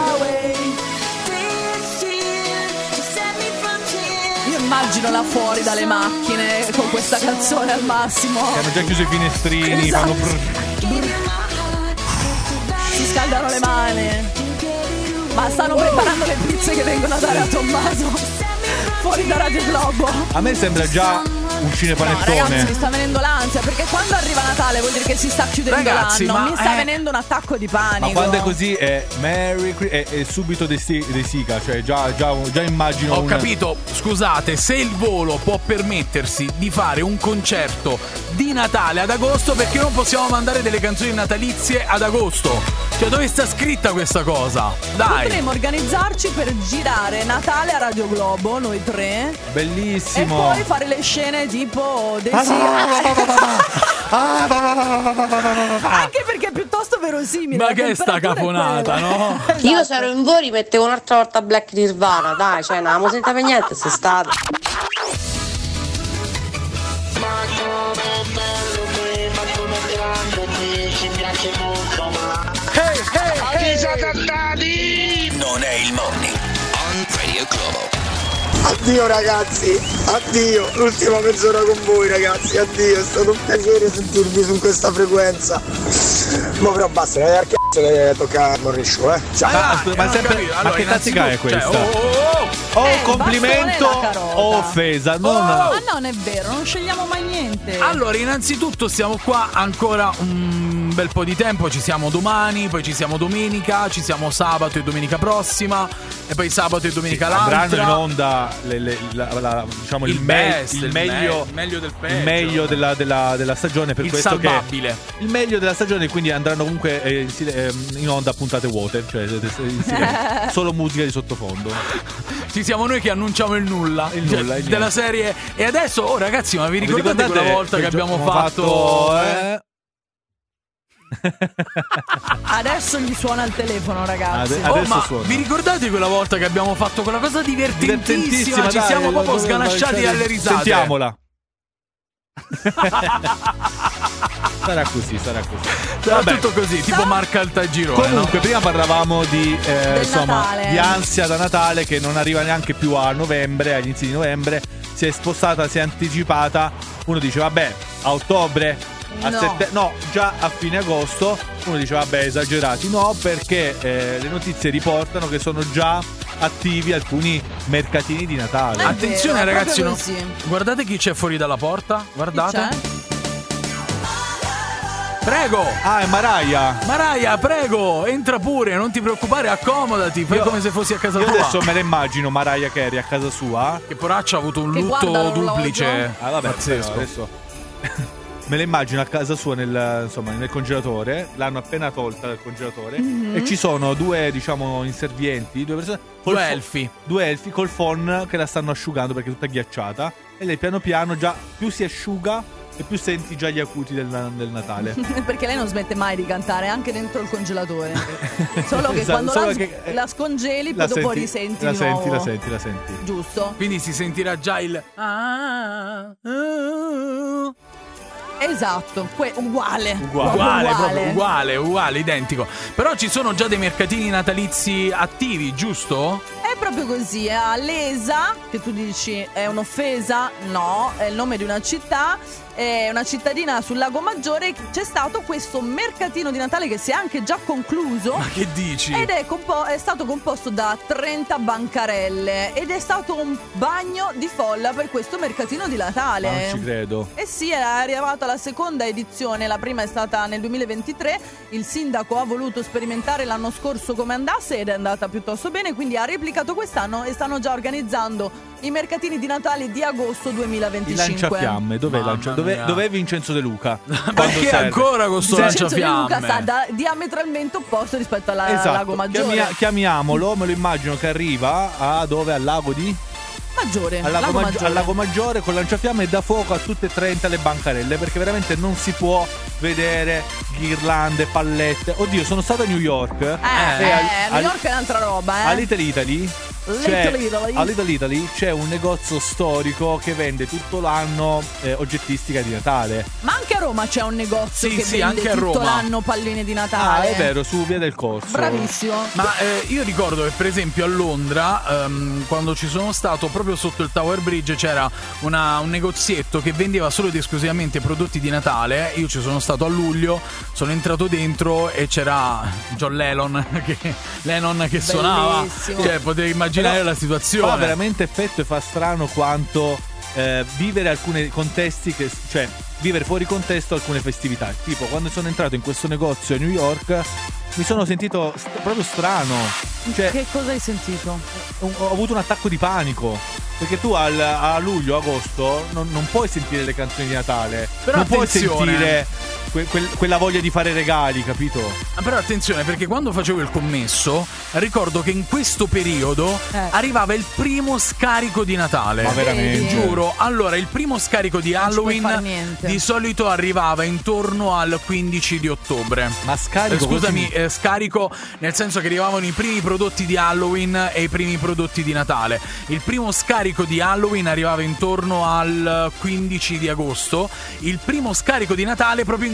Io immagino là fuori dalle macchine con questa canzone al massimo. Che hanno già chiuso i finestrini. Esatto. Fanno si scaldano le mani. Ma stanno preparando le pizze che vengono a dare a Tommaso fuori da Radio Globo. A me sembra già un cinepanettone. No, ragazzi, mi sta venendo l'ansia, perché quando arriva Natale vuol dire che si sta chiudendo l'anno. Mi sta venendo un attacco di panico. Ma quando è così è è subito dei sica, cioè già immagino. Ho capito, scusate, se il volo può permettersi di fare un concerto di Natale ad agosto, perché non possiamo mandare delle canzoni natalizie ad agosto? Cioè, dove sta scritta questa cosa? Dai. Potremmo organizzarci per girare Natale a Radio Globo, noi tre. Bellissimo. E poi fare le scene tipo dei Anche perché è piuttosto verosimile. Ma che è sta caponata, no? Esatto. Io se ero in voi mettevo un'altra volta Black Nirvana, dai, cioè non avevamo senza per niente, se stata. Non è il morning. Addio ragazzi, addio, l'ultima mezz'ora con voi ragazzi, addio, è stato un piacere sentirvi su questa frequenza. Ma però basta, che che tocca a Morriscio, Ciao. Ma sempre, allora, ma che tattica è questa? Complimento o offesa? Ma non è vero, non scegliamo mai niente. Allora, innanzitutto stiamo qua ancora un bel po' di tempo. Ci siamo domani, poi ci siamo domenica, ci siamo sabato e domenica prossima, e poi sabato e domenica l'altra. Andranno in onda diciamo il meglio del peggio, il meglio della stagione, per il questo salvabile. Che il meglio della stagione, quindi andranno comunque in onda a puntate vuote, cioè solo musica di sottofondo. Ci siamo noi che annunciamo il nulla della serie. E adesso, ragazzi, ma vi ricordate quella volta che abbiamo fatto Adesso gli suona il telefono, ragazzi. Ma vi ricordate quella volta che abbiamo fatto quella cosa divertentissima? Ci siamo proprio sganasciati dalle risate. Sentiamola. Sarà così. Sarà tutto così, tipo Marca Altagirone. Comunque, prima parlavamo di Natale. di ansia da Natale che non arriva neanche più a novembre, agli inizi di novembre. Si è spostata, si è anticipata. Uno dice vabbè, a ottobre, già a fine agosto. Uno dice vabbè, esagerati. No, perché le notizie riportano che sono già attivi alcuni mercatini di Natale. Attenzione ragazzi, guardate chi c'è fuori dalla porta. Guardate. Prego! Ah, è Mariah! Mariah, prego! Entra pure, non ti preoccupare, accomodati, fai come se fossi a casa tua. Io adesso me la immagino Mariah Carey a casa sua. Che poraccia ha avuto un lutto duplice. Ah, vabbè, pazzesco. Adesso me la immagino a casa sua nel congelatore. L'hanno appena tolta dal congelatore. E ci sono due, diciamo, inservienti, due persone. Due elfi col phon che la stanno asciugando perché è tutta ghiacciata. E lei piano piano già più si asciuga e più senti già gli acuti del Natale. Perché lei non smette mai di cantare anche dentro il congelatore. Solo che quando la scongeli poi dopo risenti di nuovo. La senti. Giusto. Quindi si sentirà già il Esatto, uguale, identico. Però ci sono già dei mercatini natalizi attivi, giusto? È proprio così, a Lesa, che tu dici è un'offesa? No, è il nome di una città, è una cittadina sul Lago Maggiore. C'è stato questo mercatino di Natale che si è anche già concluso. Ma che dici? Ed è stato composto da 30 bancarelle ed è stato un bagno di folla per questo mercatino di Natale. Non ci credo. Eh sì, è arrivata la seconda edizione, la prima è stata nel 2023. Il sindaco ha voluto sperimentare l'anno scorso come andasse ed è andata piuttosto bene, quindi ha replicato quest'anno e stanno già organizzando i mercatini di Natale di agosto 2025. Il lanciafiamme, dov'è Vincenzo De Luca? Perché ancora con sto lanciafiamme? Vincenzo De Luca sta diametralmente opposto rispetto al Lago Maggiore. Chiamiamolo, me lo immagino che arriva a dove? Al lago di? Maggiore, al Lago Maggiore con lanciafiamme e dà fuoco a tutte e 30 le bancarelle, perché veramente non si può vedere ghirlande, pallette. Oddio, sono stato a New York. New York è un'altra roba, A Little Italy c'è un negozio storico che vende tutto l'anno oggettistica di Natale. Ma anche a Roma c'è un negozio che vende anche a tutto Roma. l'anno palline di Natale. È vero, su Via del Corso. Bravissimo. Ma io ricordo che per esempio a Londra, quando ci sono stato, proprio sotto il Tower Bridge c'era un negozietto che vendeva solo ed esclusivamente prodotti di Natale. Io ci sono stato a luglio, sono entrato dentro e c'era John Lennon che suonava. Cioè, potevi immaginare la situazione. Fa veramente effetto e fa strano quanto vivere alcuni contesti cioè vivere fuori contesto alcune festività. Tipo, quando sono entrato in questo negozio a New York mi sono sentito proprio strano. Cioè, che cosa hai sentito? Ho avuto un attacco di panico. Perché tu a luglio, agosto non puoi sentire le canzoni di Natale. Però non puoi attenzione, sentire quella voglia di fare regali, capito? Però attenzione, perché quando facevo il commesso ricordo che in questo periodo arrivava il primo scarico di Natale. Ma veramente? Giuro. Allora, il primo scarico di Halloween di solito arrivava intorno al 15 di ottobre. Ma scarico? Scusami, scarico nel senso che arrivavano i primi prodotti di Halloween e i primi prodotti di Natale. Il primo scarico di Halloween arrivava intorno al 15 di agosto. Il primo scarico di Natale proprio in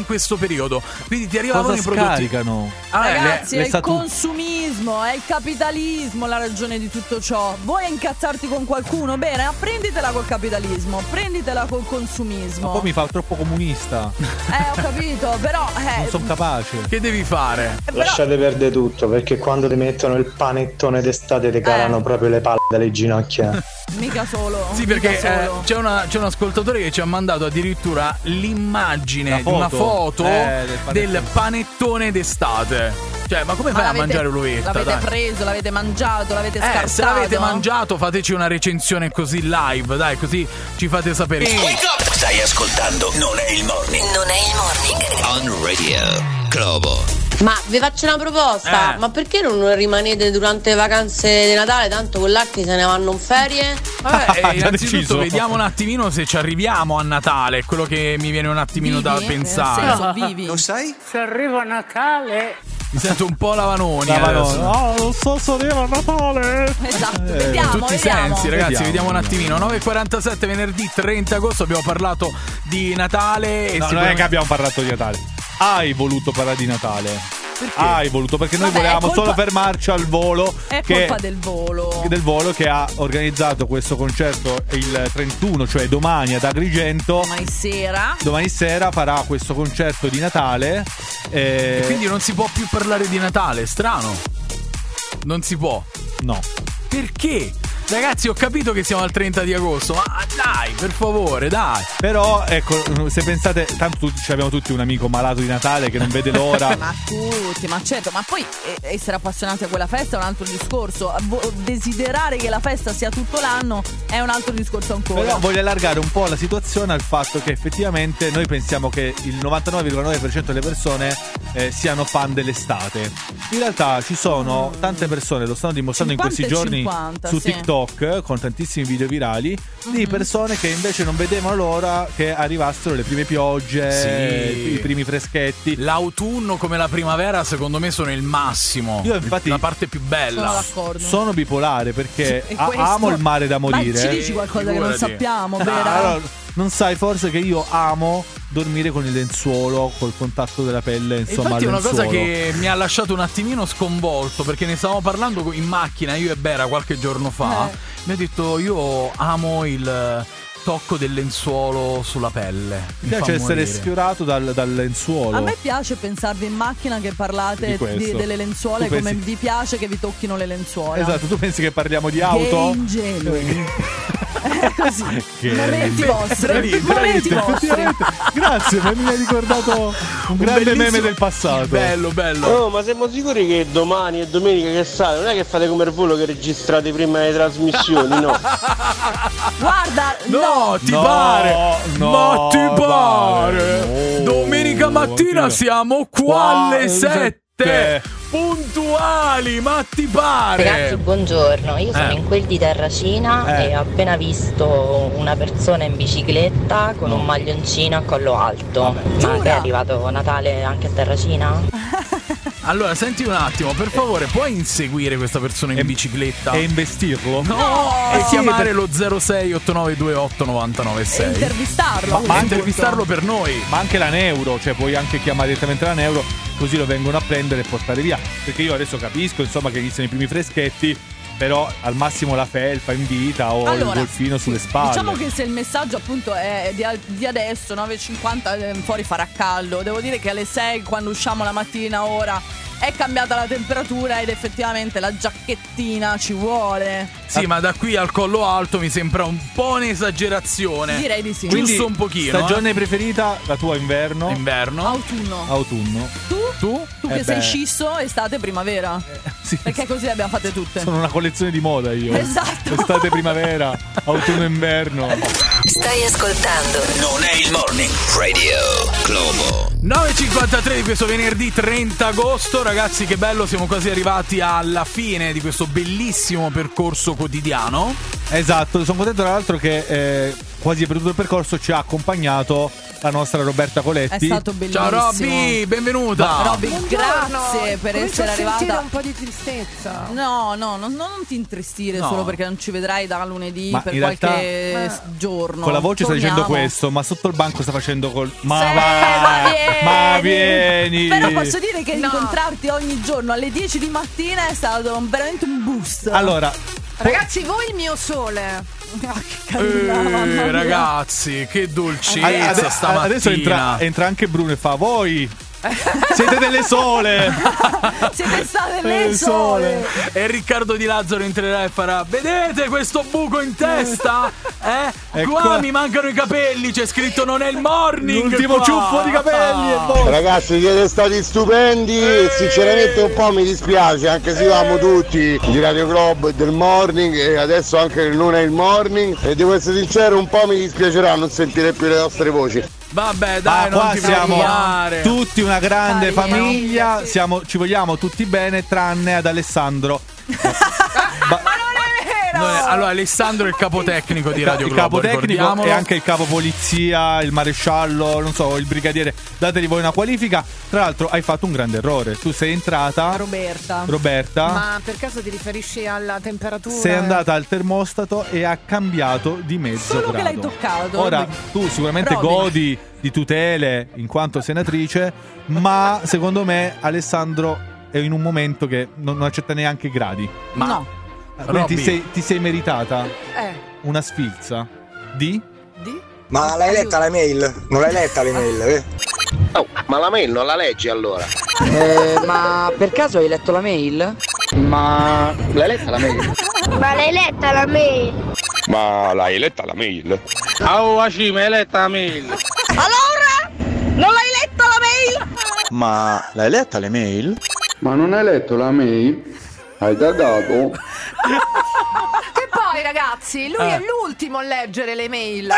questo periodo. Quindi ti arrivavano i prodotti. Scaricano? Ragazzi, è il consumismo, è il capitalismo la ragione di tutto ciò. Vuoi incazzarti con qualcuno? Bene, prenditela col capitalismo, prenditela col consumismo. Ma poi mi fa troppo comunista. Ho capito, però non sono capace. Che devi fare? Lasciate perdere tutto, perché quando ti mettono il panettone d'estate ti calano proprio le palle dalle ginocchia. Mica solo. Sì, perché c'è un ascoltatore che ci ha mandato addirittura l'immagine di una foto del panettone d'estate. Cioè, ma come fai a mangiare l'uvetta? L'avete preso, l'avete mangiato, l'avete scartato? Se l'avete mangiato, fateci una recensione così live, dai, così ci fate sapere. Stai ascoltando Non è il Morning. Non è il Morning. On Radio Globo. Ma vi faccio una proposta, ma perché non rimanete durante le vacanze di Natale, tanto con l'Archi se ne vanno in ferie? Vabbè, innanzitutto vediamo un attimino se ci arriviamo a Natale, è quello che mi viene un attimino da pensare. Nel senso, vivi. Lo sai? Se arriva Natale. Mi sento un po' Lavanoni. No, non so se arriva a Natale. Esatto, vediamo. Tutti i sensi, ragazzi, vediamo un attimino. 9:47 venerdì 30 agosto abbiamo parlato di Natale. No, non è che abbiamo parlato di Natale. Hai voluto parlare di Natale. Perché? Hai voluto, perché noi volevamo solo fermarci al volo. È colpa del volo. Del volo che ha organizzato questo concerto il 31, cioè domani ad Agrigento. Domani sera farà questo concerto di Natale. E quindi non si può più parlare di Natale, strano. Non si può. No. Perché? Ragazzi, ho capito che siamo al 30 di agosto, ma dai, per favore, dai. Però, ecco, se pensate, tanto abbiamo tutti un amico malato di Natale che non vede l'ora. Ma tutti, ma certo, ma poi essere appassionati a quella festa è un altro discorso. Desiderare che la festa sia tutto l'anno è un altro discorso ancora. Però voglio allargare un po' la situazione al fatto che effettivamente noi pensiamo che il 99,9% delle persone siano fan dell'estate. In realtà ci sono tante persone, lo stanno dimostrando in questi giorni 50, su TikTok, con tantissimi video virali di persone che invece non vedevano l'ora che arrivassero le prime piogge, i primi freschetti. L'autunno come la primavera secondo me sono il massimo. Io infatti la parte più bella. Sono bipolare perché amo il mare da morire. Ma ci dici qualcosa che non sappiamo, vero? Allora, non sai forse che io amo dormire con il lenzuolo, col contatto della pelle, insomma. Infatti è una cosa che mi ha lasciato un attimino sconvolto, perché ne stavamo parlando in macchina io e Bera qualche giorno fa. Mi ha detto io amo il tocco del lenzuolo sulla pelle. Mi piace essere sfiorato dal lenzuolo. A me piace pensarvi in macchina che parlate delle lenzuola e come vi piace che vi tocchino le lenzuola. Esatto, tu pensi che parliamo di auto? Che ingenui. Così. Momenti vostri. Momenti vostri. Grazie, mi hai ricordato un grande meme del passato. Bello. Oh, ma siamo sicuri che domani e domenica che sale non è che fate come il volo che registrate prima le trasmissioni, no? Guarda, pare? Ma ti pare? Domenica mattina siamo qua alle 7. Puntuali, ma ti pare? Ragazzi, buongiorno, io sono in quel di Terracina e ho appena visto una persona in bicicletta con un maglioncino a collo alto. Ma che è arrivato Natale anche a Terracina? Allora, senti un attimo, per favore, puoi inseguire questa persona in bicicletta? E investirlo? No! E chiamare lo 06 8928 996. E intervistarlo. Ma intervistarlo per noi. Ma anche la Neuro, cioè puoi anche chiamare direttamente la Neuro, così lo vengono a prendere e portare via. Perché io adesso capisco, insomma, che iniziano i primi freschetti, però al massimo la felpa in vita o il golfino sulle spalle. Diciamo che se il messaggio appunto è di adesso 9:50 fuori farà caldo. Devo dire che alle 6 quando usciamo la mattina ora è cambiata la temperatura ed effettivamente la giacchettina ci vuole. Sì, ma da qui al collo alto mi sembra un po' un'esagerazione. Direi di sì. Quindi, giusto un pochino. Stagione preferita, la tua inverno? Autunno. Tu che sei scisso, estate, primavera. Sì. Perché così le abbiamo fatte tutte. Sono una collezione di moda io. Esatto. Estate, primavera, autunno, inverno. Stai ascoltando Non è il Morning Radio Globo. 9:53 di questo venerdì 30 agosto. Ragazzi, che bello, siamo quasi arrivati alla fine di questo bellissimo percorso quotidiano. Esatto, sono contento tra l'altro che quasi per tutto il percorso ci ha accompagnato la nostra Roberta Coletti. È stato bellissimo. Ciao Robby, benvenuta. Robby, grazie per essere arrivata. Sentire un po' di tristezza. No, non ti intristire solo perché non ci vedrai da lunedì per qualche giorno. Con la voce sta dicendo questo, ma sotto il banco sta facendo ma vieni. Però posso dire che incontrarti ogni giorno alle 10 di mattina è stato veramente un boost. Allora, ragazzi, voi il mio sole. Che carina, ragazzi, che dolcezza stamattina. Adesso entra anche Bruno e fa: voi siete delle sole. Siete state le sole. E Riccardo Di Lazzaro entrerà e farà: vedete questo buco in testa? Qua mi mancano i capelli, c'è scritto non è il morning. L'ultimo ciuffo di capelli. Ragazzi, siete stati stupendi e sinceramente un po' mi dispiace, anche se io amo tutti di Radio Globo e del morning e adesso anche non è il morning, e devo essere sincero, un po' mi dispiacerà non sentire più le nostre voci. Vabbè, dai, non qua ti siamo preoccupare. tutti una grande famiglia, ci vogliamo tutti bene tranne ad Alessandro. Allora, Alessandro è il capotecnico di Radio Globo. Il capotecnico e anche il capo polizia, il maresciallo, non so, il brigadiere. Dategli voi una qualifica. Tra l'altro hai fatto un grande errore. Tu sei entrata Roberta. Ma per caso ti riferisci alla temperatura? Sei andata al termostato e ha cambiato di mezzo Solo grado. che l'hai toccato. Ora tu sicuramente godi di tutele in quanto senatrice, ma secondo me Alessandro è in un momento che non accetta neanche i gradi. Ma no. Quindi ti sei meritata una sfilza di? Ma l'hai letta la mail? Non l'hai letta l'email? Oh, ma la mail non la leggi allora? Ma per caso hai letto la mail? Ma l'hai letta la mail? Ma l'hai letta la mail? Ma l'hai letta la mail? Oh, Aci, ma hai letta la mail? Allora? Non l'hai letta la mail? Ma l'hai letta le mail? Ma non hai letto la mail? Hai dadato? E poi ragazzi, lui è l'ultimo a leggere le mail.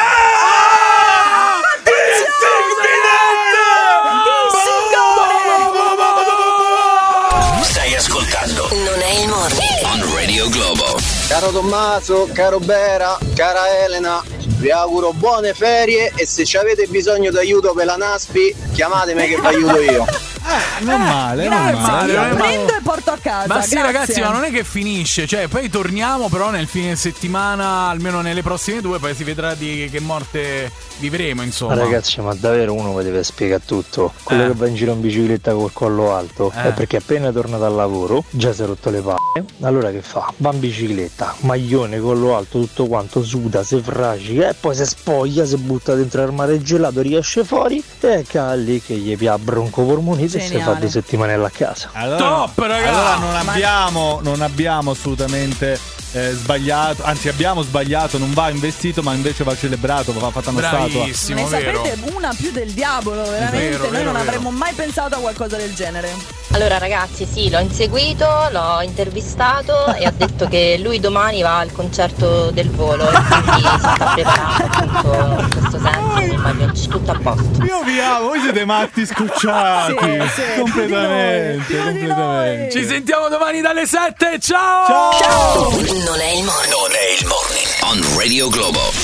Stai ascoltando Non è il morning. On Radio Globo. Caro Tommaso, caro Bera, cara Elena, vi auguro buone ferie e se ci avete bisogno d'aiuto per la Naspi, chiamatemi che vi aiuto io. Non male, Lo prendo e porto a casa. Ma sì, grazie. ragazzi, ma non è che finisce. Cioè, poi torniamo però nel fine settimana, almeno nelle prossime 2, poi si vedrà di che morte vivremo, insomma. Ragazzi, ma davvero uno vi deve spiegare tutto. Quello che va in giro in bicicletta col collo alto è perché appena è tornato al lavoro già si è rotto le palle. Allora che fa? Va in bicicletta, maglione, collo alto, tutto quanto, suda, si frascica e poi si spoglia, si butta dentro il mare gelato, riesce fuori e è lì che gli pia bronco polmonite e si fa 2 settimane a casa. Allora, top, ragazzi! Allora non abbiamo assolutamente sbagliato, anzi abbiamo sbagliato, non va investito ma invece va celebrato, va fatta una statua. Ne sapete una più del diavolo, veramente. Noi non avremmo mai pensato a qualcosa del genere. Allora ragazzi, sì, l'ho inseguito, l'ho intervistato e ha detto che lui domani va al concerto del Volo e quindi si sta preparando tutto in questo senso, ma tutto a posto. Io vi amo, voi siete matti scocciati. Sì, completamente. Ci sentiamo domani dalle 7. Ciao! Non è il morning. On Radio Globo.